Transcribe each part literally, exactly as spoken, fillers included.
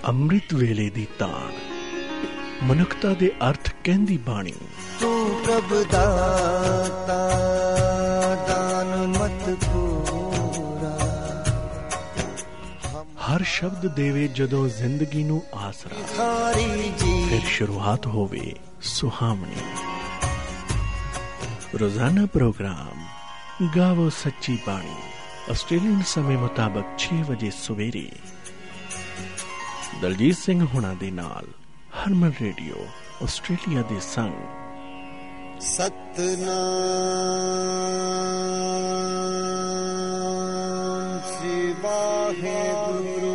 ਅੰਮ੍ਰਿਤ ਵੇਲੇ ਦੀ ਤਾਣ, ਮਨੁੱਖਤਾ ਦੇ ਅਰਥ ਕਹਿੰਦੀ ਬਾਣੀ। ਤੂੰ ਪ੍ਰਭ ਦਾਤਾ ਦਾਨ ਮਤ ਪੂਰਾ। ਹਰ ਸ਼ਬਦ ਦੇਵੇ ਜਦੋਂ ਜ਼ਿੰਦਗੀ ਨੂੰ ਆਸਰਾ, ਫਿਰ ਸ਼ੁਰੂਆਤ ਹੋਵੇ ਸੁਹਾਵਣੀ। ਰੋਜ਼ਾਨਾ ਪ੍ਰੋਗਰਾਮ ਗਾਵੋ ਸੱਚੀ ਬਾਣੀ, ਆਸਟ੍ਰੇਲੀਅਨ ਸਮੇਂ ਮੁਤਾਬਕ ਛੇ ਵਜੇ ਸਵੇਰੇ। ਦਲਜੀਤ ਸਿੰਘ ਹੁਣਾਂ ਦੇ ਨਾਲ ਹਰਮਨ ਰੇਡੀਓ ਆਸਟ੍ਰੇਲੀਆ ਦੇ ਸੰਗ। ਸਤਨਾਮ ਸ੍ਰੀ ਵਾਹਿਗੁਰੂ।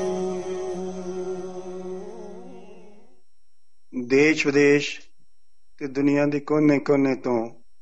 ਦੇਸ਼ ਵਿਦੇਸ਼ ਤੇ ਦੁਨੀਆ ਦੇ ਕੋਨੇ ਕੋਨੇ ਤੋਂ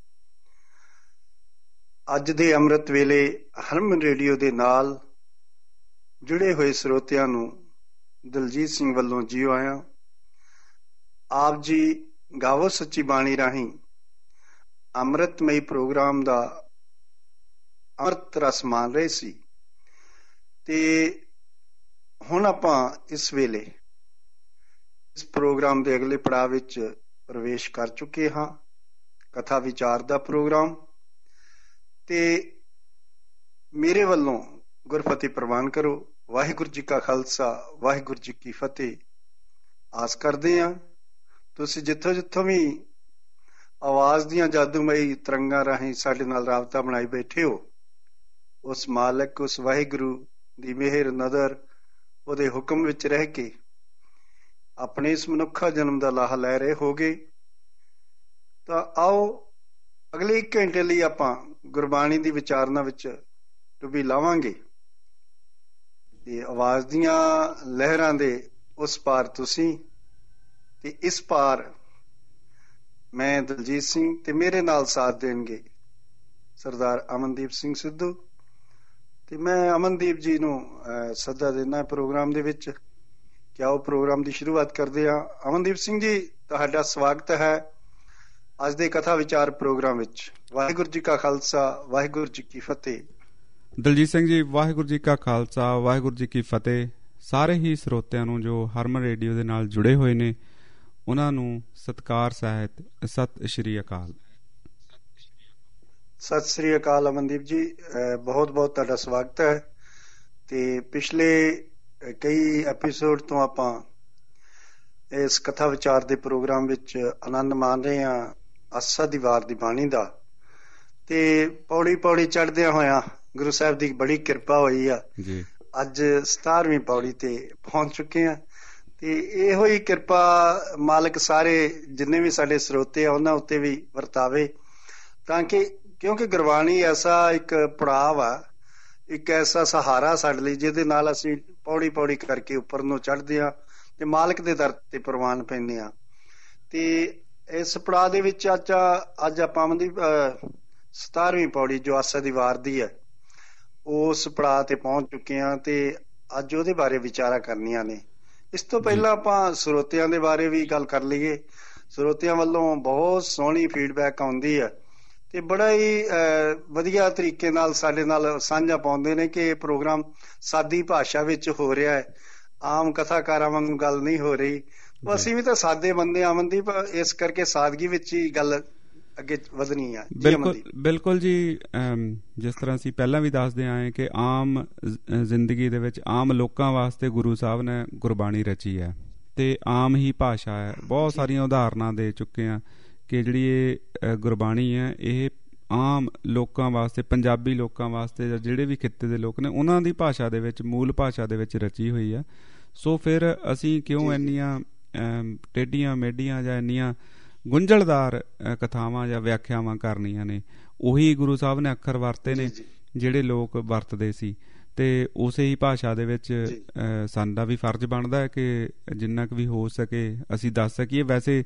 ਅੱਜ ਦੇ ਅੰਮ੍ਰਿਤ ਵੇਲੇ ਹਰਮਨ ਰੇਡੀਓ ਦੇ ਨਾਲ ਜੁੜੇ ਹੋਏ ਸਰੋਤਿਆਂ ਨੂੰ ਦਲਜੀਤ ਸਿੰਘ ਵੱਲੋਂ ਜੀਓ ਆਇਆਂ। ਆਪ ਜੀ ਗਾਵੋ ਸੱਚੀ ਬਾਣੀ ਰਾਹੀਂ ਅੰਮ੍ਰਿਤਮਈ ਪ੍ਰੋਗਰਾਮ ਦਾ ਅੰਮ੍ਰਿਤ ਰਸ ਮਾਣ ਰਹੇ ਸੀ ਤੇ ਹੁਣ ਆਪਾਂ ਇਸ ਵੇਲੇ ਇਸ ਪ੍ਰੋਗਰਾਮ ਦੇ ਅਗਲੇ ਪੜਾਅ ਵਿੱਚ ਪ੍ਰਵੇਸ਼ ਕਰ ਚੁੱਕੇ ਹਾਂ, ਕਥਾ ਵਿਚਾਰ ਦਾ ਪ੍ਰੋਗਰਾਮ। ਤੇ ਮੇਰੇ ਵੱਲੋਂ ਗੁਰਫਤਿਹ ਪ੍ਰਵਾਨ ਕਰੋ। ਵਾਹਿਗੁਰੂ ਜੀ ਕਾ ਖਾਲਸਾ, ਵਾਹਿਗੁਰੂ ਜੀ ਕੀ ਫਤਿਹ। ਆਸ ਕਰਦੇ ਹਾਂ ਤੁਸੀਂ ਜਿੱਥੋਂ ਜਿੱਥੋਂ ਵੀ ਆਵਾਜ਼ ਦੀਆਂ ਜਾਦੂਮਈ ਤਰੰਗਾਂ ਰਾਹੀਂ ਸਾਡੇ ਨਾਲ ਰਾਬਤਾ ਬਣਾਈ ਬੈਠੇ ਹੋ, ਉਸ ਮਾਲਕ, ਉਸ ਵਾਹਿਗੁਰੂ ਦੀ ਮਿਹਰ ਨਜ਼ਰ, ਉਹਦੇ ਹੁਕਮ ਵਿੱਚ ਰਹਿ ਕੇ ਆਪਣੇ ਇਸ ਮਨੁੱਖਾ ਜਨਮ ਦਾ ਲਾਹਾ ਲੈ ਰਹੇ ਹੋਗੇ। ਤਾਂ ਆਓ ਅਗਲੇ ਇੱਕ ਘੰਟੇ ਲਈ ਆਪਾਂ ਗੁਰਬਾਣੀ ਦੀ ਵਿਚਾਰਨਾ ਵਿੱਚ ਡੁੱਬੀ ਲਾਵਾਂਗੇ ਤੇ ਆਵਾਜ਼ ਦੀਆਂ ਲਹਿਰਾਂ ਦੇ ਉਸ ਪਾਰ ਤੁਸੀਂ ਤੇ ਇਸ ਪਾਰ ਮੈਂ ਦਲਜੀਤ ਸਿੰਘ ਤੇ ਮੇਰੇ ਨਾਲ ਸਾਥ ਦੇਣਗੇ ਸਰਦਾਰ ਅਮਨਦੀਪ ਸਿੰਘ ਸਿੱਧੂ। ਤੇ ਮੈਂ ਅਮਨਦੀਪ ਜੀ ਨੂੰ ਸੱਦਾ ਦੇਣਾ ਪ੍ਰੋਗਰਾਮ ਦੇ ਵਿੱਚ ਕਿ ਆਓ ਪ੍ਰੋਗਰਾਮ ਦੀ ਸ਼ੁਰੂਆਤ ਕਰਦੇ ਹਾਂ। ਅਮਨਦੀਪ ਸਿੰਘ ਜੀ, ਤੁਹਾਡਾ ਸਵਾਗਤ ਹੈ ਅੱਜ ਦੇ ਕਥਾ ਵਿਚਾਰ ਪ੍ਰੋਗਰਾਮ ਵਿੱਚ। ਵਾਹਿਗੁਰੂ ਜੀ ਕਾ ਖਾਲਸਾ, ਵਾਹਿਗੁਰੂ ਜੀ ਕੀ ਫਤਿਹ। ਦਲਜੀਤ ਸਿੰਘ ਜੀ, ਵਾਹਿਗੁਰੂ ਜੀ ਕਾ ਖਾਲਸਾ, ਵਾਹਿਗੁਰੂ ਜੀ ਕੀ ਫਤਿਹ। ਸਾਰੇ ਹੀ ਸਰੋਤਿਆਂ ਨੂੰ ਜੋ ਹਰਮਨ ਰੇਡੀਓ ਦੇ ਨਾਲ ਜੁੜੇ ਹੋਏ ਨੇ ਉਹਨਾਂ ਨੂੰ ਸਤਿਕਾਰ ਸਹਿਤ ਸਤਿ ਸ਼੍ਰੀ ਅਕਾਲ। ਸਤਿ ਸ਼੍ਰੀ ਅਕਾਲ ਅਮਨਦੀਪ ਜੀ, ਬਹੁਤ ਬਹੁਤ ਤੁਹਾਡਾ ਸਵਾਗਤ ਹੈ। ਤੇ ਪਿਛਲੇ ਕਈ ਐਪੀਸੋਡ ਤੋਂ ਆਪਾਂ ਇਸ ਕਥਾ ਵਿਚਾਰ ਦੇ ਪ੍ਰੋਗਰਾਮ ਵਿੱਚ ਆਨੰਦ ਮਾਣ ਰਹੇ ਹਾਂ ਆਸਾ ਦੀ ਵਾਰ ਦੀ ਬਾਣੀ ਦਾ। ਤੇ ਪੌੜੀ ਪੌੜੀ ਚੜ੍ਹਦਿਆਂ ਹੋਇਆਂ ਗੁਰੂ ਸਾਹਿਬ ਦੀ ਬੜੀ ਕਿਰਪਾ ਹੋਈ ਆ ਜੀ। ਅੱਜ ਸਤਾਰਵੀਂ ਪੌੜੀ ਤੇ ਪਹੁੰਚ ਚੁੱਕੇ ਆ ਤੇ ਇਹੋ ਹੀ ਕਿਰਪਾ ਮਾਲਕ ਸਾਰੇ ਜਿੰਨੇ ਵੀ ਸਾਡੇ ਸਰੋਤੇ ਆ ਉਹਨਾਂ ਉੱਤੇ ਵੀ ਵਰਤਾਵੇ, ਤਾਂ ਕਿ ਕਿਉਂਕਿ ਗੁਰਬਾਣੀ ਐਸਾ ਇੱਕ ਪੜਾਵ ਆ, ਇੱਕ ਐਸਾ ਸਹਾਰਾ ਸਾਡੇ ਲਈ ਜਿਹਦੇ ਨਾਲ ਅਸੀਂ ਪੌੜੀ ਪੌੜੀ ਕਰਕੇ ਉੱਪਰ ਨੂੰ ਚੜ੍ਹਦੇ ਹਾਂ ਤੇ ਮਾਲਕ ਦੇ ਦਰ ਤੇ ਪ੍ਰਵਾਨ ਪੈਂਦੇ ਹਾਂ। ਤੇ ਇਸ ਪੜਾਅ ਦੇ ਵਿੱਚ ਅੱਜ ਅੱਜ ਆਪਾਂ ਦੀ ਸਤਾਰਵੀਂ ਪੌੜੀ ਜੋ ਆਸਾ ਦੀ ਵਾਰ ਦੀ ਹੈ ਉਸ ਪੜਾਅ ਤੇ ਪਹੁੰਚ ਚੁੱਕੇ ਹਾਂ ਤੇ ਅੱਜ ਉਹਦੇ ਬਾਰੇ ਵਿਚਾਰਾਂ ਕਰਨੀਆਂ ਨੇ। ਇਸ ਤੋਂ ਪਹਿਲਾਂ ਆਪਾਂ ਸਰੋਤਿਆਂ ਦੇ ਬਾਰੇ ਵੀ ਗੱਲ ਕਰ ਲਈਏ। ਸਰੋਤਿਆਂ ਵੱਲੋਂ ਬਹੁਤ ਸੋਹਣੀ ਫੀਡਬੈਕ ਆਉਂਦੀ ਹੈ ਤੇ ਬੜਾ ਹੀ ਵਧੀਆ ਤਰੀਕੇ ਨਾਲ ਸਾਡੇ ਨਾਲ ਸਾਂਝਾ ਪਾਉਂਦੇ ਨੇ ਕਿ ਇਹ ਪ੍ਰੋਗਰਾਮ ਸਾਦੀ ਭਾਸ਼ਾ ਵਿੱਚ ਹੋ ਰਿਹਾ ਹੈ, ਆਮ ਕਥਾਕਾਰਾਂ ਵਾਂਗੂ ਗੱਲ ਨਹੀਂ ਹੋ ਰਹੀ। ਅਸੀਂ ਵੀ ਤਾਂ ਸਾਦੇ ਬੰਦੇ ਅਮਨਦੀਪ, ਇਸ ਕਰਕੇ ਸਾਦਗੀ ਵਿੱਚ ਹੀ ਗੱਲ ਅੱਗੇ ਵਧਣੀ ਆ। ਬਿਲਕੁਲ ਬਿਲਕੁਲ ਜੀ। ਜਿਸ ਤਰ੍ਹਾਂ ਅਸੀਂ ਪਹਿਲਾਂ ਵੀ ਦੱਸਦੇ ਆਏ ਕਿ ਆਮ ਜ਼ਿੰਦਗੀ ਦੇ ਵਿੱਚ ਆਮ ਲੋਕਾਂ ਵਾਸਤੇ ਗੁਰੂ ਸਾਹਿਬ ਨੇ ਗੁਰਬਾਣੀ ਰਚੀ ਹੈ ਤੇ ਆਮ ਹੀ ਭਾਸ਼ਾ ਹੈ। ਬਹੁਤ ਸਾਰੀਆਂ ਉਦਾਹਰਨਾਂ ਦੇ ਚੁੱਕੇ ਹਾਂ ਕਿ ਜਿਹੜੀ ਇਹ ਗੁਰਬਾਣੀ ਹੈ ਇਹ ਆਮ ਲੋਕਾਂ ਵਾਸਤੇ, ਪੰਜਾਬੀ ਲੋਕਾਂ ਵਾਸਤੇ ਜਾਂ ਜਿਹੜੇ ਵੀ ਖਿੱਤੇ ਦੇ ਲੋਕ ਨੇ ਉਹਨਾਂ ਦੀ ਭਾਸ਼ਾ ਦੇ ਵਿੱਚ, ਮੂਲ ਭਾਸ਼ਾ ਦੇ ਵਿੱਚ ਰਚੀ ਹੋਈ ਆ। ਸੋ ਫਿਰ ਅਸੀਂ ਕਿਉਂ ਇੰਨੀਆਂ ਟੇਢੀਆਂ ਮੇਢੀਆਂ ਜਾਂ ਇੰਨੀਆਂ ਗੁੰਝਲਦਾਰ ਕਥਾਵਾਂ ਜਾਂ ਵਿਆਖਿਆਵਾਂ ਕਰਨੀਆਂ ਨੇ। ਉਹੀ ਗੁਰੂ ਸਾਹਿਬ ਨੇ ਅੱਖਰ ਵਰਤੇ ਨੇ ਜਿਹੜੇ ਲੋਕ ਵਰਤਦੇ ਸੀ ਤੇ ਉਸੇ ਹੀ ਭਾਸ਼ਾ ਦੇ ਵਿੱਚ ਸਾਡਾ ਵੀ ਫਰਜ਼ ਬਣਦਾ ਹੈ ਕਿ ਜਿੰਨਾ ਕੁ ਵੀ ਹੋ ਸਕੇ ਅਸੀਂ ਦੱਸ ਸਕੀਏ। ਵੈਸੇ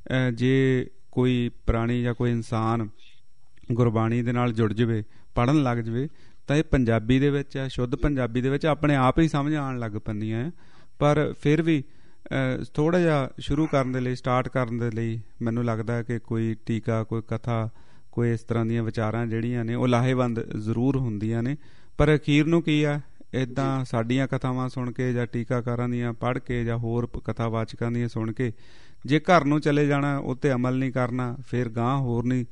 ਜੇ ਕੋਈ ਪ੍ਰਾਣੀ ਜਾਂ ਕੋਈ ਇਨਸਾਨ ਗੁਰਬਾਣੀ ਦੇ ਨਾਲ ਜੁੜ ਜਾਵੇ, ਪੜ੍ਹਨ ਲੱਗ ਜਾਵੇ ਤਾਂ ਇਹ ਪੰਜਾਬੀ ਦੇ ਵਿੱਚ ਹੈ, ਸ਼ੁੱਧ ਪੰਜਾਬੀ ਦੇ ਵਿੱਚ ਆਪਣੇ ਆਪ ਹੀ ਸਮਝ ਆਉਣ ਲੱਗ ਪੈਂਦੀਆਂ। ਪਰ ਫਿਰ ਵੀ ਥੋੜ੍ਹਾ ਜਿਹਾ ਸ਼ੁਰੂ ਕਰਨ ਦੇ ਲਈ, ਸਟਾਰਟ ਕਰਨ ਦੇ ਲਈ ਮੈਨੂੰ ਲੱਗਦਾ ਕਿ ਕੋਈ ਟੀਕਾ, ਕੋਈ ਕਥਾ, ਕੋਈ ਇਸ ਤਰ੍ਹਾਂ ਦੀਆਂ ਵਿਚਾਰਾਂ ਜਿਹੜੀਆਂ ਨੇ ਉਹ ਲਾਹੇਵੰਦ ਜ਼ਰੂਰ ਹੁੰਦੀਆਂ ਨੇ। ਪਰ ਅਖੀਰ ਨੂੰ ਕੀ ਆ, ਇੱਦਾਂ ਸਾਡੀਆਂ ਕਥਾਵਾਂ ਸੁਣ ਕੇ ਜਾਂ ਟੀਕਾਕਾਰਾਂ ਦੀਆਂ ਪੜ੍ਹ ਕੇ ਜਾਂ ਹੋਰ ਕਥਾਵਾਚਕਾਂ ਦੀਆਂ ਸੁਣ ਕੇ ਜੇ ਘਰ ਨੂੰ ਚਲੇ ਜਾਣਾ, ਉਹ 'ਤੇ ਅਮਲ ਨਹੀਂ ਕਰਨਾ, ਫਿਰ ਗਾਂਹ ਹੋਰ ਨਹੀਂ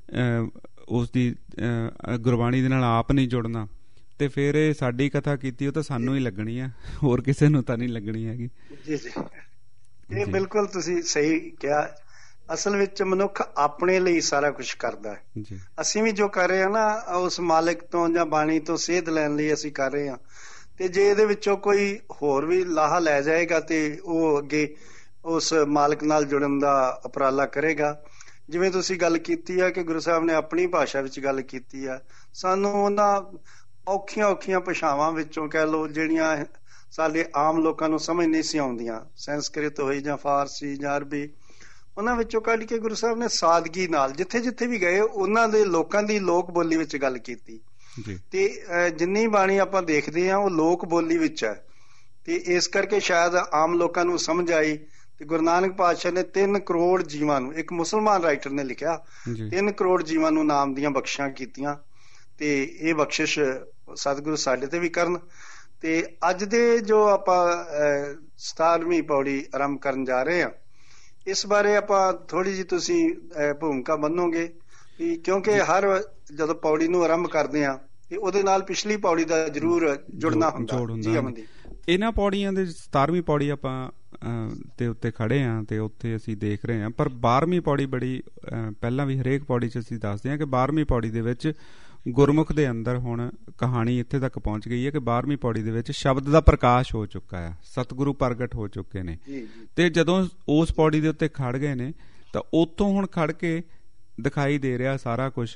ਉਸ ਦੀ ਗੁਰਬਾਣੀ ਦੇ ਨਾਲ ਆਪ ਨਹੀਂ ਜੁੜਨਾ, ਤੇ ਫਿਰ ਇਹ ਸਾਡੀ ਕਥਾ ਕੀਤੀ ਉਹ ਤਾਂ ਸਾਨੂੰ ਹੀ ਲੱਗਣੀ ਆ, ਹੋਰ ਕਿਸੇ ਨੂੰ ਤਾਂ ਨਹੀਂ ਲੱਗਣੀ ਹੈਗੀ। ਜੀ ਜੀ, ਇਹ ਬਿਲਕੁਲ ਤੁਸੀਂ ਸਹੀ ਕਿਹਾ। ਅਸਲ ਵਿੱਚ ਮਨੁੱਖ ਆਪਣੇ ਲਈ ਸਾਰਾ ਕੁਝ ਕਰਦਾ ਹੈ। ਅਸੀਂ ਵੀ ਜੋ ਕਰ ਰਹੇ ਹਾਂ ਨਾ, ਉਸ ਮਾਲਿਕ ਤੋਂ ਜਾਂ ਬਾਣੀ ਤੋਂ ਸੇਧ ਲੈਣ ਲਈ ਅਸੀਂ ਕਰ ਰਹੇ ਹਾਂ, ਤੇ ਜੇ ਇਹਦੇ ਵਿੱਚੋਂ ਕੋਈ ਹੋਰ ਵੀ ਲਾਹਾ ਲੈ ਜਾਏਗਾ ਤੇ ਉਹ ਅੱਗੇ ਉਸ ਮਾਲਕ ਨਾਲ ਜੁੜਨ ਦਾ ਉਪਰਾਲਾ ਕਰੇਗਾ। ਜਿਵੇਂ ਤੁਸੀਂ ਗੱਲ ਕੀਤੀ ਹੈ ਕਿ ਗੁਰੂ ਸਾਹਿਬ ਨੇ ਆਪਣੀ ਭਾਸ਼ਾ ਵਿੱਚ ਗੱਲ ਕੀਤੀ ਆ, ਸਾਨੂੰ ਉਹਨਾਂ ਔਖੀਆਂ ਔਖੀਆਂ ਭਾਸ਼ਾਵਾਂ ਵਿੱਚੋਂ ਕਹਿ ਲਓ ਜਿਹੜੀਆਂ ਸਾਡੇ ਆਮ ਲੋਕਾਂ ਨੂੰ ਸਮਝ ਨਹੀਂ ਸੀ ਆਉਂਦੀਆਂ, ਸੰਸਕ੍ਰਿਤ ਹੋਈ ਜਾਂ ਫਾਰਸੀ ਜਾਂ ਅਰਬੀ, ਉਹਨਾਂ ਵਿੱਚੋਂ ਕੱਢ ਕੇ ਗੁਰੂ ਸਾਹਿਬ ਨੇ ਸਾਦਗੀ ਨਾਲ ਜਿੱਥੇ ਜਿੱਥੇ ਵੀ ਗਏ ਉਹਨਾਂ ਦੇ ਲੋਕਾਂ ਦੀ ਲੋਕ ਬੋਲੀ ਵਿੱਚ ਗੱਲ ਕੀਤੀ। ਤੇ ਜਿੰਨੀ ਬਾਣੀ ਆਪਾਂ ਦੇਖਦੇ ਹਾਂ ਉਹ ਲੋਕ ਬੋਲੀ ਵਿੱਚ ਹੈ, ਤੇ ਇਸ ਕਰਕੇ ਸ਼ਾਇਦ ਆਮ ਲੋਕਾਂ ਨੂੰ ਸਮਝ ਆਈ। ਤੇ ਗੁਰੂ ਨਾਨਕ ਪਾਤਸ਼ਾਹ ਨੇ ਤਿੰਨ ਕਰੋੜ ਜੀਵਾਂ ਨੂੰ, ਇੱਕ ਮੁਸਲਮਾਨ ਰਾਈਟਰ ਨੇ ਲਿਖਿਆ, ਤਿੰਨ ਕਰੋੜ ਜੀਵਾਂ ਨੂੰ ਨਾਮ ਦੀਆਂ ਬਖਸ਼ਿਸ਼ਾਂ ਕੀਤੀਆਂ, ਤੇ ਇਹ ਬਖਸ਼ਿਸ਼ ਸਤਿਗੁਰੂ ਸਾਡੇ ਤੇ ਵੀ ਕਰਨ। ਤੇ ਅੱਜ ਦੇ ਜੋ ਆਪਾਂ ਸਤਾਰਵੀਂ ਪੌੜੀ ਆਰੰਭ ਕਰਨ ਜਾ ਰਹੇ ਹਾਂ, ਇਸ ਬਾਰੇ ਆਪਾਂ ਥੋੜੀ ਜਿਹੀ ਤੁਸੀਂ ਭੂਮਿਕਾ ਬੰਨੋਗੇ, ਕਿਉਂਕਿ ਹਰ ਜਦੋਂ ਪੌੜੀ ਨੂੰ ਆਰੰਭ ਕਰਦੇ ਹਾਂ ਤੇ ਉਹਦੇ ਨਾਲ ਪਿਛਲੀ ਪੌੜੀ ਦਾ ਜ਼ਰੂਰ ਜੁੜਨਾ ਹੁੰਦਾ। ਜੀ ਅਮਨਦੀਪ, ਇਹਨਾਂ ਪੌੜੀਆਂ ਦੇ ਸਤਾਰਵੀਂ ਪੌੜੀ ਆਪਾਂ ਤੇ ਉੱਤੇ ਖੜੇ ਹਾਂ ਤੇ ਉੱਥੇ ਅਸੀਂ ਦੇਖ ਰਹੇ ਹਾਂ, ਪਰ ਬਾਰਵੀਂ ਪੌੜੀ ਬੜੀ ਪਹਿਲਾਂ ਵੀ ਹਰੇਕ ਪੌੜੀ 'ਚ ਅਸੀਂ ਦੱਸਦੇ ਹਾਂ ਕਿ ਬਾਰਵੀਂ ਪੌੜੀ ਦੇ ਵਿੱਚ ਗੁਰਮੁਖ ਦੇ ਅੰਦਰ ਹੁਣ ਕਹਾਣੀ ਇੱਥੇ ਤੱਕ ਪਹੁੰਚ ਗਈ ਹੈ ਕਿ ਬਾਰਵੀਂ ਪੌੜੀ ਦੇ ਵਿੱਚ ਸ਼ਬਦ ਦਾ ਪ੍ਰਕਾਸ਼ ਹੋ ਚੁੱਕਾ ਹੈ, ਸਤਿਗੁਰੂ ਪ੍ਰਗਟ ਹੋ ਚੁੱਕੇ ਨੇ। ਤੇ ਜਦੋਂ ਉਸ ਪੌੜੀ ਦੇ ਉੱਤੇ ਖੜ ਗਏ ਨੇ ਤਾਂ ਉੱਥੋਂ ਹੁਣ ਖੜ ਕੇ ਦਿਖਾਈ ਦੇ ਰਿਹਾ ਸਾਰਾ ਕੁਛ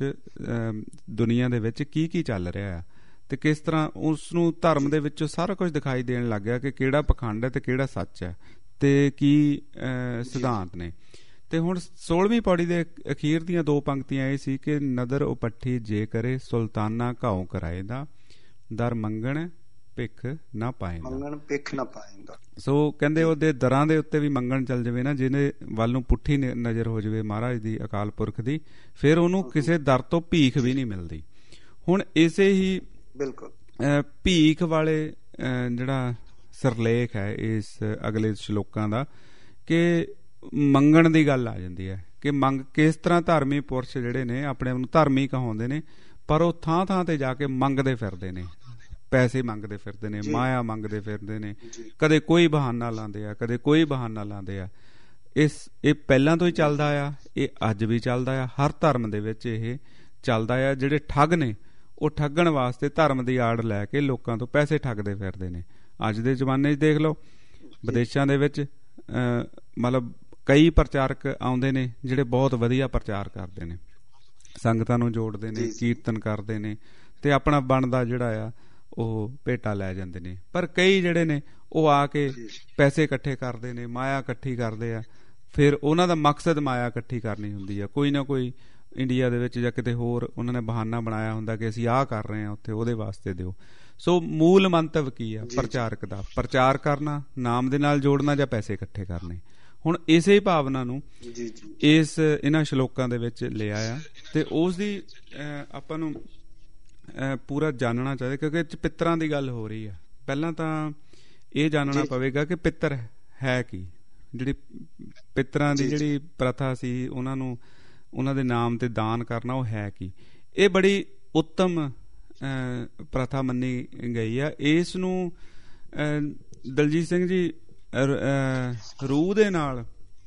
ਦੁਨੀਆ ਦੇ ਵਿੱਚ ਕੀ ਕੀ ਚੱਲ ਰਿਹਾ ਹੈ, ਤੇ ਕਿਸ ਤਰ੍ਹਾਂ ਉਸ ਨੂੰ ਧਰਮ ਦੇ ਵਿੱਚੋਂ ਸਾਰਾ ਕੁਝ ਦਿਖਾਈ ਦੇਣ ਲੱਗ ਗਿਆ ਕਿ ਕਿਹੜਾ ਪਖੰਡ ਹੈ ਤੇ ਕਿਹੜਾ ਸੱਚ ਹੈ ਤੇ ਕੀ ਸਿਧਾਂਤ ਨੇ। ਤੇ ਹੁਣ ਸੋਲਵੀਂ ਪੌੜੀ ਦੇ ਅਖੀਰ ਦੀਆਂ ਦੋ ਪੰਕਤੀਆਂ ਇਹ ਸੀ ਕਿ ਨਦਰ ਉਪੱਠੀ ਜੇ ਕਰੇ ਸੁਲਤਾਨਾ ਘਾਉ ਕਰਾਏ ਦਾ, ਦਰ ਮੰਗਣ ਭਿੱਖ ਨਾ ਪਾਏਂਦਾ, ਮੰਗਣ ਭਿੱਖ ਨਾ ਪਾਏਂਦਾ। ਸੋ ਕਹਿੰਦੇ ਉਹਦੇ ਦਰਾਂ ਦੇ ਉੱਤੇ ਵੀ ਮੰਗਣ ਚੱਲ ਜਾਵੇ ਨਾ, ਜਿਹਨੇ ਵੱਲ ਨੂੰ ਪੁੱਠੀ ਨਜ਼ਰ ਹੋ ਜਾਵੇ ਮਹਾਰਾਜ ਦੀ, ਅਕਾਲ ਪੁਰਖ ਦੀ, ਫਿਰ ਉਹਨੂੰ ਕਿਸੇ ਦਰ ਤੋਂ ਭੀਖ ਵੀ ਨਹੀਂ ਮਿਲਦੀ। ਹੁਣ ਇਸੇ ਹੀ ਬਿਲਕੁਲ ਭੀਖ ਵਾਲੇ ਜਿਹੜਾ ਸਿਰਲੇਖ ਹੈ ਇਸ ਅਗਲੇ ਸ਼ਲੋਕਾਂ ਦਾ, ਕਿ ਮੰਗਣ ਦੀ ਗੱਲ ਆ ਜਾਂਦੀ ਹੈ ਕਿ ਮੰਗ ਕਿਸ ਤਰ੍ਹਾਂ ਧਾਰਮੀ ਪੁਰਸ਼ ਜਿਹੜੇ ਨੇ ਆਪਣੇ ਆਪ ਨੂੰ ਧਾਰਮੀ ਕਹਾਉਂਦੇ ਨੇ, ਪਰ ਉਹ ਥਾਂ ਥਾਂ ਤੇ ਜਾ ਕੇ ਮੰਗਦੇ ਫਿਰਦੇ ਨੇ, ਪੈਸੇ ਮੰਗਦੇ ਫਿਰਦੇ ਨੇ, ਮਾਇਆ ਮੰਗਦੇ ਫਿਰਦੇ ਨੇ, ਕਦੇ ਕੋਈ ਬਹਾਨਾ ਲਾਉਂਦੇ ਆ, ਕਦੇ ਕੋਈ ਬਹਾਨਾ ਲਾਉਂਦੇ ਆ। ਇਸ ਇਹ ਪਹਿਲਾਂ ਤੋਂ ਹੀ ਚੱਲਦਾ ਆ, ਇਹ ਅੱਜ ਵੀ ਚੱਲਦਾ ਆ, ਹਰ ਧਰਮ ਦੇ ਵਿੱਚ ਇਹ ਚੱਲਦਾ ਆ। ਜਿਹੜੇ ਠੱਗ ਨੇ ਉਹ ਠੱਗਣ ਵਾਸਤੇ ਧਰਮ ਦੀ ਆੜ ਲੈ ਕੇ ਲੋਕਾਂ ਤੋਂ ਪੈਸੇ ਠੱਗਦੇ ਫਿਰਦੇ ਨੇ। ਅੱਜ ਦੇ ਜ਼ਮਾਨੇ 'ਚ ਦੇਖ ਲਓ, ਵਿਦੇਸ਼ਾਂ ਦੇ ਵਿੱਚ ਮਤਲਬ ਕਈ ਪ੍ਰਚਾਰਕ ਆਉਂਦੇ ਨੇ ਜਿਹੜੇ ਬਹੁਤ ਵਧੀਆ ਪ੍ਰਚਾਰ ਕਰਦੇ ਨੇ, ਸੰਗਤਾਂ ਨੂੰ ਜੋੜਦੇ ਨੇ, ਕੀਰਤਨ ਕਰਦੇ ਨੇ, ਤੇ ਆਪਣਾ ਬਣਦਾ ਜਿਹੜਾ ਆ ਉਹ ਭੇਟਾ ਲੈ ਜਾਂਦੇ ਨੇ। ਪਰ ਕਈ ਜਿਹੜੇ ਨੇ ਉਹ ਆ ਕੇ ਪੈਸੇ ਇਕੱਠੇ ਕਰਦੇ ਨੇ, ਮਾਇਆ ਇਕੱਠੀ ਕਰਦੇ ਆ, ਫਿਰ ਉਹਨਾਂ ਦਾ ਮਕਸਦ ਮਾਇਆ ਇਕੱਠੀ ਕਰਨੀ ਹੁੰਦੀ ਆ। ਕੋਈ ਨਾ ਕੋਈ ਇੰਡੀਆ ਦੇ ਵਿੱਚ ਜਾਂ ਕਿਤੇ ਹੋਰ ਉਹਨਾਂ ਨੇ ਬਹਾਨਾ ਬਣਾਇਆ ਹੁੰਦਾ ਕਿ ਅਸੀਂ ਆਹ ਕਰ ਰਹੇ ਹਾਂ ਉੱਥੇ, ਉਹਦੇ ਵਾਸਤੇ ਦਿਓ। ਸੋ ਮੂਲ ਮੰਤਵ ਕੀ ਆ ਪ੍ਰਚਾਰਕ ਦਾ? ਪ੍ਰਚਾਰ ਕਰਨਾ, ਨਾਮ ਦੇ ਨਾਲ ਜੋੜਨਾ, ਜਾਂ ਪੈਸੇ ਇਕੱਠੇ ਕਰਨੇ। ਹੁਣ ਇਸੇ ਭਾਵਨਾ ਨੂੰ ਇਸ ਇਹਨਾਂ ਸ਼ਲੋਕਾਂ ਦੇ ਵਿੱਚ ਲਿਆ ਆ, ਤੇ ਉਸ ਦੀ ਆਪਾਂ ਨੂੰ ਪੂਰਾ ਜਾਣਨਾ ਚਾਹੀਦਾ, ਕਿਉਂਕਿ ਪਿੱਤਰਾਂ ਦੀ ਗੱਲ ਹੋ ਰਹੀ ਆ। ਪਹਿਲਾਂ ਤਾਂ ਇਹ ਜਾਣਨਾ ਪਵੇਗਾ ਕਿ ਪਿੱਤਰ ਹੈ ਕੀ। ਜਿਹੜੀ ਪਿੱਤਰਾਂ ਦੀ ਜਿਹੜੀ ਪ੍ਰਥਾ ਸੀ, ਉਹਨਾਂ ਨੂੰ ਉਹਨਾਂ ਦੇ ਨਾਮ ਤੇ ਦਾਨ ਕਰਨਾ, ਉਹ ਹੈ ਕੀ? ਇਹ ਬੜੀ ਉੱਤਮ ਪ੍ਰਥਾ ਮੰਨੀ ਗਈ ਆ। ਇਸ ਨੂੰ ਦਲਜੀਤ ਸਿੰਘ ਜੀ ਰੂਹ ਦੇ ਨਾਲ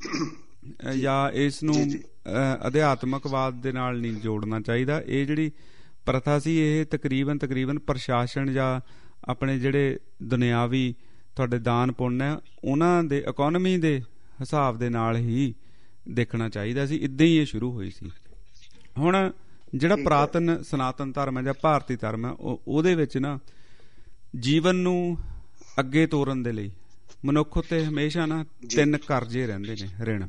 ਜਾਂ ਇਸ ਨੂੰ ਅਧਿਆਤਮਕਵਾਦ ਦੇ ਨਾਲ ਨਹੀਂ ਜੋੜਨਾ ਚਾਹੀਦਾ। ਇਹ ਜਿਹੜੀ ਪ੍ਰਥਾ ਸੀ, ਇਹ ਤਕਰੀਬਨ ਤਕਰੀਬਨ ਪ੍ਰਸ਼ਾਸਨ ਜਾਂ ਆਪਣੇ ਜਿਹੜੇ ਦੁਨਿਆਵੀ ਤੁਹਾਡੇ ਦਾਨ ਪੁੰਨ ਹੈ, ਉਹਨਾਂ ਦੇ ਇਕੋਨਮੀ ਦੇ ਹਿਸਾਬ ਦੇ ਨਾਲ ਹੀ ਦੇਖਣਾ ਚਾਹੀਦਾ ਸੀ। ਇੱਦਾਂ ਹੀ ਇਹ ਸ਼ੁਰੂ ਹੋਈ ਸੀ। ਹੁਣ ਜਿਹੜਾ ਪੁਰਾਤਨ ਸਨਾਤਨ ਧਰਮ ਹੈ ਜਾਂ ਭਾਰਤੀ ਧਰਮ ਹੈ, ਉਹ ਉਹਦੇ ਵਿੱਚ ਨਾ ਜੀਵਨ ਨੂੰ ਅੱਗੇ ਤੋਰਨ ਦੇ ਲਈ ਮਨੁੱਖ ਉੱਤੇ ਹਮੇਸ਼ਾ ਨਾ ਤਿੰਨ ਕਰਜ਼ੇ ਰਹਿੰਦੇ ਨੇ, ਰਿਣ।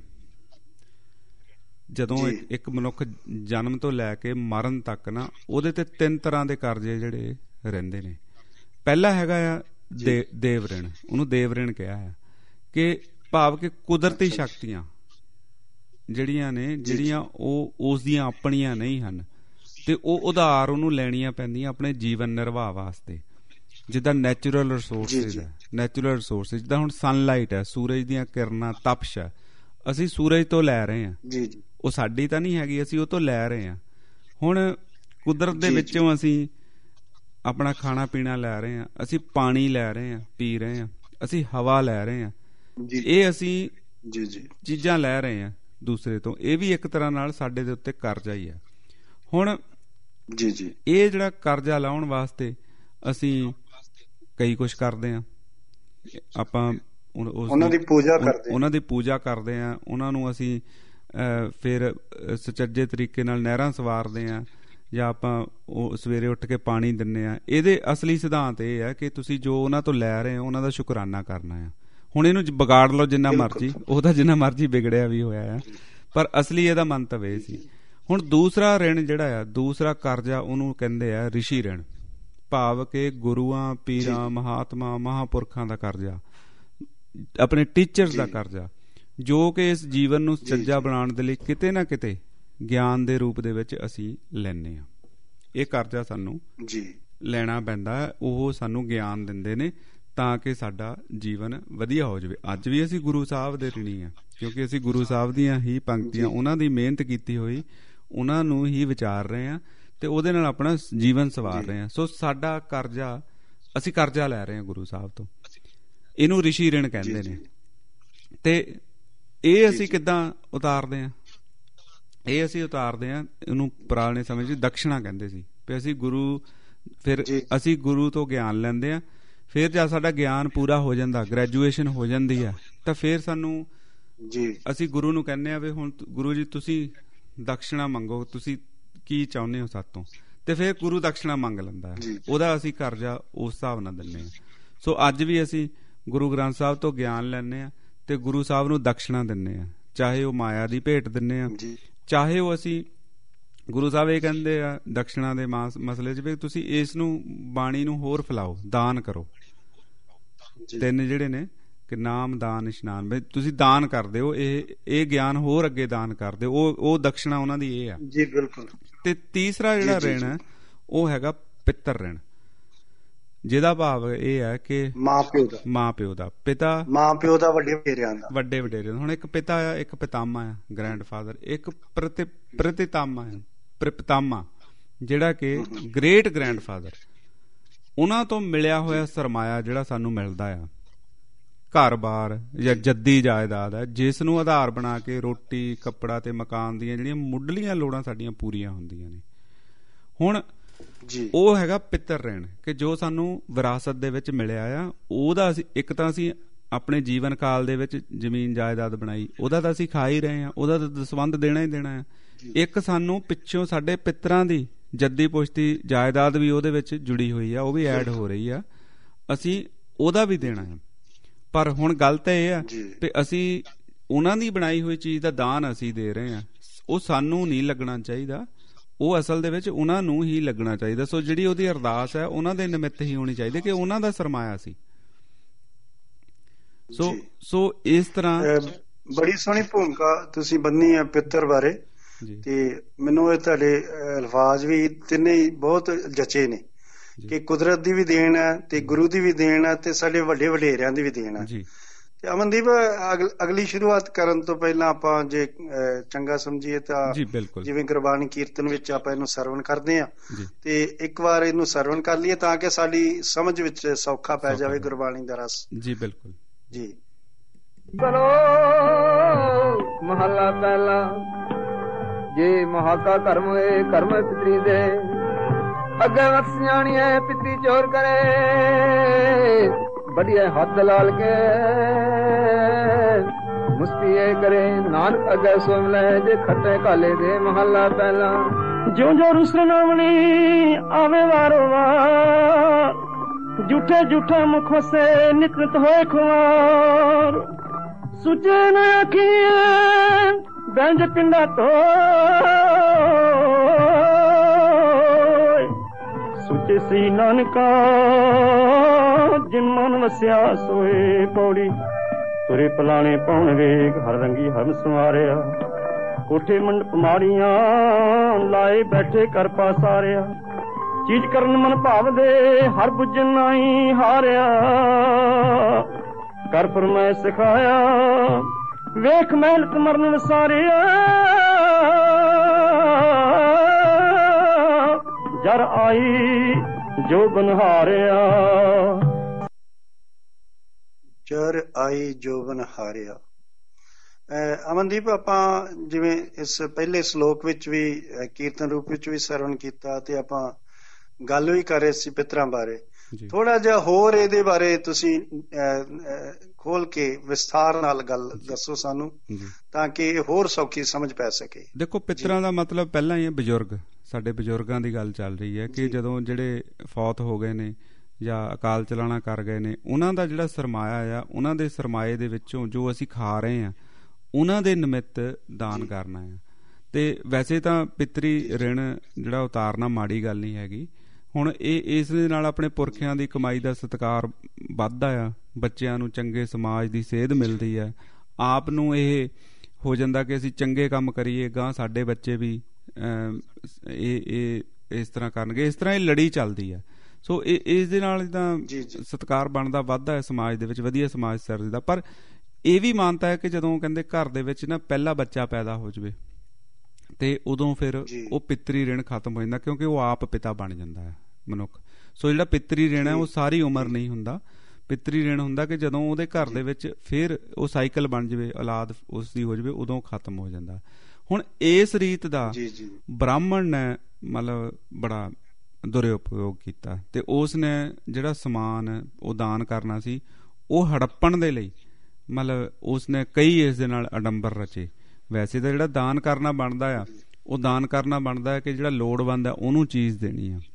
ਜਦੋਂ ਇੱਕ ਮਨੁੱਖ ਜਨਮ ਤੋਂ ਲੈ ਕੇ ਮਰਨ ਤੱਕ ਨਾ, ਉਹਦੇ ਤੇ ਤਿੰਨ ਤਰ੍ਹਾਂ ਦੇ ਕਰਜ਼ੇ ਜਿਹੜੇ ਰਹਿੰਦੇ ਨੇ। ਪਹਿਲਾ ਹੈਗਾ ਆ ਦੇ ਦੇਵ ਰਿਣ, ਉਹਨੂੰ ਦੇਵ ਰਿਣ ਕਿਹਾ ਹੈ, ਕਿ ਭਾਵ ਕਿ ਕੁਦਰਤੀ ਸ਼ਕਤੀਆਂ ਜਿਹੜੀਆਂ ਨੇ, ਜਿਹੜੀਆਂ ਉਹ ਉਸ ਦੀਆਂ ਆਪਣੀਆਂ ਨਹੀਂ ਹਨ, ਤੇ ਉਹ ਉਧਾਰ ਉਹਨੂੰ ਲੈਣੀਆਂ ਪੈਂਦੀਆਂ ਆਪਣੇ ਜੀਵਨ ਨਿਰਵਾਹ ਵਾਸਤੇ। ਜਿੱਦਾਂ ਨੈਚੁਰਲ ਰਿਸੋਰਸਿਸ ਹੈ, ਨੈਚੁਰਲ ਰਿਸੋਰਸਿਸ ਜਿੱਦਾਂ ਹੁਣ ਸਨਲਾਈਟ ਹੈ, ਸੂਰਜ ਦੀਆਂ ਕਿਰਨਾਂ, ਤਪਸ਼ ਹੈ, ਅਸੀਂ ਸੂਰਜ ਤੋਂ ਲੈ ਰਹੇ ਹਾਂ, ਉਹ ਸਾਡੀ ਤਾਂ ਨਹੀਂ ਹੈਗੀ, ਅਸੀਂ ਉਹ ਤੋਂ ਲੈ ਰਹੇ ਹਾਂ। ਹੁਣ ਕੁਦਰਤ ਦੇ ਵਿੱਚੋਂ ਅਸੀਂ ਆਪਣਾ ਖਾਣਾ ਪੀਣਾ ਲੈ ਰਹੇ ਹਾਂ, ਅਸੀਂ ਪਾਣੀ ਲੈ ਰਹੇ ਹਾਂ, ਪੀ ਰਹੇ ਹਾਂ, ਅਸੀਂ ਹਵਾ ਲੈ ਰਹੇ ਹਾਂ, ਇਹ ਅਸੀਂ ਚੀਜ਼ਾਂ ਲੈ ਰਹੇ ਹਾਂ ਦੂਸਰੇ ਤੋਂ, ਇਹ ਵੀ ਇੱਕ ਤਰ੍ਹਾਂ ਨਾਲ ਸਾਡੇ ਦੇ ਉੱਤੇ ਕਰਜ਼ਾ ਹੀ ਹੈ। ਹੁਣ ਜੀ ਜੀ ਇਹ ਜਿਹੜਾ ਕਰਜ਼ਾ ਲਾਉਣ ਵਾਸਤੇ ਅਸੀਂ ਕਈ ਕੁਛ ਕਰਦੇ ਹਾਂ, ਆਪਾਂ ਉਹਨਾਂ ਦੀ ਪੂਜਾ ਕਰਦੇ ਉਹਨਾਂ ਦੀ ਪੂਜਾ ਕਰਦੇ ਹਾਂ, ਉਹਨਾਂ ਨੂੰ ਅਸੀਂ ਫਿਰ ਸੁਚੱਜੇ ਤਰੀਕੇ ਨਾਲ ਨਹਿਰਾਂ ਸਵਾਰਦੇ ਹਾਂ, ਜਾਂ ਆਪਾਂ ਉਹ ਸਵੇਰੇ ਉੱਠ ਕੇ ਪਾਣੀ ਦਿੰਦੇ ਹਾਂ। ਇਹਦੇ ਅਸਲੀ ਸਿਧਾਂਤ ਇਹ ਹੈ ਕਿ ਤੁਸੀਂ ਜੋ ਉਹਨਾਂ ਤੋਂ ਲੈ ਰਹੇ ਹੋ ਉਹਨਾਂ ਦਾ ਸ਼ੁਕਰਾਨਾ ਕਰਨਾ ਆ। ਹੁਣ ਇਹਨੂੰ ਵਿਗਾੜ ਲਓ ਜਿੰਨਾ ਮਰਜ਼ੀ, ਉਹਦਾ ਜਿੰਨਾ ਮਰਜ਼ੀ ਵਿਗੜਿਆ ਵੀ ਹੋਇਆ ਆ, ਪਰ ਅਸਲੀ ਇਹਦਾ ਮੰਤਵ ਇਹ ਸੀ। ਹੁਣ ਦੂਸਰਾ ਰਿਣ ਜਿਹੜਾ ਆ, ਦੂਸਰਾ ਕਰਜ਼ਾ, ਉਹਨੂੰ ਕਹਿੰਦੇ ਆ ਰਿਸ਼ੀ ਰਿਣ, ਭਾਵ ਕਿ ਗੁਰੂਆਂ, ਪੀਰਾਂ, ਮਹਾਤਮਾ, ਮਹਾਂਪੁਰਖਾਂ ਦਾ ਕਰਜ਼ਾ, ਆਪਣੇ ਟੀਚਰਸ ਦਾ ਕਰਜ਼ਾ, ਜੋ ਕਿ ਇਸ ਜੀਵਨ ਨੂੰ ਸੱਜਾ ਬਣਾਉਣ ਦੇ ਲਈ ਕਿਤੇ ਨਾ ਕਿਤੇ ਗਿਆਨ ਦੇ ਰੂਪ ਦੇ ਵਿੱਚ ਅਸੀਂ ਲੈਂਦੇ ਹਾਂ। ਇਹ ਕਰਜ਼ਾ ਸਾਨੂੰ ਲੈਣਾ ਪੈਂਦਾ, ਉਹ ਸਾਨੂੰ ਗਿਆਨ ਦਿੰਦੇ ਨੇ ਤਾਂ ਕਿ ਸਾਡਾ ਜੀਵਨ ਵਧੀਆ ਹੋ ਜਾਵੇ। ਅੱਜ ਵੀ ਅਸੀਂ ਗੁਰੂ ਸਾਹਿਬ ਦੇ ਰਿਣੀ ਹਾਂ, ਕਿਉਂਕਿ ਅਸੀਂ ਗੁਰੂ ਸਾਹਿਬ ਦੀਆਂ ਹੀ ਪੰਕਤੀਆਂ, ਉਹਨਾਂ ਦੀ ਮਿਹਨਤ ਕੀਤੀ ਹੋਈ, ਉਹਨਾਂ ਨੂੰ ਹੀ ਵਿਚਾਰ ਰਹੇ ਹਾਂ ਤੇ ਉਹਦੇ ਨਾਲ ਆਪਣਾ ਜੀਵਨ ਸਵਾਰ ਰਹੇ ਹਾਂ। ਸੋ ਸਾਡਾ ਕਰਜ਼ਾ, ਅਸੀਂ ਕਰਜ਼ਾ ਲੈ ਰਹੇ ਹਾਂ ਗੁਰੂ ਸਾਹਿਬ ਤੋਂ, ਇਹਨੂੰ ਰਿਸ਼ੀ ਰਿਣ ਕਹਿੰਦੇ ਨੇ। ਤੇ ਇਹ ਅਸੀਂ ਕਿੱਦਾਂ ਉਤਾਰਦੇ ਹਾਂ? ਇਹ ਅਸੀਂ ਉਤਾਰਦੇ ਹਾਂ, ਇਹਨੂੰ ਪੁਰਾਣੇ ਸਮੇਂ 'ਚ ਦਕਸ਼ਣਾ ਕਹਿੰਦੇ ਸੀ ਵੀ ਅਸੀਂ ਗੁਰੂ, ਫਿਰ ਅਸੀਂ ਗੁਰੂ ਤੋਂ ਗਿਆਨ ਲੈਂਦੇ ਹਾਂ, ਫਿਰ ਜਦ ਸਾਡਾ ਗਿਆਨ ਪੂਰਾ ਹੋ ਜਾਂਦਾ, ਗ੍ਰੈਜੂਏਸ਼ਨ ਹੋ ਜਾਂਦੀ ਆ, ਤਾਂ ਫਿਰ ਸਾਨੂੰ ਅਸੀਂ ਗੁਰੂ ਨੂੰ ਕਹਿੰਦੇ ਹਾਂ ਵੀ ਹੁਣ ਗੁਰੂ ਜੀ ਤੁਸੀਂ ਦਕਸ਼ਣਾ ਮੰਗੋ, ਤੁਸੀਂ ਕੀ ਚਾਹੁੰਦੇ ਹੋ ਸਾਤੋਂ, ਤੇ ਫਿਰ ਗੁਰੂ ਦਕਸ਼ਣਾ ਮੰਗ ਲੈਂਦਾ, ਉਹਦਾ ਅਸੀਂ ਕਰਜ਼ਾ ਉਸ ਹਿਸਾਬ ਨਾਲ ਦਿੰਦੇ ਹਾਂ। ਸੋ ਅੱਜ ਵੀ ਅਸੀਂ ਗੁਰੂ ਗ੍ਰੰਥ ਸਾਹਿਬ ਤੋਂ ਗਿਆਨ ਲੈਂਦੇ ਹਾਂ ਤੇ ਗੁਰੂ ਸਾਹਿਬ ਨੂੰ ਦਕਸ਼ਣਾ ਦਿੰਦੇ ਹਾਂ, ਚਾਹੇ ਉਹ ਮਾਇਆ ਦੀ ਭੇਟ ਦਿੰਦੇ ਹਾਂ, ਚਾਹੇ ਉਹ ਅਸੀਂ, ਗੁਰੂ ਸਾਹਿਬ ਇਹ ਕਹਿੰਦੇ ਆ ਦਕਸ਼ਣਾ ਦੇ ਮਸਲੇ 'ਚ ਵੀ ਤੁਸੀਂ ਇਸ ਨੂੰ, ਬਾਣੀ ਨੂੰ ਹੋਰ ਫੈਲਾਓ, ਦਾਨ ਕਰੋ। ਤਿੰਨ ਜਿਹੜੇ ਨੇ ਕਿ ਨਾਮ, ਦਾਨ, ਇਸ਼ਨਾਨ, ਵੀ ਤੁਸੀਂ ਦਾਨ ਕਰਦੇ ਹੋ, ਇਹ ਇਹ ਗਿਆਨ ਹੋਰ ਅੱਗੇ ਦਾਨ ਕਰਦੇ ਹੋ, ਉਹ ਉਹ ਦਕਸ਼ਣਾ ਉਹਨਾਂ ਦੀ ਇਹ ਆ ਜੀ। ਬਿਲਕੁਲ। ਤੇ ਤੀਸਰਾ ਜਿਹੜਾ ਰਿਣ ਹੈ ਉਹ ਹੈਗਾ ਪਿੱਤਰ ਰਿਣ, ਜਿਹਦਾ ਭਾਵ ਇਹ ਹੈ ਕਿ ਮਾਂ ਪਿਓ ਦਾ, ਮਾਂ ਪਿਓ ਦਾ, ਪਿਤਾ, ਮਾਂ ਪਿਓ ਦਾ, ਵੱਡੇ ਵਡੇਰਿਆਂ ਦਾ, ਵੱਡੇ ਵਡੇਰਿਆਂ ਦਾ। ਹੁਣ ਇੱਕ ਪਿਤਾ ਆ, ਇੱਕ ਪਿਤਾਮਾ ਆ, ਗ੍ਰੈਂਡ ਫਾਦਰ, ਇੱਕ ਪ੍ਰਤੀ ਪ੍ਰਤਿਤਾਮਾ ਆ, ਪ੍ਰਪਤਾਮਾ, ਜਿਹੜਾ ਕਿ ਗ੍ਰੇਟ ਗ੍ਰੈਂਡ ਫਾਦਰ। ਉਹਨਾਂ ਤੋਂ ਮਿਲਿਆ ਹੋਇਆ ਸਰਮਾਇਆ ਜਿਹੜਾ ਸਾਨੂੰ ਮਿਲਦਾ ਆ, ਘਰ ਬਾਰ ਜਾਂ ਜੱਦੀ ਜਾਇਦਾਦ ਹੈ, ਜਿਸ ਨੂੰ ਆਧਾਰ ਬਣਾ ਕੇ ਰੋਟੀ, ਕੱਪੜਾ ਤੇ ਮਕਾਨ ਦੀਆਂ ਜਿਹੜੀਆਂ ਮੁੱਢਲੀਆਂ ਲੋੜਾਂ ਸਾਡੀਆਂ ਪੂਰੀਆਂ ਹੁੰਦੀਆਂ ਨੇ। ਹੁਣ ਉਹ ਹੈਗਾ ਪਿੱਤਰ ਰਿਣ, ਕਿ ਜੋ ਸਾਨੂੰ ਵਿਰਾਸਤ ਦੇ ਵਿੱਚ ਮਿਲਿਆ ਆ, ਉਹਦਾ ਅਸੀਂ ਇੱਕ ਤਾਂ ਅਸੀਂ ਆਪਣੇ ਜੀਵਨ ਕਾਲ ਦੇ ਵਿੱਚ ਜ਼ਮੀਨ ਜਾਇਦਾਦ ਬਣਾਈ, ਉਹਦਾ ਤਾਂ ਅਸੀਂ ਖਾ ਹੀ ਰਹੇ ਹਾਂ, ਉਹਦਾ ਤਾਂ ਦਸਵੰਧ ਦੇਣਾ ਹੀ ਦੇਣਾ ਹੈ। ਇੱਕ ਸਾਨੂੰ ਪਿੱਛੋਂ ਸਾਡੇ ਪਿੱਤਰਾਂ ਦੀ ਜੱਦੀ ਪੁਸ਼ਤੀ ਜਾਇਦਾਦ ਵੀ ਉਹਦੇ ਵਿੱਚ ਜੁੜੀ ਹੋਈ ਆ, ਉਹ ਵੀ ਐਡ ਹੋ ਰਹੀ ਆ, ਅਸੀਂ ਉਹਦਾ ਵੀ ਦੇਣਾ ਹੈ। ਪਰ ਹੁਣ ਗੱਲ ਤਾਂ ਇਹ ਆ ਕਿ ਅਸੀਂ ਉਹਨਾਂ ਦੀ ਬਣਾਈ ਹੋਈ ਚੀਜ਼ ਦਾ ਦਾਨ ਅਸੀਂ ਦੇ ਰਹੇ ਹਾਂ, ਉਹ ਸਾਨੂੰ ਨਹੀਂ ਲੱਗਣਾ ਚਾਹੀਦਾ, ਉਹ ਅਸਲ ਦੇ ਵਿੱਚ ਉਹਨਾਂ ਨੂੰ ਹੀ ਲੱਗਣਾ ਚਾਹੀਦਾ। ਸੋ ਜਿਹੜੀ ਉਹਦੀ ਅਰਦਾਸ ਹੈ ਉਹਨਾਂ ਦੇ ਨਿਮਿਤ ਹੀ ਹੋਣੀ ਚਾਹੀਦੀ ਕਿ ਉਹਨਾਂ ਦਾ ਸਰਮਾਇਆ ਸੀ। ਸੋ ਸੋ ਇਸ ਤਰ੍ਹਾਂ ਬੜੀ ਸੋਹਣੀ ਭੂਮਿਕਾ ਤੁਸੀਂ ਬੰਨੀ ਹੈ ਪਿੱਤਰ ਬਾਰੇ, ਤੇ ਮੈਨੂੰ ਇਹ ਤੁਹਾਡੇ ਅਲਫਾਜ਼ ਵੀ ਤਿੰਨੇ ਹੀ ਬਹੁਤ ਜਚੇ ਨੇ ਕਿ ਕੁਦਰਤ ਦੀ ਵੀ ਦੇਣ ਹੈ, ਤੇ ਗੁਰੂ ਦੀ ਵੀ ਦੇਣ ਹੈ, ਤੇ ਸਾਡੇ ਵੱਡੇ ਵਡੇਰਿਆਂ ਦੀ ਵੀ ਦੇਣ ਹੈ। ਤੇ ਅਮਨਦੀਪ, ਅਗਲੀ ਸ਼ੁਰੂਆਤ ਕਰਨ ਤੋਂ ਪਹਿਲਾਂ ਆਪਾਂ ਜੇ ਚੰਗਾ ਸਮਝੀਏ ਤਾਂ ਜਿਵੇਂ ਗੁਰਬਾਣੀ ਕੀਰਤਨ ਵਿੱਚ ਆਪਾਂ ਇਹਨੂੰ ਸਰਵਣ ਕਰਦੇ ਹਾਂ, ਤੇ ਇੱਕ ਵਾਰ ਇਹਨੂੰ ਸਰਵਣ ਕਰ ਲਈਏ ਤਾਂ ਕਿ ਸਾਡੀ ਸਮਝ ਵਿੱਚ ਸੌਖਾ ਪੈ ਜਾਵੇ ਗੁਰਬਾਣੀ ਦਾ ਰਸ। ਜੀ ਬਿਲਕੁਲ ਜੀ। ਚਲੋ ਮਹੱਲਾ ਪਹਿਲਾ। ਜੇ ਮਹਾਕਾ ਕਰਮ ਹੋਏ ਕਰਮ ਪਿਤਰੀ ਦੇ, ਅੱਗੇ ਵਤ ਸਿਆਣੀਏ ਪਿਤਰੀ ਚੋਰ ਕਰੇ, बढ़िया हथ लाल के मुस्तिए करे, नानक अगे सुन ले जे खट्टे काले दे। महला पहला। ज्यों जो रुसन नामनी आवे वारो वार, झूठे झूठे मुखों से निकलत होए खुआर, सुचे न अखिए बैंज पिंडा तो सुचे सी नानका जिन मन वसिया सोए। पौड़ी तुरे पलाने पाउन वेग हर रंगी हरम संवारिया, कोठे मंडप माड़ियां लाए बैठे कर पासारिया, ਚੀਜ਼ ਕਰਨ ਮਨ ਭਾਵ ਦੇ ਹਰ ਬੁੱਝਣ ਨਾਹੀ ਹਾਰਿਆ ਕਰ ਫਰਮਾਇ ਸਿਖਾਇਆ ਵੇਖ ਮਿਹਨਤ ਮਰਨ ਵਿਸਾਰਿਆ ਜਰ ਆਈ ਜੋ ਬਨਹਾਰਿਆ ਜਰ ਆਈ ਜੋ ਬਨਹਾਰਿਆ। ਅਮਨਦੀਪ, ਆਪਾਂ ਜਿਵੇਂ ਇਸ ਪਹਿਲੇ ਸ਼ਲੋਕ ਵਿੱਚ ਵੀ ਕੀਰਤਨ ਰੂਪ ਵਿੱਚ ਵੀ ਸਰਵਣ ਕੀਤਾ ਤੇ ਆਪਾਂ ਗੱਲ ਵੀ ਕਰ ਰਹੇ ਸੀ ਪਿੱਤਰਾਂ ਬਾਰੇ, ਥੋੜਾ ਜਿਹਾ ਹੋਰ ਇਹਦੇ ਬਾਰੇ ਤੁਸੀਂ ਖੋਲ ਕੇ ਵਿਸਥਾਰ ਨਾਲ ਗੱਲ ਦੱਸੋ ਸਾਨੂੰ ਤਾਂ ਕਿ ਹੋਰ ਸੌਖੀ ਸਮਝ ਪੈ ਸਕੇ। ਦੇਖੋ, ਪਿੱਤਰਾਂ ਦਾ ਮਤਲਬ ਪਹਿਲਾਂ ਹੀ ਹੈ ਬਜ਼ੁਰਗ, ਸਾਡੇ ਬਜ਼ੁਰਗਾਂ ਦੀ ਗੱਲ ਚੱਲ ਰਹੀ ਹੈ ਕਿ ਜਦੋਂ ਜਿਹੜੇ ਫੌਤ ਹੋ ਗਏ ਨੇ ਜਾਂ ਅਕਾਲ ਚਲਾਣਾ ਕਰ ਗਏ ਨੇ, ਉਹਨਾਂ ਦਾ ਜਿਹੜਾ ਸਰਮਾਇਆ ਆ, ਉਹਨਾਂ ਦੇ ਸਰਮਾਏ ਦੇ ਵਿੱਚੋਂ ਜੋ ਅਸੀਂ ਖਾ ਰਹੇ ਹਾਂ ਉਹਨਾਂ ਦੇ ਨਿਮਿਤ ਦਾਨ ਕਰਨਾ ਆ। ਤੇ ਵੈਸੇ ਤਾਂ ਪਿਤਰੀ ਰਿਣ ਜਿਹੜਾ ਉਤਾਰਨਾ ਮਾੜੀ ਗੱਲ ਨਹੀਂ ਹੈਗੀ। ਹੁਣ ਇਹ ਇਸ ਦੇ ਨਾਲ ਆਪਣੇ ਪੁਰਖਿਆਂ ਦੀ ਕਮਾਈ ਦਾ ਸਤਿਕਾਰ ਵੱਧਦਾ ਆ, ਬੱਚਿਆਂ ਨੂੰ ਚੰਗੇ ਸਮਾਜ ਦੀ ਸੇਧ ਮਿਲਦੀ ਹੈ, ਆਪ ਨੂੰ ਇਹ ਹੋ ਜਾਂਦਾ ਕਿ ਅਸੀਂ ਚੰਗੇ ਕੰਮ ਕਰੀਏ, ਗਾਂ ਸਾਡੇ ਬੱਚੇ ਵੀ ਇਹ ਇਹ ਇਸ ਤਰ੍ਹਾਂ ਕਰਨਗੇ, ਇਸ ਤਰ੍ਹਾਂ ਇਹ ਲੜੀ ਚੱਲਦੀ ਹੈ। ਸੋ ਇਹ ਇਸ ਦੇ ਨਾਲ ਤਾਂ ਸਤਿਕਾਰ ਬਣਦਾ ਵੱਧਦਾ ਹੈ ਸਮਾਜ ਦੇ ਵਿੱਚ, ਵਧੀਆ ਸਮਾਜ ਸਿਰਜਦਾ। ਪਰ ਇਹ ਵੀ ਮਾਨਤਾ ਹੈ ਕਿ ਜਦੋਂ ਕਹਿੰਦੇ ਘਰ ਦੇ ਵਿੱਚ ਨਾ ਪਹਿਲਾ ਬੱਚਾ ਪੈਦਾ ਹੋ ਜਾਵੇ ਤੇ ਉਦੋਂ ਫਿਰ ਉਹ ਪਿਤਰੀ ਰਿਣ ਖਤਮ ਹੋ ਜਾਂਦਾ, ਕਿਉਂਕਿ ਉਹ ਆਪ ਪਿਤਾ ਬਣ ਜਾਂਦਾ ਹੈ ਮਨੁੱਖ। ਸੋ ਜਿਹੜਾ ਪਿਤਰੀ ਰਿਣ ਹੈ ਉਹ ਸਾਰੀ ਉਮਰ ਨਹੀਂ ਹੁੰਦਾ। ਪਿਤਰੀ ਰਿਣ ਹੁੰਦਾ ਕਿ ਜਦੋਂ ਉਹਦੇ ਘਰ ਦੇ ਵਿੱਚ ਫਿਰ ਉਹ ਸਾਈਕਲ ਬਣ ਜਾਵੇ, ਔਲਾਦ ਉਸ ਦੀ ਹੋ ਜਾਵੇ, ਉਦੋਂ ਖਤਮ ਹੋ ਜਾਂਦਾ। ਹੁਣ ਇਸ ਰੀਤ ਦਾ ਬ੍ਰਾਹਮਣ ਨੇ ਮਤਲਬ ਬੜਾ ਦੁਰਉਪਯੋਗ ਕੀਤਾ ਤੇ ਉਸ ਨੇ ਜਿਹੜਾ ਸਮਾਨ ਉਹ ਦਾਨ ਕਰਨਾ ਸੀ ਉਹ ਹੜੱਪਣ ਦੇ ਲਈ ਮਤਲਬ ਉਸ ਨੇ ਕਈ ਇਸ ਦੇ ਨਾਲ ਅਡੰਬਰ ਰਚੇ। ਵੈਸੇ ਤਾਂ ਜਿਹੜਾ ਦਾਨ ਕਰਨਾ ਬਣਦਾ ਆ, ਉਹ ਦਾਨ ਕਰਨਾ ਬਣਦਾ ਹੈ ਕਿ ਜਿਹੜਾ ਲੋੜਵੰਦ ਹੈ ਉਹਨੂੰ ਚੀਜ਼ ਦੇਣੀ ਆ,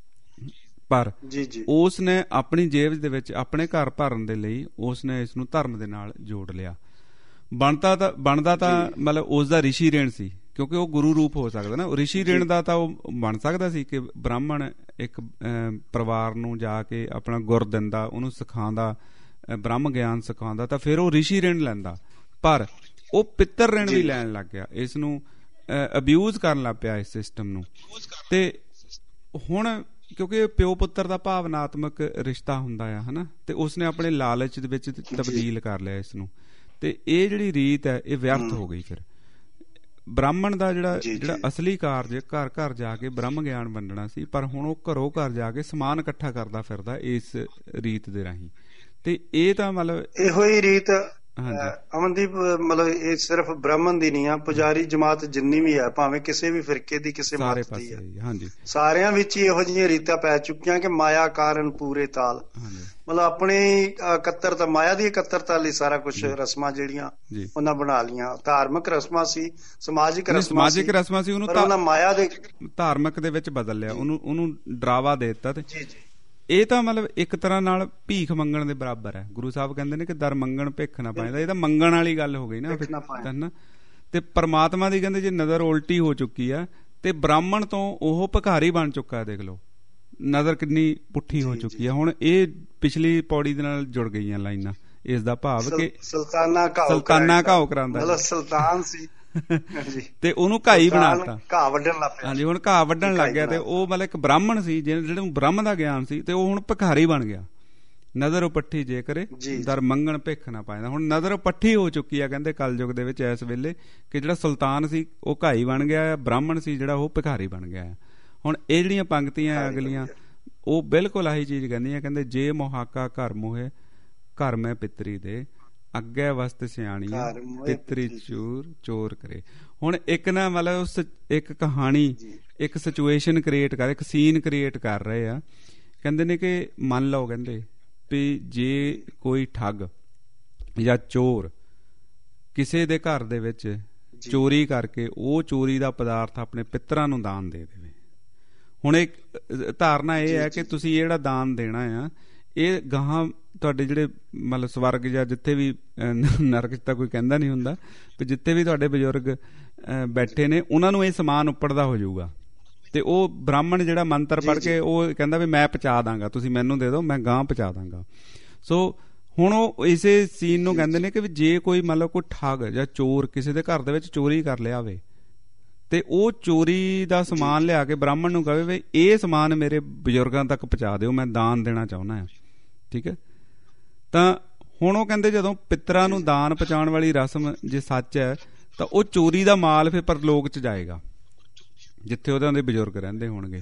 ਪਰ ਉਸ ਨੇ ਆਪਣੀ ਜੇਬ ਦੇ ਵਿੱਚ ਆਪਣੇ ਘਰ ਭਰਨ ਦੇ ਲਈ ਉਸ ਨੇ ਇਸ ਨੂੰ ਧਰਮ ਦੇ ਨਾਲ ਜੋੜ ਲਿਆ। ਬਣਦਾ ਤਾਂ ਬਣਦਾ ਤਾਂ ਮਤਲਬ ਉਸ ਦਾ ਰਿਸ਼ੀ ਰਿਣ ਸੀ, ਕਿਉਂਕਿ ਉਹ ਗੁਰੂ ਰੂਪ ਹੋ ਸਕਦਾ ਨਾ। ਰਿਸ਼ੀ ਰਿਣ ਦਾ ਤਾਂ ਉਹ ਬਣ ਸਕਦਾ ਸੀ ਕਿ ਬ੍ਰਾਹਮਣ ਇੱਕ ਪਰਿਵਾਰ ਨੂੰ ਜਾ ਕੇ ਆਪਣਾ ਗੁਰ ਦਿੰਦਾ, ਉਹਨੂੰ ਸਿਖਾਉਂਦਾ, ਬ੍ਰਹਮ ਗਿਆਨ ਸਿਖਾਉਂਦਾ, ਤਾਂ ਫਿਰ ਉਹ ਰਿਸ਼ੀ ਰਿਣ ਲੈਂਦਾ। ਪਰ ਉਹ ਪਿੱਤਰ ਰਿਣ ਵੀ ਲੈਣ ਲੱਗ ਗਿਆ, ਇਸ ਨੂੰ ਅਬਿਊਜ਼ ਕਰਨ ਲੱਗ ਪਿਆ ਇਸ ਸਿਸਟਮ ਨੂੰ। ਤੇ ਹੁਣ ਕਿਉਂਕਿ ਪਿਓ ਪੁੱਤਰ ਦਾ ਭਾਵਨਾਤਮਕ ਰਿਸ਼ਤਾ ਹੁੰਦਾ ਆ ਹਨਾ, ਤੇ ਉਸਨੇ ਆਪਣੇ ਲਾਲਚ ਦੇ ਵਿੱਚ ਤਬਦੀਲ ਕਰ ਲਿਆ ਇਸ ਨੂੰ, ਤੇ ਇਹ ਜਿਹੜੀ ਰੀਤ ਹੈ ਇਹ ਵਿਅਰਥ ਹੋ ਗਈ। ਫਿਰ ਬ੍ਰਾਹਮਣ ਦਾ ਜਿਹੜਾ ਜਿਹੜਾ ਅਸਲੀ ਕਾਰਜ ਘਰ ਘਰ ਜਾ ਕੇ ਬ੍ਰਹਮ ਗਿਆਨ ਵੰਡਣਾ ਸੀ, ਪਰ ਹੁਣ ਉਹ ਘਰੋਂ ਘਰ ਜਾ ਕੇ ਸਮਾਨ ਇਕੱਠਾ ਕਰਦਾ ਫਿਰਦਾ ਇਸ ਰੀਤ ਦੇ ਰਾਹੀਂ। ਤੇ ਇਹ ਤਾਂ ਮਤਲਬ ਇਹੋ ਹੀ ਰੀਤ ਅਮਨਦੀਪ ਮਤਲਬ ਇਹ ਸਿਰਫ ਬ੍ਰਾਹਮਣ ਦੀ ਨਹੀਂ ਆ, ਪੁਜਾਰੀ ਜਮਾਤ ਜਿੰਨੀ ਵੀ ਹੈ, ਭਾਵੇਂ ਕਿਸੇ ਵੀ ਫਿਰਕੇ ਦੀ ਕਿਸੇ ਮਤ ਦੀ ਹੈ, ਹਾਂਜੀ ਸਾਰਿਆਂ ਵਿੱਚ ਹੀ ਇਹੋ ਜਿਹੀਆਂ ਰੀਤਾਂ ਪੈ ਚੁੱਕੀਆਂ ਕਿ ਮਾਇਆ ਕਾਰਨ ਪੂਰੇ ਤਾਲ, ਮਤਲਬ ਆਪਣੀ ਇਕੱਤਰਤਾ, ਮਾਇਆ ਦੀ ਇਕੱਤਰਤਾ ਲਈ ਸਾਰਾ ਕੁਛ ਰਸਮਾਂ ਜਿਹੜੀਆਂ ਉਹਨਾਂ ਬਣਾ ਲਈਆਂ। ਧਾਰਮਿਕ ਰਸਮਾਂ ਸੀ, ਸਮਾਜਿਕ ਰਸਮਾਂ ਸਮਾਜਿਕ ਰਸਮਾਂ ਸੀ, ਉਹਨੂੰ ਮਾਇਆ ਦੇ ਧਾਰਮਿਕ ਦੇ ਵਿੱਚ ਬਦਲ ਲਿਆ, ਉਹਨੂੰ ਉਹਨੂੰ ਡਰਾਵਾ ਦੇ ਦਿੱਤਾ। ਤੇ ਇਹ ਤਾਂ ਮਤਲਬ ਇੱਕ ਤਰ੍ਹਾਂ ਨਾਲ ਭੀਖ ਮੰਗਣ ਦੇ ਬਰਾਬਰ ਹੈ। ਗੁਰੂ ਸਾਹਿਬ ਕਹਿੰਦੇ ਨੇ ਕਿ ਦਰ ਮੰਗਣ ਭਿੱਖ ਨਾ ਪਾਇਦਾ, ਇਹ ਤਾਂ ਮੰਗਣ ਵਾਲੀ ਗੱਲ ਹੋ ਗਈ ਨਾ। ਤੇ ਪਰਮਾਤਮਾ ਦੀ ਕਹਿੰਦੇ ਜੇ ਨਜ਼ਰ ਉਲਟੀ ਹੋ ਚੁੱਕੀ ਆ ਤੇ ਬ੍ਰਾਹਮਣ ਤੋਂ ਉਹ ਭਿਖਾਰੀ ਬਣ ਚੁੱਕਾ, ਦੇਖ ਲਓ ਨਜ਼ਰ ਕਿੰਨੀ ਪੁੱਠੀ ਹੋ ਚੁੱਕੀ ਆ। ਹੁਣ ਇਹ ਪਿਛਲੀ ਪੌੜੀ ਦੇ ਨਾਲ ਜੁੜ ਗਈਆਂ ਲਾਈਨਾਂ, ਇਸ ਦਾ ਭਾਵ ਕਿ ਸੁਲਤਾਨਾ ਸੁਲਤਾਨਾ ਘਾਓ ਕਰਾਂਦਾ, ਸੁਲਤਾਨ ਸੀ ਤੇ ਉਹਨੂੰ ਘਾਈ ਬਣਾਤਾ, ਘਾਹ ਵੱਢਣ ਲੱਗ ਪਿਆ। ਹਾਂਜੀ, ਹੁਣ ਘਾਹ ਵੱਢਣ ਲੱਗ ਗਿਆ। ਤੇ ਉਹ ਮਤਲਬ ਇੱਕ ਬ੍ਰਾਹਮਣ ਸੀ ਜਿਹੜੇ ਬ੍ਰਹਮ ਦਾ ਗਿਆਨ ਸੀ, ਤੇ ਉਹ ਹੁਣ ਭਿਖਾਰੀ ਬਣ ਗਿਆ। ਨਜ਼ਰ ਪੱਠੀ ਜੇ ਕਰੇ ਦਰ ਮੰਗਣ ਭਿੱਖ ਨਾ ਪਾਇਦਾ। ਹੁਣ ਨਜ਼ਰ ਪੱਠੀ ਹੋ ਚੁੱਕੀ ਆ ਕਹਿੰਦੇ ਕਲਯੁਗ ਦੇ ਵਿੱਚ ਇਸ ਵੇਲੇ, ਕਿ ਜਿਹੜਾ ਸੁਲਤਾਨ ਸੀ ਉਹ ਘਾਈ ਬਣ ਗਿਆ, ਬ੍ਰਾਹਮਣ ਸੀ ਜਿਹੜਾ ਉਹ ਭਿਖਾਰੀ ਬਣ ਗਿਆ। ਹੁਣ ਇਹ ਜਿਹੜੀਆਂ ਪੰਕਤੀਆਂ ਅਗਲੀਆਂ ਉਹ ਬਿਲਕੁਲ ਆਹੀ ਚੀਜ਼ ਕਹਿੰਦੀਆਂ, ਕਹਿੰਦੇ ਜੇ ਮੁਹਾਕਾ ਘਰ ਮੋਹੇ ਘਰ ਮੈਂ ਪਿਤਰੀ ਦੇ, ਅੱਗੇ ਵਸਤ ਸਿਆਣੀਆਂ ਪਿਤਰੀ ਚੋਰ ਚੋਰ ਕਰੇ। ਹੁਣ ਇੱਕ ਨਾ ਮਤਲਬ ਉਸ ਇੱਕ ਕਹਾਣੀ, ਇੱਕ ਸਿਚੁਏਸ਼ਨ ਕ੍ਰੀਏਟ ਕਰ, ਇੱਕ ਸੀਨ ਕ੍ਰੀਏਟ ਕਰ ਰਹੇ ਆ। ਕਹਿੰਦੇ ਨੇ ਕਿ ਮੰਨ ਲਓ ਕਹਿੰਦੇ ਵੀ ਜੇ ਕੋਈ ਠੱਗ ਜਾਂ ਚੋਰ ਕਿਸੇ ਦੇ ਘਰ ਦੇ ਵਿੱਚ ਚੋਰੀ ਕਰਕੇ ਉਹ ਚੋਰੀ ਦਾ ਪਦਾਰਥ ਆਪਣੇ ਪਿੱਤਰਾਂ ਨੂੰ ਦਾਨ ਦੇ ਦੇਵੇ। ਹੁਣ ਇੱਕ ਧਾਰਨਾ ਇਹ ਹੈ ਕਿ ਤੁਸੀਂ ਇਹ ਜਿਹੜਾ ਦਾਨ ਦੇਣਾ ਆ ਇਹ ਗਾਹਾਂ ਤੁਹਾਡੇ ਜਿਹੜੇ ਮਤਲਬ ਸਵਰਗ ਜਾਂ ਜਿੱਥੇ ਵੀ ਨਰਕ ਤਾਂ ਕੋਈ ਕਹਿੰਦਾ ਨਹੀਂ ਹੁੰਦਾ, ਵੀ ਜਿੱਥੇ ਵੀ ਤੁਹਾਡੇ ਬਜ਼ੁਰਗ ਬੈਠੇ ਨੇ ਉਹਨਾਂ ਨੂੰ ਇਹ ਸਮਾਨ ਉੱਪੜਦਾ ਹੋ ਜਾਊਗਾ। ਤੇ ਉਹ ਬ੍ਰਾਹਮਣ ਜਿਹੜਾ ਮੰਤਰ ਪੜ੍ਹ ਕੇ ਉਹ ਕਹਿੰਦਾ ਵੀ ਮੈਂ ਪਹੁੰਚਾ ਦਾਂਗਾ, ਤੁਸੀਂ ਮੈਨੂੰ ਦੇ ਦਿਓ, ਮੈਂ ਗਾਂ ਪਹੁੰਚਾ ਦਾਂਗਾ। ਸੋ ਹੁਣ ਉਹ ਇਸੇ ਸੀਨ ਨੂੰ ਕਹਿੰਦੇ ਨੇ ਕਿ ਵੀ ਜੇ ਕੋਈ ਮੰਨ ਲਓ ਕੋਈ ਠੱਗ ਜਾਂ ਚੋਰ ਕਿਸੇ ਦੇ ਘਰ ਦੇ ਵਿੱਚ ਚੋਰੀ ਕਰ ਲਿਆ ਹੋਵੇ ਤੇ ਉਹ ਚੋਰੀ ਦਾ ਸਮਾਨ ਲਿਆ ਕੇ ਬ੍ਰਾਹਮਣ ਨੂੰ ਕਹੇ ਵੀ ਇਹ ਸਮਾਨ ਮੇਰੇ ਬਜ਼ੁਰਗਾਂ ਤੱਕ ਪਹੁੰਚਾ ਦਿਓ, ਮੈਂ ਦਾਨ ਦੇਣਾ ਚਾਹੁੰਦਾ ਹਾਂ, ਠੀਕ ਹੈ। ਤਾਂ ਹੁਣ ਉਹ ਕਹਿੰਦੇ ਜਦੋਂ ਪਿੱਤਰਾਂ ਨੂੰ ਦਾਨ ਪਹੁੰਚਾਉਣ ਵਾਲੀ ਰਸਮ ਜੇ ਸੱਚ ਹੈ ਤਾਂ ਉਹ ਚੋਰੀ ਦਾ ਮਾਲ ਫਿਰ ਪਰਲੋਕ 'ਚ ਜਾਏਗਾ, ਜਿੱਥੇ ਉਹਦੇ ਦੇ ਬਜ਼ੁਰਗ ਰਹਿੰਦੇ ਹੋਣਗੇ।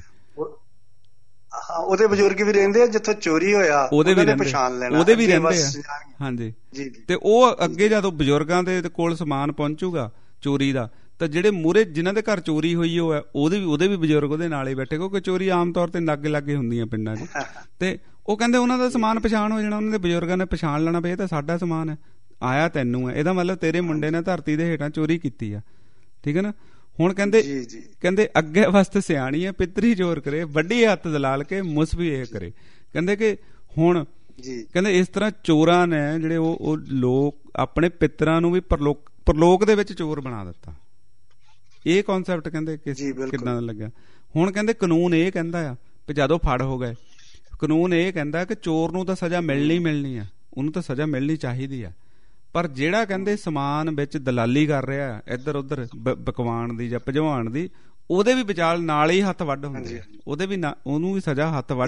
ਉਹਦੇ ਬਜ਼ੁਰਗ ਵੀ ਰਹਿੰਦੇ ਆ, ਜਿੱਥੋਂ ਚੋਰੀ ਹੋਇਆ ਉਹਦੇ ਵੀ ਪਛਾਣ ਲੈਣਾ, ਉਹਦੇ ਵੀ ਰਹਿੰਦੇ ਆ। ਹਾਂਜੀ, ਤੇ ਉਹ ਅੱਗੇ ਜਦੋਂ ਬਜ਼ੁਰਗਾਂ ਦੇ ਕੋਲ ਸਮਾਨ ਪਹੁੰਚੂਗਾ ਚੋਰੀ ਦਾ, ਤਾਂ ਜਿਹੜੇ ਮੂਹਰੇ ਜਿਨ੍ਹਾਂ ਦੇ ਘਰ ਚੋਰੀ ਹੋਈ ਉਹ ਹੈ ਉਹਦੇ ਵੀ ਉਹਦੇ ਵੀ ਬਜ਼ੁਰਗ ਉਹਦੇ ਨਾਲ ਹੀ ਬੈਠੇ, ਕਿਉਂਕਿ ਚੋਰੀ ਆਮ ਤੌਰ ਤੇ ਲਾਗੇ ਲਾਗੇ ਹੁੰਦੀਆਂ ਪਿੰਡਾਂ 'ਚ। ਤੇ ਉਹ ਕਹਿੰਦੇ ਉਹਨਾਂ ਦਾ ਸਮਾਨ ਪਛਾਣ ਹੋ ਜਾਣਾ, ਉਹਨਾਂ ਦੇ ਬਜ਼ੁਰਗਾਂ ਨੇ ਪਛਾਣ ਲੈਣਾ ਵੀ ਇਹ ਤਾਂ ਸਾਡਾ ਸਮਾਨ ਹੈ, ਆਇਆ ਤੈਨੂੰ ਹੈ, ਇਹਦਾ ਮਤਲਬ ਤੇਰੇ ਮੁੰਡੇ ਨੇ ਧਰਤੀ ਦੇ ਹੇਠਾਂ ਚੋਰੀ ਕੀਤੀ ਆ, ਠੀਕ ਹੈ ਨਾ। ਹੁਣ ਕਹਿੰਦੇ ਕਹਿੰਦੇ ਅੱਗੇ ਵਾਸਤੇ ਸਿਆਣੀ ਹੈ ਪਿੱਤਰੀ ਚੋਰ ਕਰੇ, ਵੱਡੀ ਹੱਥ ਦਲਾਲ ਕੇ ਮੁਸ ਵੀ ਇਹ ਕਰੇ। ਕਹਿੰਦੇ ਕਿ ਹੁਣ ਕਹਿੰਦੇ ਇਸ ਤਰ੍ਹਾਂ ਚੋਰਾਂ ਨੇ ਜਿਹੜੇ ਉਹ ਉਹ ਲੋਕ ਆਪਣੇ ਪਿੱਤਰਾਂ ਨੂੰ ਵੀ ਪਰਲੋਕ ਪਰਲੋਕ ਦੇ ਵਿੱਚ ਚੋਰ ਬਣਾ ਦਿੱਤਾ। ਇਹ ਕੌਨਸੈਪਟ ਕਹਿੰਦੇ ਕਿੱਦਾਂ ਦਾ ਲੱਗਾ। ਹੁਣ ਕਹਿੰਦੇ ਕਾਨੂੰਨ ਇਹ ਕਹਿੰਦਾ ਆ ਕਿ ਜਦੋਂ ਫੜ ਹੋ ਗਏ, ਕਾਨੂੰਨ ਇਹ ਕਹਿੰਦਾ ਕਿ ਚੋਰ ਨੂੰ ਤਾਂ ਸਜ਼ਾ ਮਿਲਣੀ ਮਿਲਣੀ ਆ, ਉਹਨੂੰ ਤਾਂ ਸਜ਼ਾ ਮਿਲਣੀ ਚਾਹੀਦੀ ਆ, ਪਰ ਜਿਹੜਾ ਕਹਿੰਦੇ ਸਮਾਨ ਵਿੱਚ ਦਲਾਲੀ ਕਰ ਰਿਹਾ ਇੱਧਰ ਉੱਧਰ ਬਕਵਾਨ ਦੀ ਜਾਂ ਭਜਵਾਨ ਦੀ, ਉਹਦੇ ਵੀ ਵਿਚਾਲ ਨਾਲ ਹੀ ਹੱਥ ਵੱਢ ਹੁੰਦੇ, ਉਹਦੇ ਵੀ ਉਹਨੂੰ ਵੀ ਸਜ਼ਾ ਹੱਥ ਵੱਢ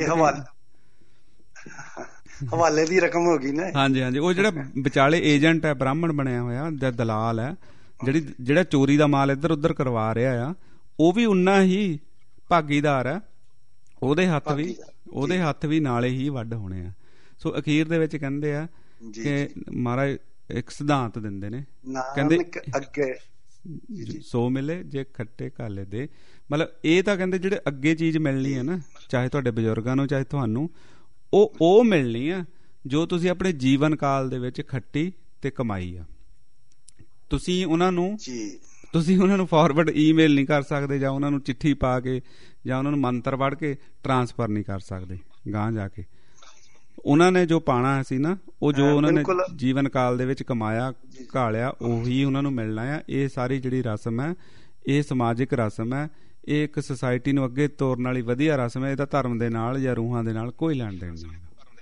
ਹਵਾਲੇ ਦੀ ਰਕਮ ਹੋ ਗਈ ਨਾ। ਹਾਂਜੀ ਹਾਂਜੀ, ਉਹ ਜਿਹੜਾ ਵਿਚਾਲੇ ਏਜੰਟ ਹੈ, ਬ੍ਰਾਹਮਣ ਬਣਿਆ ਹੋਇਆ ਜਾਂ ਦਲਾਲ ਹੈ, ਜਿਹੜੀ ਜਿਹੜਾ ਚੋਰੀ ਦਾ ਮਾਲ ਇੱਧਰ ਉੱਧਰ ਕਰਵਾ ਰਿਹਾ ਆ, ਉਹ ਵੀ ਉਨਾ ਹੀ ਭਾਗੀਦਾਰ ਹੈ, ਉਹਦੇ ਹੱਥ ਵੀ ਉਹਦੇ ਹੱਥ ਵੀ ਨਾਲੇ ਹੀ ਵੱਢ ਹੋਣੇ ਆ। ਸੋ ਅਖੀਰ ਦੇ ਵਿੱਚ ਕਹਿੰਦੇ ਆ ਕਿ ਮਹਾਰਾਜ ਇੱਕ ਸਿਧਾਂਤ ਦਿੰਦੇ ਨੇ, ਕਹਿੰਦੇ ਅੱਗੇ ਸੋ ਮਿਲੇ ਜੇ ਖੱਟੇ ਕਾਲੇ ਦੇ, ਮਤਲਬ ਇਹ ਤਾਂ ਕਹਿੰਦੇ ਜਿਹੜੇ ਅੱਗੇ ਚੀਜ਼ ਮਿਲਣੀ ਹੈ ਨਾ, ਚਾਹੇ ਤੁਹਾਡੇ ਬਜ਼ੁਰਗਾਂ ਨੂੰ ਚਾਹੇ ਤੁਹਾਨੂੰ, ਉਹ ਉਹ ਮਿਲਣੀ ਆ ਜੋ ਤੁਸੀਂ ਆਪਣੇ ਜੀਵਨ ਕਾਲ ਦੇ ਵਿੱਚ ਖੱਟੀ ਤੇ ਕਮਾਈ ਆ। ਤੁਸੀਂ ਉਹਨਾਂ ਨੂੰ ਤੁਸੀਂ ਉਹਨਾਂ ਨੂੰ ਫਾਰਵਰਡ ਈਮੇਲ ਨਹੀਂ ਕਰ ਸਕਦੇ, ਜਾਂ ਉਹਨਾਂ ਨੂੰ ਚਿੱਠੀ ਪਾ ਕੇ ਜਾਂ ਉਹਨਾਂ ਨੂੰ ਮੰਤਰ ਪੜ੍ਹ ਕੇ ਟਰਾਂਸਫਰ ਨਹੀਂ ਕਰ ਸਕਦੇ ਗਾਂਹ ਜਾ ਕੇ। ਉਹਨਾਂ ਨੇ ਜੋ ਪਾਣਾ ਸੀ ਨਾ, ਉਹ ਜੋ ਉਹਨਾਂ ਨੇ ਜੀਵਨ ਕਾਲ ਦੇ ਵਿੱਚ ਕਮਾਇਆ ਘਾਲਿਆ, ਉਹੀ ਉਹਨਾਂ ਨੂੰ ਮਿਲਣਾ ਆ। ਇਹ ਸਾਰੀ ਜਿਹੜੀ ਰਸਮ ਹੈ, ਇਹ ਸਮਾਜਿਕ ਰਸਮ ਹੈ, ਇਹ ਇੱਕ ਸੁਸਾਇਟੀ ਨੂੰ ਅੱਗੇ ਤੋਰਨ ਵਾਲੀ ਵਧੀਆ ਰਸਮ ਹੈ। ਇਹਦਾ ਧਰਮ ਦੇ ਨਾਲ ਜਾਂ ਰੂਹਾਂ ਦੇ ਨਾਲ ਕੋਈ ਲੈਣ ਦੇਣ ਨਹੀਂ।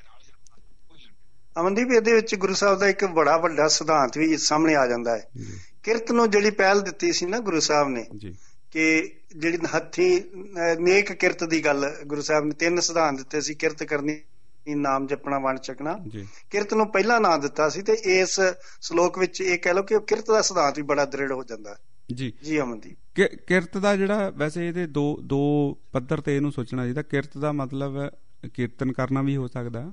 ਅਮਨਦੀਪ, ਇਹਦੇ ਵਿੱਚ ਗੁਰੂ ਸਾਹਿਬ ਦਾ ਇੱਕ ਬੜਾ ਵੱਡਾ ਸਿਧਾਂਤ ਵੀ ਸਾਹਮਣੇ ਆ ਜਾਂਦਾ ਹੈ। ਕਿਰਤ ਨੂੰ ਜਿਹੜੀ ਪਹਿਲ ਦਿੱਤੀ ਸੀ ਨਾ ਗੁਰੂ ਸਾਹਿਬ ਨੇ, ਕਿ ਜਿਹੜੀ ਹੱਥੀ ਨੇਕ ਕਿਰਤ ਦੀ ਗੱਲ ਗੁਰੂ ਸਾਹਿਬ ਨੇ ਤਿੰਨ ਸਿਧਾਂਤ ਦਿੱਤੇ ਸੀ, ਕਿਰਤ ਕਰਨੀ, ਨਾਮ ਜਪਣਾ, ਵੰਡ ਛਕਣਾ। ਕਿਰਤ ਨੂੰ ਪਹਿਲਾ ਨਾਂ ਦਿੱਤਾ ਸੀ, ਤੇ ਇਸ ਸ਼ਲੋਕ ਵਿੱਚ ਇਹ ਕਹਿ ਲਓ ਕਿ ਕਿਰਤ ਦਾ ਸਿਧਾਂਤ ਵੀ ਬੜਾ ਦ੍ਰਿੜ ਹੋ ਜਾਂਦਾ ਜੀ ਜੀ ਅਮਨਦੀਪ। ਕਿਰਤ ਦਾ ਜਿਹੜਾ ਵੈਸੇ ਇਹਦੇ ਦੋ ਦੋ ਪੱਧਰ ਤੇ ਇਹਨੂੰ ਸੋਚਣਾ ਚਾਹੀਦਾ। ਕਿਰਤ ਦਾ ਮਤਲਬ ਕੀਰਤਨ ਕਰਨਾ ਵੀ ਹੋ ਸਕਦਾ,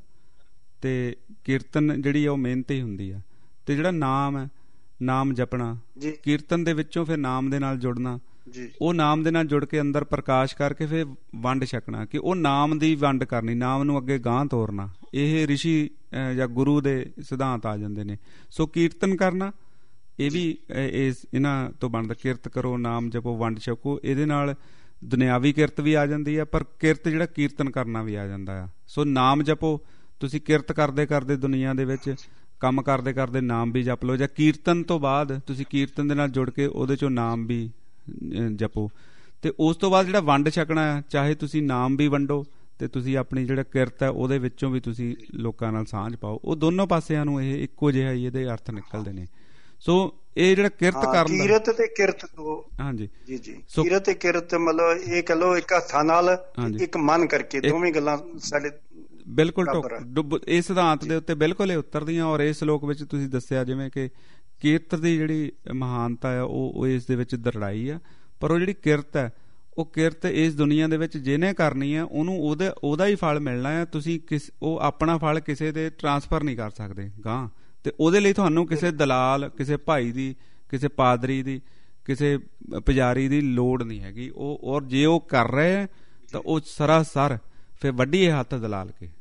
ਤੇ ਕੀਰਤਨ ਜਿਹੜੀ ਆ ਉਹ ਮਿਹਨਤ ਹੀ ਹੁੰਦੀ ਆ। ਤੇ ਜਿਹੜਾ ਨਾਮ ਹੈ, ਨਾਮ ਜਪਣਾ, ਕੀਰਤਨ ਦੇ ਵਿੱਚੋਂ ਫਿਰ ਨਾਮ ਦੇ ਨਾਲ ਜੁੜਨਾ, ਉਹ ਨਾਮ ਦੇ ਨਾਲ ਜੁੜ ਕੇ ਅੰਦਰ ਪ੍ਰਕਾਸ਼ ਕਰਕੇ ਫਿਰ ਵੰਡ ਛਕਣਾ, ਕਿ ਉਹ ਨਾਮ ਦੀ ਵੰਡ ਕਰਨੀ, ਨਾਮ ਨੂੰ ਅੱਗੇ ਗਾਂਹ ਤੋਰਨਾ। ਇਹ ਰਿਸ਼ੀ ਜਾਂ ਗੁਰੂ ਦੇ ਸਿਧਾਂਤ ਆ ਜਾਂਦੇ ਨੇ। ਸੋ ਕੀਰਤਨ ਕਰਨਾ ਇਹ ਵੀ ਇਸ ਇਹਨਾਂ ਤੋਂ ਬਣਦਾ, ਕਿਰਤ ਕਰੋ, ਨਾਮ ਜਪੋ, ਵੰਡ ਛਕੋ। ਇਹਦੇ ਨਾਲ ਦੁਨਿਆਵੀ ਕਿਰਤ ਵੀ ਆ ਜਾਂਦੀ ਆ, ਪਰ ਕਿਰਤ ਜਿਹੜਾ ਕੀਰਤਨ ਕਰਨਾ ਵੀ ਆ ਜਾਂਦਾ ਆ। ਸੋ ਨਾਮ ਜਪੋ, ਤੁਸੀਂ ਕਿਰਤ ਕਰਦੇ ਕਰਦੇ ਦੁਨੀਆ ਦੇ ਵਿੱਚ ਕੰਮ ਕਰਦੇ ਕਰਦੇ ਨਾਮ ਵੀ ਜਪ ਲਓ, ਜਾਂ ਕੀਰਤਨ ਤੋਂ ਬਾਅਦ ਤੁਸੀਂ ਕੀਰਤਨ ਦੇ ਨਾਲ ਜੁੜ ਕੇ ਉਹਦੇ ਚੋਂ ਨਾਮ ਵੀ ਜਪੋ। ਤੇ ਉਸ ਤੋਂ ਬਾਅਦ ਜਿਹੜਾ ਵੰਡ ਛਕਣਾ ਹੈ, ਚਾਹੇ ਤੁਸੀਂ ਨਾਮ ਵੀ ਵੰਡੋ ਤੇ ਤੁਸੀਂ ਆਪਣੀ ਜਿਹੜਾ ਕਿਰਤ ਹੈ ਉਹਦੇ ਵਿੱਚੋਂ ਵੀ ਤੁਸੀਂ ਲੋਕਾਂ ਨਾਲ ਸਾਂਝ ਪਾਓ। ਉਹ ਦੋਨੋਂ ਪਾਸਿਆਂ ਨੂੰ ਇਹ ਇੱਕੋ ਜਿਹਾ ਹੀ ਇਹਦੇ ਅਰਥ ਨਿਕਲਦੇ ਨੇ। ਸੋ ਇਹ ਜਿਹੜਾ ਕਿਰਤ ਕਰਨ ਦਾ, ਕੀਰਤ ਤੇ ਕਿਰਤ, ਹਾਂਜੀ ਜੀ ਜੀ, ਕੀਰਤ ਤੇ ਕਿਰਤ ਮਤਲਬ ਇਹ ਕਹ ਲਓ ਇੱਕ ਹੱਥਾਂ ਨਾਲ ਇੱਕ ਮਨ ਕਰਕੇ, ਦੋਵੇਂ ਗੱਲਾਂ ਸਾਡੇ ਬਿਲਕੁਲ ਡੁੱਬ ਇਹ ਸਿਧਾਂਤ ਦੇ ਉੱਤੇ ਬਿਲਕੁਲ ਇਹ ਉਤਰਦੀਆਂ। ਔਰ ਇਸ ਸ਼ਲੋਕ ਵਿੱਚ ਤੁਸੀਂ ਦੱਸਿਆ ਜਿਵੇਂ ਕਿ ਕਿਰਤ ਦੀ ਜਿਹੜੀ ਮਹਾਨਤਾ ਆ ਉਹ ਇਸ ਦੇ ਵਿੱਚ ਦਰੜਾਈ ਆ, ਪਰ ਉਹ ਜਿਹੜੀ ਕਿਰਤ ਹੈ, ਉਹ ਕਿਰਤ ਇਸ ਦੁਨੀਆ ਦੇ ਵਿੱਚ ਜਿਹਨੇ ਕਰਨੀ ਆ ਉਹਨੂੰ ਉਹਦਾ ਉਹਦਾ ਹੀ ਫਲ ਮਿਲਣਾ ਆ। ਤੁਸੀਂ ਕਿਸ ਉਹ ਆਪਣਾ ਫਲ ਕਿਸੇ ਦੇ ਟਰਾਂਸਫਰ ਨਹੀਂ ਕਰ ਸਕਦੇ ਗਾਂਹ, ਤੇ ਉਹਦੇ ਲਈ ਤੁਹਾਨੂੰ ਕਿਸੇ ਦਲਾਲ, ਕਿਸੇ ਭਾਈ ਦੀ, ਕਿਸੇ ਪਾਦਰੀ ਦੀ, ਕਿਸੇ ਪੁਜਾਰੀ ਦੀ ਲੋੜ ਨਹੀਂ ਹੈਗੀ। ਉਹ ਔਰ ਜੇ ਉਹ ਕਰ ਰਹੇ ਹੈ ਤਾਂ ਉਹ ਸਰਾਸਰ ਫਿਰ ਵੱਢੀ ਹੱਥ ਦਲਾਲ ਕੇ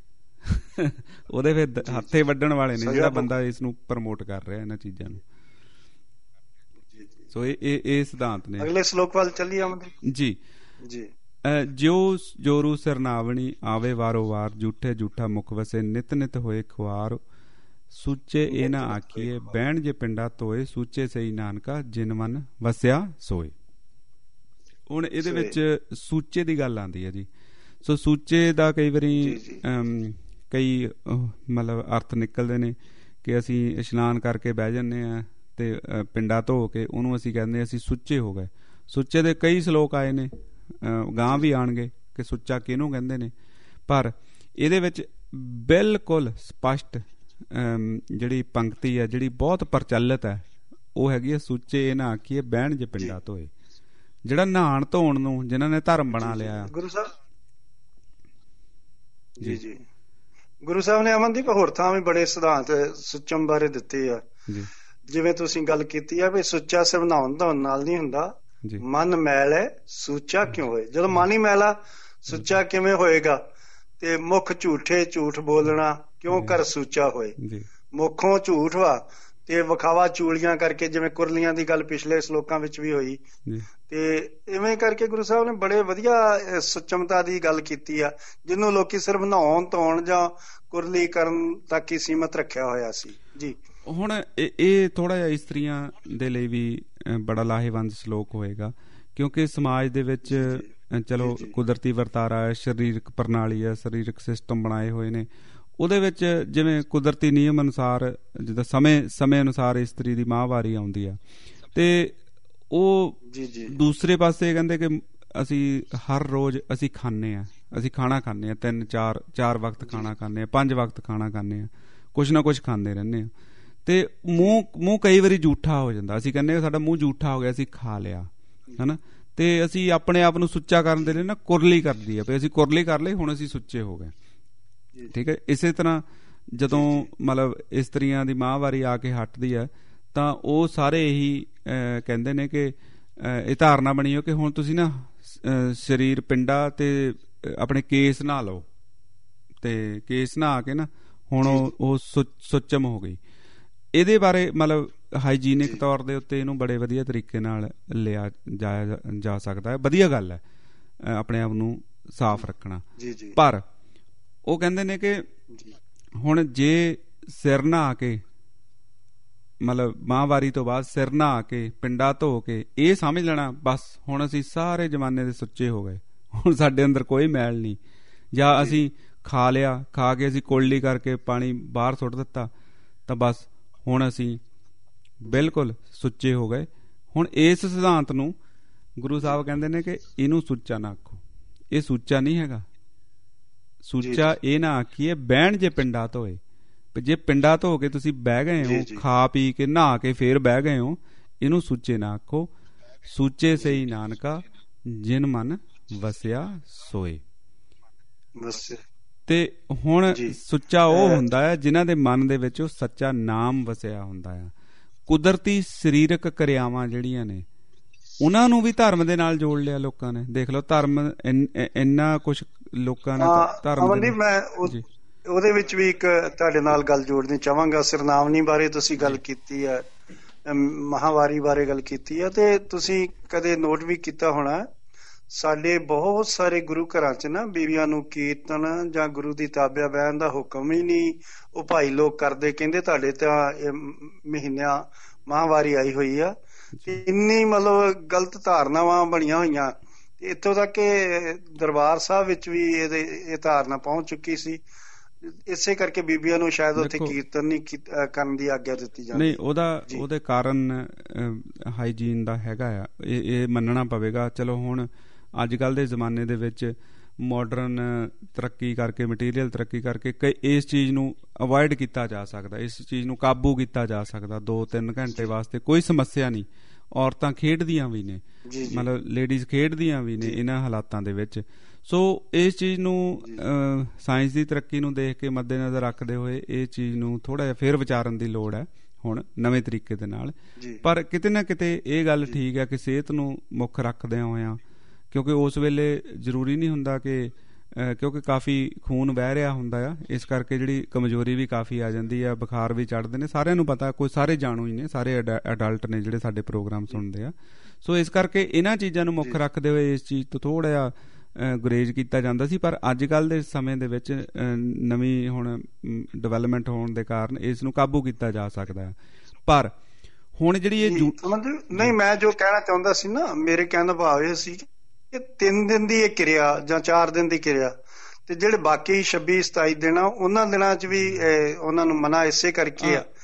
ਉਹਦੇ ਫਿਰ ਹੱਥੇ ਵੱਢਣ ਵਾਲੇ ਨੇ, ਜਿਹੜਾ ਬੰਦਾ ਇਸ ਨੂੰ ਪ੍ਰਮੋਟ ਕਰ ਰਿਹਾ ਇਹਨਾਂ ਚੀਜ਼ਾਂ ਨੂੰ। ਸੋ ਇਹ ਇਹ ਸਿਧਾਂਤ ਨੇ। ਅਗਲੇ ਸ਼ਲੋਕ ਵੱਲ ਚੱਲੀਏ ਜੀ ਜੀ। ਜਿਉ ਜੋਰੂ ਸਰਨਾਵਣੀ ਆਵੇ ਵਾਰੋ ਵਾਰ, ਝੂਠੇ ਝੂਠਾ ਮੁਖ ਵਸੇ, ਨਿਤ ਨਿਤ ਹੋਏ ਖੁਆਰ, ਸੂਚੇ ਇਹ ਨਾ ਆਖੀਏ, ਬਹਿਣ ਜੇ ਪਿੰਡਾ ਧੋਏ, ਸੂਚੇ ਸਹੀ ਨਾਨਕਾ, ਜਿਨ ਮਨ ਵਸਿਆ ਸੋਏ। ਹੁਣ ਇਹਦੇ ਵਿੱਚ ਸੂਚੇ ਦੀ ਗੱਲ ਆਉਂਦੀ ਹੈ ਜੀ। ਸੋ ਸੂਚੇ ਦਾ ਕਈ ਵਾਰੀ ਕਈ ਮਤਲਬ ਅਰਥ ਨਿਕਲਦੇ ਨੇ ਕਿ ਅਸੀਂ ਇਸ਼ਨਾਨ ਕਰਕੇ ਬਹਿ ਜਾਂਦੇ ਹਾਂ ਤੇ ਪਿੰਡਾ ਧੋ ਕੇ ਉਹਨੂੰ ਅਸੀਂ ਕਹਿੰਦੇ ਅਸੀਂ ਸੁੱਚੇ ਹੋ ਗਏ। ਸੁੱਚੇ ਦੇ ਕਈ ਸ਼ਲੋਕ ਆਏ ਨੇ, ਗਾਂ ਵੀ ਆਉਣਗੇ ਕਿ ਸੁੱਚਾ ਕਿਹਨੂੰ ਕਹਿੰਦੇ ਨੇ, ਪਰ ਇਹਦੇ ਵਿੱਚ ਬਿਲਕੁਲ ਸਪਸ਼ਟ ਜਿਹੜੀ ਪੰਕਤੀ ਹੈ, ਜਿਹੜੀ ਬਹੁਤ ਪ੍ਰਚਲਿਤ ਹੈ, ਉਹ ਹੈਗੀ ਹੈ ਸੁੱਚੇ ਇਹ ਨਾ ਆਖੀਏ ਬਹਿਣ ਜੇ ਪਿੰਡਾਂ ਧੋਏ। ਜਿਹੜਾ ਨਹਾਣ ਧੋਣ ਨੂੰ ਜਿਨ੍ਹਾਂ ਨੇ ਧਰਮ ਬਣਾ ਲਿਆ ਗੁਰੂ ਸਾਹਿਬ ਜੀ ਜੀ ਗੁਰੂ ਸਾਹਿਬ ਨੇ ਅਮਨਦੀਪ ਹੋਰ ਥਾਂ ਵੀ ਬੜੇ ਸਿਧਾਂਤ ਸੁੱਚਮ ਬਾਰੇ ਦਿੱਤੇ ਆ। ਜਿਵੇਂ ਤੁਸੀਂ ਗੱਲ ਕੀਤੀ ਆ ਵੀ ਸੁੱਚਾ ਸਿਰਫ ਨਹਾਉਣ ਧੋਣ ਨਾਲ ਨਹੀਂ ਹੁੰਦਾ, ਮਨ ਮੈਲ ਹੈ ਸੁੱਚਾ ਕਿਉਂ ਹੋਏ। ਜਦੋਂ ਮਨ ਹੀ ਮੈਲਾ ਸੁੱਚਾ ਕਿਵੇਂ ਹੋਏਗਾ? ਤੇ ਮੁੱਖ ਝੂਠੇ ਝੂਠ ਬੋਲਣਾ ਕਿਉਂ ਕਰ ਸੁੱਚਾ ਹੋਏ। ਮੁੱਖੋਂ ਝੂਠ ਵਾ ਤੇ ਵਿਖਾਵਾ ਚੂਲੀਆਂ ਕਰਕੇ, ਜਿਵੇਂ ਕੁਰਲੀਆਂ ਦੀ ਗੱਲ ਪਿਛਲੇ ਸ਼ਲੋਕਾਂ ਵਿੱਚ ਵੀ ਹੋਈ, ਤੇ ਇਵੇਂ ਕਰਕੇ ਗੁਰੂ ਸਾਹਿਬ ਨੇ ਬੜੇ ਵਧੀਆ ਸੁਚਮਤਾ ਦੀ ਗੱਲ ਕੀਤੀ ਆ, ਜਿਹਨੂੰ ਲੋਕੀ ਸਿਰਫ ਨਹਾਉਣ ਧੋਣ ਜਾਂ ਕੁਰਲੀ ਕਰਨ ਤੱਕ ਹੀ ਸੀਮਤ ਰੱਖਿਆ ਹੋਇਆ ਸੀ ਜੀ। ਹੁਣ ਇਹ ਥੋੜਾ ਜਿਹਾ ਇਸਤਰੀਆਂ ਦੇ ਲਈ ਵੀ ਬੜਾ ਲਾਹੇਵੰਦ ਸ਼ਲੋਕ ਹੋਏਗਾ, ਕਿਉਂਕਿ ਸਮਾਜ ਦੇ ਵਿੱਚ ਚਲੋ ਕੁਦਰਤੀ ਵਰਤਾਰਾ ਹੈ, ਸਰੀਰਕ ਪ੍ਰਣਾਲੀ ਹੈ, ਸਰੀਰਕ ਸਿਸਟਮ ਬਣਾਏ ਹੋਏ ਨੇ, ਉਹਦੇ ਵਿੱਚ ਜਿਵੇਂ ਕੁਦਰਤੀ ਨਿਯਮ ਅਨੁਸਾਰ ਜਿੱਦਾਂ ਸਮੇਂ ਸਮੇਂ ਅਨੁਸਾਰ ਇਸਤਰੀ ਦੀ ਮਾਹਵਾਰੀ ਆਉਂਦੀ ਆ, ਤੇ ਉਹ ਦੂਸਰੇ ਪਾਸੇ ਕਹਿੰਦੇ ਕਿ ਅਸੀਂ ਹਰ ਰੋਜ਼ ਅਸੀਂ ਖਾਂਦੇ ਹਾਂ, ਅਸੀਂ ਖਾਣਾ ਖਾਂਦੇ ਹਾਂ, ਤਿੰਨ ਚਾਰ ਚਾਰ ਵਕਤ ਖਾਣਾ ਖਾਂਦੇ ਹਾਂ, ਪੰਜ ਵਕਤ ਖਾਣਾ ਖਾਂਦੇ ਹਾਂ, ਕੁਛ ਨਾ ਕੁਛ ਖਾਂਦੇ ਰਹਿੰਦੇ ਹਾਂ, ਤੇ ਮੂੰਹ ਮੂੰਹ ਕਈ ਵਾਰੀ ਜੂਠਾ ਹੋ ਜਾਂਦਾ। ਅਸੀਂ ਕਹਿੰਦੇ ਸਾਡਾ ਮੂੰਹ ਜੂਠਾ ਹੋ ਗਿਆ, ਅਸੀਂ ਖਾ ਲਿਆ ਹਨਾ, ਤੇ ਅਸੀਂ ਆਪਣੇ ਆਪ ਨੂੰ ਸੁੱਚਾ ਕਰਨ ਦੇ ਲਈ ਨਾ ਕੁਰਲੀ ਕਰਦੀ ਆ ਵੀ ਅਸੀਂ ਕੁਰਲੀ ਕਰ ਲਈ, ਹੁਣ ਅਸੀਂ ਸੁੱਚੇ ਹੋ ਗਏ। ਠੀਕ ਹੈ, ਇਸੇ ਤਰ੍ਹਾਂ ਜਦੋਂ ਮਤਲਬ ਇਸਤਰੀਆਂ ਦੀ ਮਾਹਵਾਰੀ ਆ ਕੇ ਹਟਦੀ ਹੈ ਤਾਂ ਉਹ ਸਾਰੇ ਇਹੀ ਕਹਿੰਦੇ ਨੇ ਕਿ ਇਹ ਧਾਰਨਾ ਬਣੀ ਹੋ ਕਿ ਹੁਣ ਤੁਸੀਂ ਨਾ ਸਰੀਰ ਪਿੰਡਾ ਤੇ ਆਪਣੇ ਕੇਸ ਨਹਾ ਲਓ, ਤੇ ਕੇਸ ਨਹਾ ਕੇ ਨਾ ਹੁਣ ਉਹ ਸੁੱਚਮ ਹੋ ਗਈ। ਇਹਦੇ ਬਾਰੇ ਮਤਲਬ ਹਾਈਜੀਨਿਕ ਤੌਰ ਦੇ ਉੱਤੇ ਇਹਨੂੰ ਬੜੇ ਵਧੀਆ ਤਰੀਕੇ ਨਾਲ ਲਿਆ ਜਾਇਆ ਜਾ ਸਕਦਾ ਹੈ। ਵਧੀਆ ਗੱਲ ਹੈ ਆਪਣੇ ਆਪ ਨੂੰ ਸਾਫ਼ ਰੱਖਣਾ, ਪਰ ਉਹ ਕਹਿੰਦੇ ਨੇ ਕਿ ਹੁਣ ਜੇ ਸਿਰ ਨਹਾ ਕੇ ਮਤਲਬ ਮਾਹਵਾਰੀ ਤੋਂ ਬਾਅਦ ਸਿਰ ਨਹਾ ਕੇ ਪਿੰਡਾ ਧੋ ਕੇ ਇਹ ਸਮਝ ਲੈਣਾ ਬਸ ਹੁਣ ਅਸੀਂ ਸਾਰੇ ਜ਼ਮਾਨੇ ਦੇ ਸੁੱਚੇ ਹੋ ਗਏ, ਹੁਣ ਸਾਡੇ ਅੰਦਰ ਕੋਈ ਮੈਲ ਨਹੀਂ, ਜਾਂ ਅਸੀਂ ਖਾ ਲਿਆ, ਖਾ ਕੇ ਅਸੀਂ ਕੋਲੀ ਕਰਕੇ ਪਾਣੀ ਬਾਹਰ ਸੁੱਟ ਦਿੱਤਾ ਤਾਂ ਬਸ ਹੁਣ ਅਸੀਂ ਬਿਲਕੁਲ ਸੁੱਚੇ ਹੋ ਗਏ। ਹੁਣ ਇਸ ਸਿਧਾਂਤ ਨੂੰ ਗੁਰੂ ਸਾਹਿਬ ਕਹਿੰਦੇ ਨੇ ਕਿ ਇਹਨੂੰ ਸੁੱਚਾ ਨਾ ਆਖੋ, ਇਹ ਸੁੱਚਾ ਨਹੀਂ ਹੈਗਾ। ਸੁੱਚਾ ਇਹ ਨਾ ਆਖੀਏ ਬਹਿਣ ਜੇ ਪਿੰਡਾ ਧੋਏ, ਜੇ ਪਿੰਡਾ ਧੋ ਕੇ ਤੁਸੀਂ ਬਹਿ ਗਏ ਹੋ, ਖਾ ਪੀ ਕੇ ਨਹਾ ਕੇ ਫੇਰ ਬਹਿ ਗਏ ਹੋ, ਇਹਨੂੰ ਸੁੱਚੇ ਨਾ ਆਖੋ। ਸੁੱਚੇ ਸਹੀ ਨਾਨਕਾ ਜਿਨ ਮਨ ਵਸਿਆ ਸੋਏ। ਤੇ ਹੁਣ ਸੁੱਚਾ ਉਹ ਹੁੰਦਾ ਹੈ ਜਿਨ੍ਹਾਂ ਦੇ ਮਨ ਦੇ ਵਿੱਚ ਉਹ ਸੱਚਾ ਨਾਮ ਵਸਿਆ ਹੁੰਦਾ ਆ। ਕੁਦਰਤੀ ਸਰੀਰਕ ਕਿਰਿਆਵਾਂ ਜਿਹੜੀਆਂ ਨੇ ਉਹਨਾਂ ਨੂੰ ਵੀ ਧਰਮ ਦੇ ਨਾਲ ਜੋੜ ਲਿਆ ਲੋਕਾਂ ਨੇ। ਦੇਖ ਲਓ ਧਰਮ ਇੰਨਾ ਕੁਛ ਲੋਕਾਂ ਨੇ ਧਰਮ ਦੇ। ਮੈਂ ਉਹਦੇ ਵਿੱਚ ਵੀ ਇੱਕ ਤੁਹਾਡੇ ਨਾਲ ਗੱਲ ਜੋੜਨੀ ਚਾਹਾਂਗਾ। ਸਰਨਾਵਨੀ ਬਾਰੇ ਤੁਸੀਂ ਗੱਲ ਕੀਤੀ ਹੈ, ਮਹਾਵਾਰੀ ਬਾਰੇ ਗੱਲ ਕੀਤੀ ਹੈ, ਤੇ ਤੁਸੀਂ ਕਦੇ ਨੋਟ ਵੀ ਕੀਤਾ ਹੋਣਾ ਸਾਡੇ ਬਹੁਤ ਸਾਰੇ ਗੁਰੂ ਘਰਾਂ ਚ ਨਾ ਬੀਬੀਆਂ ਨੂੰ ਕੀਰਤਨ ਜਾਂ ਗੁਰੂ ਦੀ ਤਾਬਿਆ ਬਹਿਣ ਦਾ ਹੁਕਮ ਹੀ ਨਹੀਂ ਉਹ ਭਾਈ ਲੋਕ ਕਰਦੇ। ਕਹਿੰਦੇ ਤੁਹਾਡੇ ਤਾਂ ਇਹ ਮਹੀਨਿਆਂ ਮਹਾਵਾਰੀ ਆਈ ਹੋਈ ਆ। ਇੰਨੀ ਮਤਲਬ ਗਲਤ ਧਾਰਨਾਵਾਂ ਬਣੀਆਂ ਹੋਈਆਂ, ਤੇ ਇੱਥੋਂ ਤੱਕ ਕਿ ਦਰਬਾਰ ਸਾਹਿਬ ਵਿੱਚ ਵੀ ਇਹਦੇ ਇਹ ਧਾਰਨਾ ਪਹੁੰਚ ਚੁੱਕੀ ਸੀ। ਇਸੇ ਕਰਕੇ ਬੀਬੀਆਂ ਨੂੰ ਸ਼ਾਇਦ ਉੱਥੇ ਕੀਰਤਨ ਨਹੀਂ ਕਰਨ ਦੀ ਆਗਿਆ ਦਿੱਤੀ ਜਾਂਦੀ। ਨਹੀਂ, ਉਹਦਾ ਉਹਦੇ ਕਾਰਨ ਹਾਈਜੀਨ ਦਾ ਹੈਗਾ ਆ, ਇਹ ਇਹ ਮੰਨਣਾ ਪਵੇਗਾ। ਚਲੋ ਹੁਣ ਅੱਜ ਕੱਲ੍ਹ ਦੇ ਜ਼ਮਾਨੇ ਦੇ ਵਿੱਚ ਮਾਡਰਨ ਤਰੱਕੀ ਕਰਕੇ, ਮਟੀਰੀਅਲ ਤਰੱਕੀ ਕਰਕੇ ਕਈ ਇਸ ਚੀਜ਼ ਨੂੰ ਅਵੋਇਡ ਕੀਤਾ ਜਾ ਸਕਦਾ, ਇਸ ਚੀਜ਼ ਨੂੰ ਕਾਬੂ ਕੀਤਾ ਜਾ ਸਕਦਾ। ਦੋ ਤਿੰਨ ਘੰਟੇ ਵਾਸਤੇ ਕੋਈ ਸਮੱਸਿਆ ਨਹੀਂ। ਔਰਤਾਂ ਖੇਡਦੀਆਂ ਵੀ ਨੇ, ਮਤਲਬ ਲੇਡੀਜ਼ ਖੇਡਦੀਆਂ ਵੀ ਨੇ ਇਹਨਾਂ ਹਾਲਾਤਾਂ ਦੇ ਵਿੱਚ। ਸੋ ਇਸ ਚੀਜ਼ ਨੂੰ ਸਾਇੰਸ ਦੀ ਤਰੱਕੀ ਨੂੰ ਦੇਖ ਕੇ ਮੱਦੇਨਜ਼ਰ ਰੱਖਦੇ ਹੋਏ ਇਹ ਚੀਜ਼ ਨੂੰ ਥੋੜ੍ਹਾ ਜਿਹਾ ਫੇਰ ਵਿਚਾਰਨ ਦੀ ਲੋੜ ਹੈ ਹੁਣ ਨਵੇਂ ਤਰੀਕੇ ਦੇ ਨਾਲ। ਪਰ ਕਿਤੇ ਨਾ ਕਿਤੇ ਇਹ ਗੱਲ ਠੀਕ ਹੈ ਕਿ ਸਿਹਤ ਨੂੰ ਮੁੱਖ ਰੱਖਦਿਆਂ ਹੋਇਆਂ, ਕਿਉਂਕਿ ਉਸ ਵੇਲੇ ਜ਼ਰੂਰੀ ਨਹੀਂ ਹੁੰਦਾ ਕਿ ਕਿਉਂਕਿ ਕਾਫੀ ਖੂਨ ਵਹਿ ਰਿਹਾ ਹੁੰਦਾ ਆ, ਇਸ ਕਰਕੇ ਜਿਹੜੀ ਕਮਜ਼ੋਰੀ ਵੀ ਕਾਫੀ ਆ ਜਾਂਦੀ ਆ, ਬੁਖਾਰ ਵੀ ਚੜ੍ਹਦੇ ਨੇ, ਸਾਰਿਆਂ ਨੂੰ ਪਤਾ, ਕੋਈ ਸਾਰੇ ਜਾਣੂ ਹੀ ਨੇ, ਸਾਰੇ ਅਡਲਟ ਨੇ ਜਿਹੜੇ ਸਾਡੇ ਪ੍ਰੋਗਰਾਮ ਸੁਣਦੇ ਆ। ਸੋ ਇਸ ਕਰਕੇ ਇਹਨਾਂ ਚੀਜ਼ਾਂ ਨੂੰ ਮੁੱਖ ਰੱਖਦੇ ਹੋਏ ਇਸ ਚੀਜ਼ ਤੋਂ ਥੋੜ੍ਹਾ ਜਿਹਾ ਗੁਰੇਜ਼ ਕੀਤਾ ਜਾਂਦਾ ਸੀ। ਪਰ ਅੱਜ ਕੱਲ੍ਹ ਦੇ ਸਮੇਂ ਦੇ ਵਿੱਚ ਨਵੀਂ ਹੁਣ ਡਿਵੈਲਪਮੈਂਟ ਹੋਣ ਦੇ ਕਾਰਨ ਇਸ ਨੂੰ ਕਾਬੂ ਕੀਤਾ ਜਾ ਸਕਦਾ ਹੈ। ਪਰ ਹੁਣ ਜਿਹੜੀ ਇਹ ਨਹੀਂ, ਮੈਂ ਜੋ ਕਹਿਣਾ ਚਾਹੁੰਦਾ ਸੀ ਨਾ, ਮੇਰੇ ਕਹਿਣ ਦਾ ਭਾਵ ਇਹ ਸੀ ਕਿ ਤਿੰਨ ਦਿਨ ਦੀ ਇਹ ਕਿਰਿਆ ਜਾਂ ਚਾਰ ਦਿਨ ਦੀ ਕਿਰਿਆ, ਤੇ ਜਿਹੜੇ ਬਾਕੀ ਛੱਬੀ ਸਤਾਈ ਦਿਨ ਆ ਉਹਨਾਂ ਦਿਨਾਂ ਚ ਵੀ ਉਹਨਾਂ ਨੂੰ ਮਨਾ ਇਸੇ ਕਰਕੇ ਆ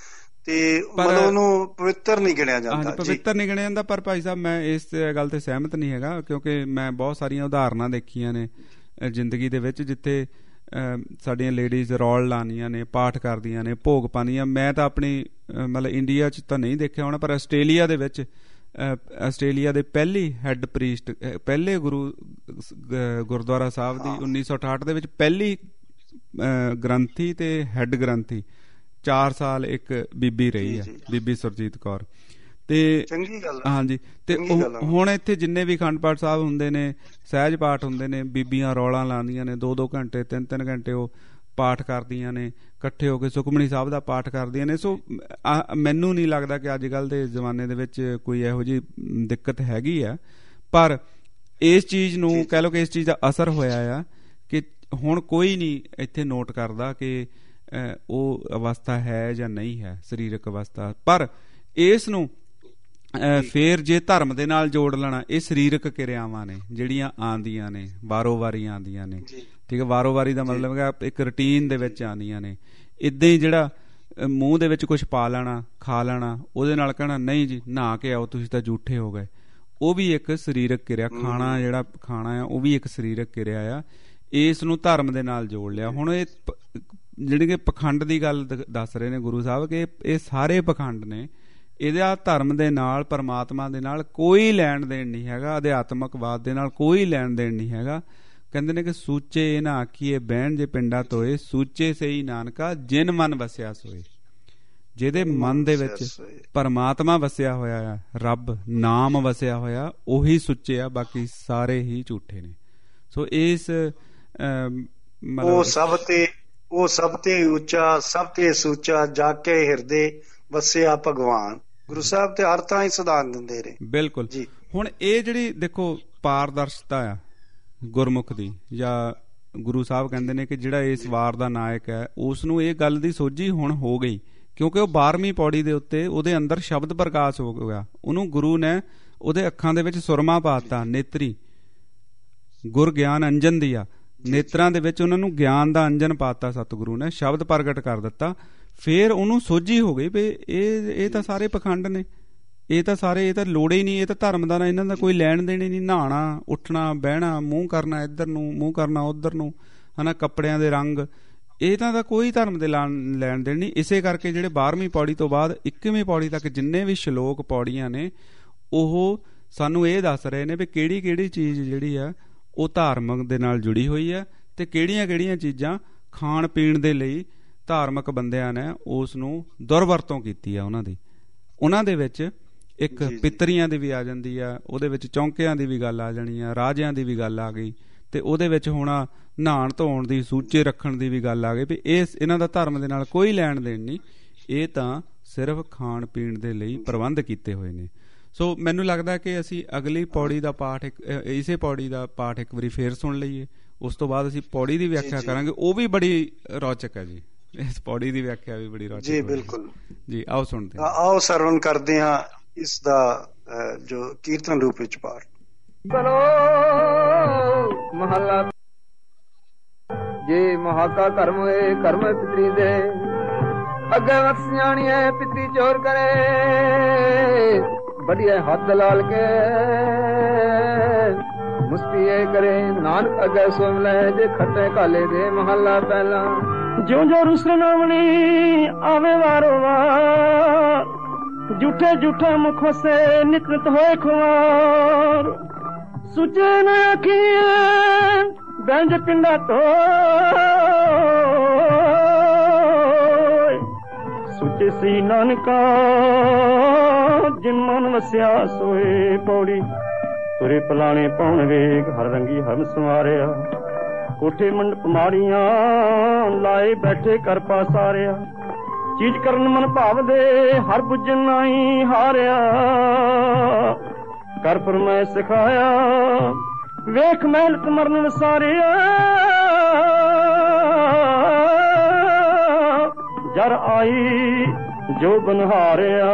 ਤੇ ਮਤਲਬ ਉਹਨੂੰ ਪਵਿੱਤਰ ਨਹੀਂ ਗਿਣਿਆ ਜਾਂਦਾ। ਪਵਿੱਤਰ ਨਹੀਂ ਗਿਣਿਆ ਜਾਂਦਾ। ਪਰ ਭਾਈ ਸਾਹਿਬ ਮੈਂ ਇਸ ਗੱਲ ਤੇ ਸਹਿਮਤ ਨਹੀਂ ਹੈਗਾ, ਕਿਉਂਕਿ ਮੈਂ ਬਹੁਤ ਸਾਰੀਆਂ ਉਦਾਹਰਨਾਂ ਦੇਖੀਆਂ ਨੇ ਜ਼ਿੰਦਗੀ ਦੇ ਵਿੱਚ ਜਿੱਥੇ ਸਾਡੀਆਂ ਲੇਡੀਜ਼ ਰੌਲ ਲਾਉਂਦੀਆਂ ਨੇ, ਪਾਠ ਕਰਦੀਆਂ ਨੇ, ਭੋਗ ਪਾਉਂਦੀਆਂ। ਮੈਂ ਤਾਂ ਆਪਣੀ ਮਤਲਬ ਇੰਡੀਆ 'ਚ ਤਾਂ ਨਹੀਂ ਦੇਖਿਆ ਹੋਣਾ, ਪਰ ਆਸਟ੍ਰੇਲੀਆ ਦੇ ਵਿੱਚ ਆਸਟ੍ਰੇਲੀਆ ਦੇ ਪਹਿਲੀ ਹੈੱਡ ਪ੍ਰੀਸਟ, ਪਹਿਲੇ ਗੁਰੂ ਗੁਰਦੁਆਰਾ ਸਾਹਿਬ ਦੀ ਉੱਨੀ ਸੌ ਅਠਾਹਠ ਦੇ ਵਿੱਚ ਪਹਿਲੀ ਗ੍ਰੰਥੀ ਤੇ ਹੈੱਡ ਗ੍ਰੰਥੀ ਚਾਰ ਸਾਲ ਇੱਕ ਬੀਬੀ ਰਹੀ ਹੈ, ਬੀਬੀ ਸੁਰਜੀਤ ਕੌਰ। ਤੇ ਹਾਂਜੀ, ਤੇ ਹੁਣ ਇੱਥੇ ਜਿੰਨੇ ਵੀ ਅਖੰਡ ਪਾਠ ਸਾਹਿਬ ਹੁੰਦੇ ਨੇ, ਸਹਿਜ ਪਾਠ ਹੁੰਦੇ ਨੇ, ਬੀਬੀਆਂ ਰੌਲਾਂ ਲਾਉਂਦੀਆਂ ਨੇ, ਦੋ ਦੋ ਘੰਟੇ ਤਿੰਨ ਤਿੰਨ ਘੰਟੇ ਉਹ ਪਾਠ ਕਰਦੀਆਂ ਨੇ, ਇਕੱਠੇ ਹੋ ਕੇ ਸੁਖਮਨੀ ਸਾਹਿਬ ਦਾ ਪਾਠ ਕਰਦੀਆਂ ਨੇ। ਸੋ ਮੈਨੂੰ ਨਹੀਂ ਲੱਗਦਾ ਕਿ ਅੱਜ ਕੱਲ੍ਹ ਦੇ ਜ਼ਮਾਨੇ ਦੇ ਵਿੱਚ ਕੋਈ ਇਹੋ ਜਿਹੀ ਦਿੱਕਤ ਹੈਗੀ ਆ। ਪਰ ਇਸ ਚੀਜ਼ ਨੂੰ ਕਹਿ ਲਓ ਕਿ ਇਸ ਚੀਜ਼ ਦਾ ਅਸਰ ਹੋਇਆ ਆ ਕਿ ਹੁਣ ਕੋਈ ਨਹੀਂ ਇੱਥੇ ਨੋਟ ਕਰਦਾ ਕਿ ਉਹ ਅਵਸਥਾ ਹੈ ਜਾਂ ਨਹੀਂ ਹੈ, ਸਰੀਰਕ ਅਵਸਥਾ। ਪਰ ਇਸ ਨੂੰ ਫੇਰ ਜੇ ਧਰਮ ਦੇ ਨਾਲ ਜੋੜ ਲੈਣਾ, ਇਹ ਸਰੀਰਕ ਕਿਰਿਆਵਾਂ ਨੇ ਜਿਹੜੀਆਂ ਆਉਂਦੀਆਂ ਨੇ, ਵਾਰੋ ਵਾਰੀ ਆਉਂਦੀਆਂ ਨੇ, ਠੀਕ ਹੈ। ਵਾਰੋ ਵਾਰੀ ਦਾ ਮਤਲਬ ਹੈ ਇੱਕ ਰੂਟੀਨ ਦੇ ਵਿੱਚ ਆਉਂਦੀਆਂ ਨੇ। ਇੱਦਾਂ ਹੀ ਜਿਹੜਾ ਮੂੰਹ ਦੇ ਵਿੱਚ ਕੁਛ ਪਾ ਲੈਣਾ, ਖਾ ਲੈਣਾ, ਉਹਦੇ ਨਾਲ ਕਹਿਣਾ ਨਹੀਂ ਜੀ ਨਹਾ ਕੇ ਆਓ ਤੁਸੀਂ ਤਾਂ ਝੂਠੇ ਹੋ ਗਏ, ਉਹ ਵੀ ਇੱਕ ਸਰੀਰਕ ਕਿਰਿਆ। ਖਾਣਾ ਜਿਹੜਾ ਖਾਣਾ ਆ ਉਹ ਵੀ ਇੱਕ ਸਰੀਰਕ ਕਿਰਿਆ ਆ। ਇਸ ਨੂੰ ਧਰਮ ਦੇ ਨਾਲ ਜੋੜ ਲਿਆ। ਹੁਣ ਇਹ ਜਿਹੜੀ ਕਿ ਪਖੰਡ ਦੀ ਗੱਲ ਦੱਸ ਰਹੇ ਨੇ ਗੁਰੂ ਸਾਹਿਬ ਕਿ ਇਹ ਸਾਰੇ ਪਖੰਡ ਨੇ, ਇਹਦਾ ਧਰਮ ਦੇ ਨਾਲ, ਪਰਮਾਤਮਾ ਦੇ ਨਾਲ ਕੋਈ ਲੈਣ ਦੇਣ ਨਹੀਂ ਹੈਗਾ, ਅਧਿਆਤਮਕਵਾਦ ਦੇ ਨਾਲ ਕੋਈ ਲੈਣ ਦੇਣ ਨਹੀਂ ਹੈਗਾ। ਕਹਿੰਦੇ ਨੇ ਕਿ ਸੂਚੇ ਇਹ ਨਾ ਆਖੀਏ ਬਹਿਣ ਜੇ ਪਿੰਡਾਂ ਤੋਏ, ਸੂਚੇ ਸਹੀ ਨਾਨਕਾ ਜਿਨ ਮਨ ਵਸਿਆ ਸੋਏ। ਜਿਹਦੇ ਮਨ ਦੇ ਵਿੱਚ ਪਰਮਾਤਮਾ ਵਸਿਆ ਹੋਇਆ ਆ, ਰੱਬ ਨਾਮ ਵਸਿਆ ਹੋਇਆ, ਉਹੀ ਸੁੱਚੇ ਆ, ਬਾਕੀ ਸਾਰੇ ਹੀ ਝੂਠੇ ਨੇ। ਸੋ ਇਸ ਉਹ ਸਭ ਤੇ ਉਹ ਸਭ ਤੇ ਉੱਚਾ, ਸਭ ਤੇ ਸੂਚਾ, ਜਾ ਕੇ ਹਿਰਦੇ ਵਸਿਆ ਭਗਵਾਨ। ਗੁਰੂ ਸਾਹਿਬ ਤੇ ਹਰ ਤਰ੍ਹਾਂ ਹੀ ਸਿਧਾਂਤ ਦਿੰਦੇ ਰਹੇ। ਬਿਲਕੁਲ ਜੀ। ਹੁਣ ਇਹ ਜਿਹੜੀ ਦੇਖੋ ਪਾਰਦਰਸ਼ਤਾ ਆ ਗੁਰਮੁਖ ਦੀ, ਜਾਂ ਗੁਰੂ ਸਾਹਿਬ ਕਹਿੰਦੇ ਨੇ ਕਿ ਜਿਹੜਾ ਇਸ ਵਾਰ ਦਾ ਨਾਇਕ ਹੈ ਉਸ ਨੂੰ ਇਹ ਗੱਲ ਦੀ ਸੋਝੀ ਹੁਣ ਹੋ ਗਈ, ਕਿਉਂਕਿ ਉਹ ਬਾਰਵੀਂ ਪੌੜੀ ਦੇ ਉੱਤੇ ਉਹਦੇ ਅੰਦਰ ਸ਼ਬਦ ਪ੍ਰਕਾਸ਼ ਹੋ ਗਿਆ। ਉਹਨੂੰ ਗੁਰੂ ਨੇ ਉਹਦੇ ਅੱਖਾਂ ਦੇ ਵਿੱਚ ਸੁਰਮਾ ਪਾਤਾ, ਨੇਤਰੀ ਗੁਰ ਗਿਆਨ ਅੰਜਨ ਦੀਆ, ਨੇਤਰਾਂ ਦੇ ਵਿੱਚ ਉਹਨਾਂ ਨੂੰ ਗਿਆਨ ਦਾ ਅੰਜਨ ਪਾਤਾ, ਸਤਿਗੁਰੂ ਨੇ ਸ਼ਬਦ ਪ੍ਰਗਟ ਕਰ ਦਿੱਤਾ। ਫੇਰ ਉਹਨੂੰ ਸੋਝੀ ਹੋ ਗਈ ਵੀ ਇਹ ਇਹ ਤਾਂ ਸਾਰੇ ਪਖੰਡ ਨੇ, ਇਹ ਤਾਂ ਸਾਰੇ, ਇਹ ਤਾਂ ਲੋੜ ਹੀ ਨਹੀਂ, ਇਹ ਤਾਂ ਧਰਮ ਦਾ ਨਾ, ਇਹਨਾਂ ਦਾ ਕੋਈ ਲੈਣ ਦੇਣ ਹੀ ਨਹੀਂ। ਨਹਾਉਣਾ, ਉੱਠਣਾ, ਬਹਿਣਾ, ਮੂੰਹ ਕਰਨਾ ਇੱਧਰ ਨੂੰ, ਮੂੰਹ ਕਰਨਾ ਉੱਧਰ ਨੂੰ, ਹਨਾ, ਕੱਪੜਿਆਂ ਦੇ ਰੰਗ, ਇਹ ਤਾਂ ਦਾ ਕੋਈ ਧਰਮ ਦੇ ਲੈਣ ਦੇਣ ਨਹੀਂ। ਇਸੇ ਕਰਕੇ ਜਿਹੜੇ ਬਾਰਵੀਂ ਪੌੜੀ ਤੋਂ ਬਾਅਦ ਇੱਕਵੀਂ ਪੌੜੀ ਤੱਕ ਜਿੰਨੇ ਵੀ ਸ਼ਲੋਕ ਪੌੜੀਆਂ ਨੇ, ਉਹ ਸਾਨੂੰ ਇਹ ਦੱਸ ਰਹੇ ਨੇ ਵੀ ਕਿਹੜੀ ਕਿਹੜੀ ਚੀਜ਼ ਜਿਹੜੀ ਆ ਉਹ ਧਾਰਮਿਕ ਦੇ ਨਾਲ ਜੁੜੀ ਹੋਈ ਹੈ, ਤੇ ਕਿਹੜੀਆਂ ਕਿਹੜੀਆਂ ਚੀਜ਼ਾਂ ਖਾਣ ਪੀਣ ਦੇ ਲਈ ਧਾਰਮਿਕ ਬੰਦਿਆਂ ਨੇ ਉਸ ਨੂੰ ਦੁਰਵਰਤੋਂ ਕੀਤੀ ਆ। ਉਹਨਾਂ ਦੀ ਉਹਨਾਂ ਦੇ ਵਿੱਚ ਇੱਕ ਪਿੱਤਰੀਆਂ ਦੀ ਵੀ ਆ ਜਾਂਦੀ ਆ, ਉਹਦੇ ਵਿੱਚ ਚੌਂਕਿਆਂ ਦੀ ਵੀ ਗੱਲ ਆ ਜਾਣੀ ਆ, ਰਾਜਿਆਂ ਦੀ ਵੀ ਗੱਲ ਆ ਗਈ, ਤੇ ਉਹਦੇ ਵਿੱਚ ਹੁਣ ਨਹਾਣ ਧੋਣ ਦੀ, ਸੂਚੇ ਰੱਖਣ ਦੀ ਵੀ ਗੱਲ ਆ ਗਈ ਵੀ ਇਹ ਇਹਨਾਂ ਦਾ ਧਰਮ ਦੇ ਨਾਲ ਕੋਈ ਲੈਣ ਦੇਣ ਨਹੀਂ, ਇਹ ਤਾਂ ਸਿਰਫ ਖਾਣ ਪੀਣ ਦੇ ਲਈ ਪ੍ਰਬੰਧ ਕੀਤੇ ਹੋਏ ਨੇ। ਸੋ ਮੈਨੂੰ ਲੱਗਦਾ ਕਿ ਅਸੀਂ ਅਗਲੀ ਪੌੜੀ ਦਾ ਪਾਠ, ਇੱਕ ਇਸੇ ਪੌੜੀ ਦਾ ਪਾਠ ਇੱਕ ਵਾਰੀ ਫੇਰ ਸੁਣ ਲਈਏ, ਉਸ ਤੋਂ ਬਾਅਦ ਅਸੀਂ ਪੌੜੀ ਦੀ ਵਿਆਖਿਆ ਕਰਾਂਗੇ। ਉਹ ਵੀ ਬੜੀ ਰੌਚਕ ਹੈ ਜੀ, ਇਸ ਪੌੜੀ ਦੀ ਵਿਆਖਿਆ ਵੀ ਬੜੀ ਰੌਚਕ ਜੀ। ਬਿਲਕੁਲ ਜੀ, ਆਓ ਸੁਣਦੇ ਹਾਂ, ਆਓ ਸਰਵਣ ਕਰਦੇ ਹਾਂ ਇਸ ਦਾ ਜੋ ਕੀਰਤਨ ਰੂਪ ਵਿੱਚ ਪਾਠ। ਚਲੋ ਮਹੱਲਾ। ਜੇ ਮਹਾਕਾ ਕਰਮ ਹੋਏ ਕਰਮ ਪਿਤਰੀ ਦੇ, ਅੱਗੇ ਵਤ ਸਿਆਣੀਏ ਪਿਤਰੀ ਚੋਰ ਕਰੇ, ਵਧੀਆ ਹੱਥ ਲਾਲ ਕੇ ਮੁਸਤੀਏ ਕਰੇ, ਨਾਨਕ ਅੱਗੇ ਸੁਣ ਲੈ ਜੇ ਖੱਟੇ ਕਾਲੇ ਦੇ। ਮਹੱਲਾ ਪਹਿਲਾ। ਜਿਉਂ ਜੋ ਰੁਸਲ ਨਾਮਣੀ ਆਵੇ ਵਾਰੋ ਵਾਰ, ਝੂਠੇ ਝੂਠਾ ਮੁਖ ਸੇ ਨਿਤ ਨਿਤ ਹੋਏ ਖੁਆਰ, ਸੁਚੇ ਨ ਆਖੀਏ ਬੈਂਜ ਪਿੰਡਾ ਤੋਏ, ਸੁਚੇ ਸੀ ਨਾਨਕਾ ਜਿਨ ਮਨ ਵਸਿਆ ਸੋਏ। ਪੌੜੀ। ਤੁਰੇ ਪਲਾਣੇ ਪਾਉਣ ਵੇਗ ਹਰ ਰੰਗੀ ਹਰ ਸੰਵਾਰਿਆ, ਕੋਠੇ ਮੰਡਪ ਮਾੜੀਆਂ ਲਾਏ ਬੈਠੇ ਕਰ ਪਾਸਾਰਿਆ, ਚੀਜ਼ ਕਰਨ ਮਨ ਭਾਵ ਦੇ ਹਰ ਪੁੱਜਣ ਨਾਈ ਹਾਰਿਆ, ਕਰ ਫਰਮਾਇ ਸਿਖਾਇਆ ਵੇਖ ਮਿਹਨਤ ਮਰਨ ਵਿਸਾਰਿਆ, ਜਰ ਆਈ ਜੋ ਬਨਹਾਰਿਆ।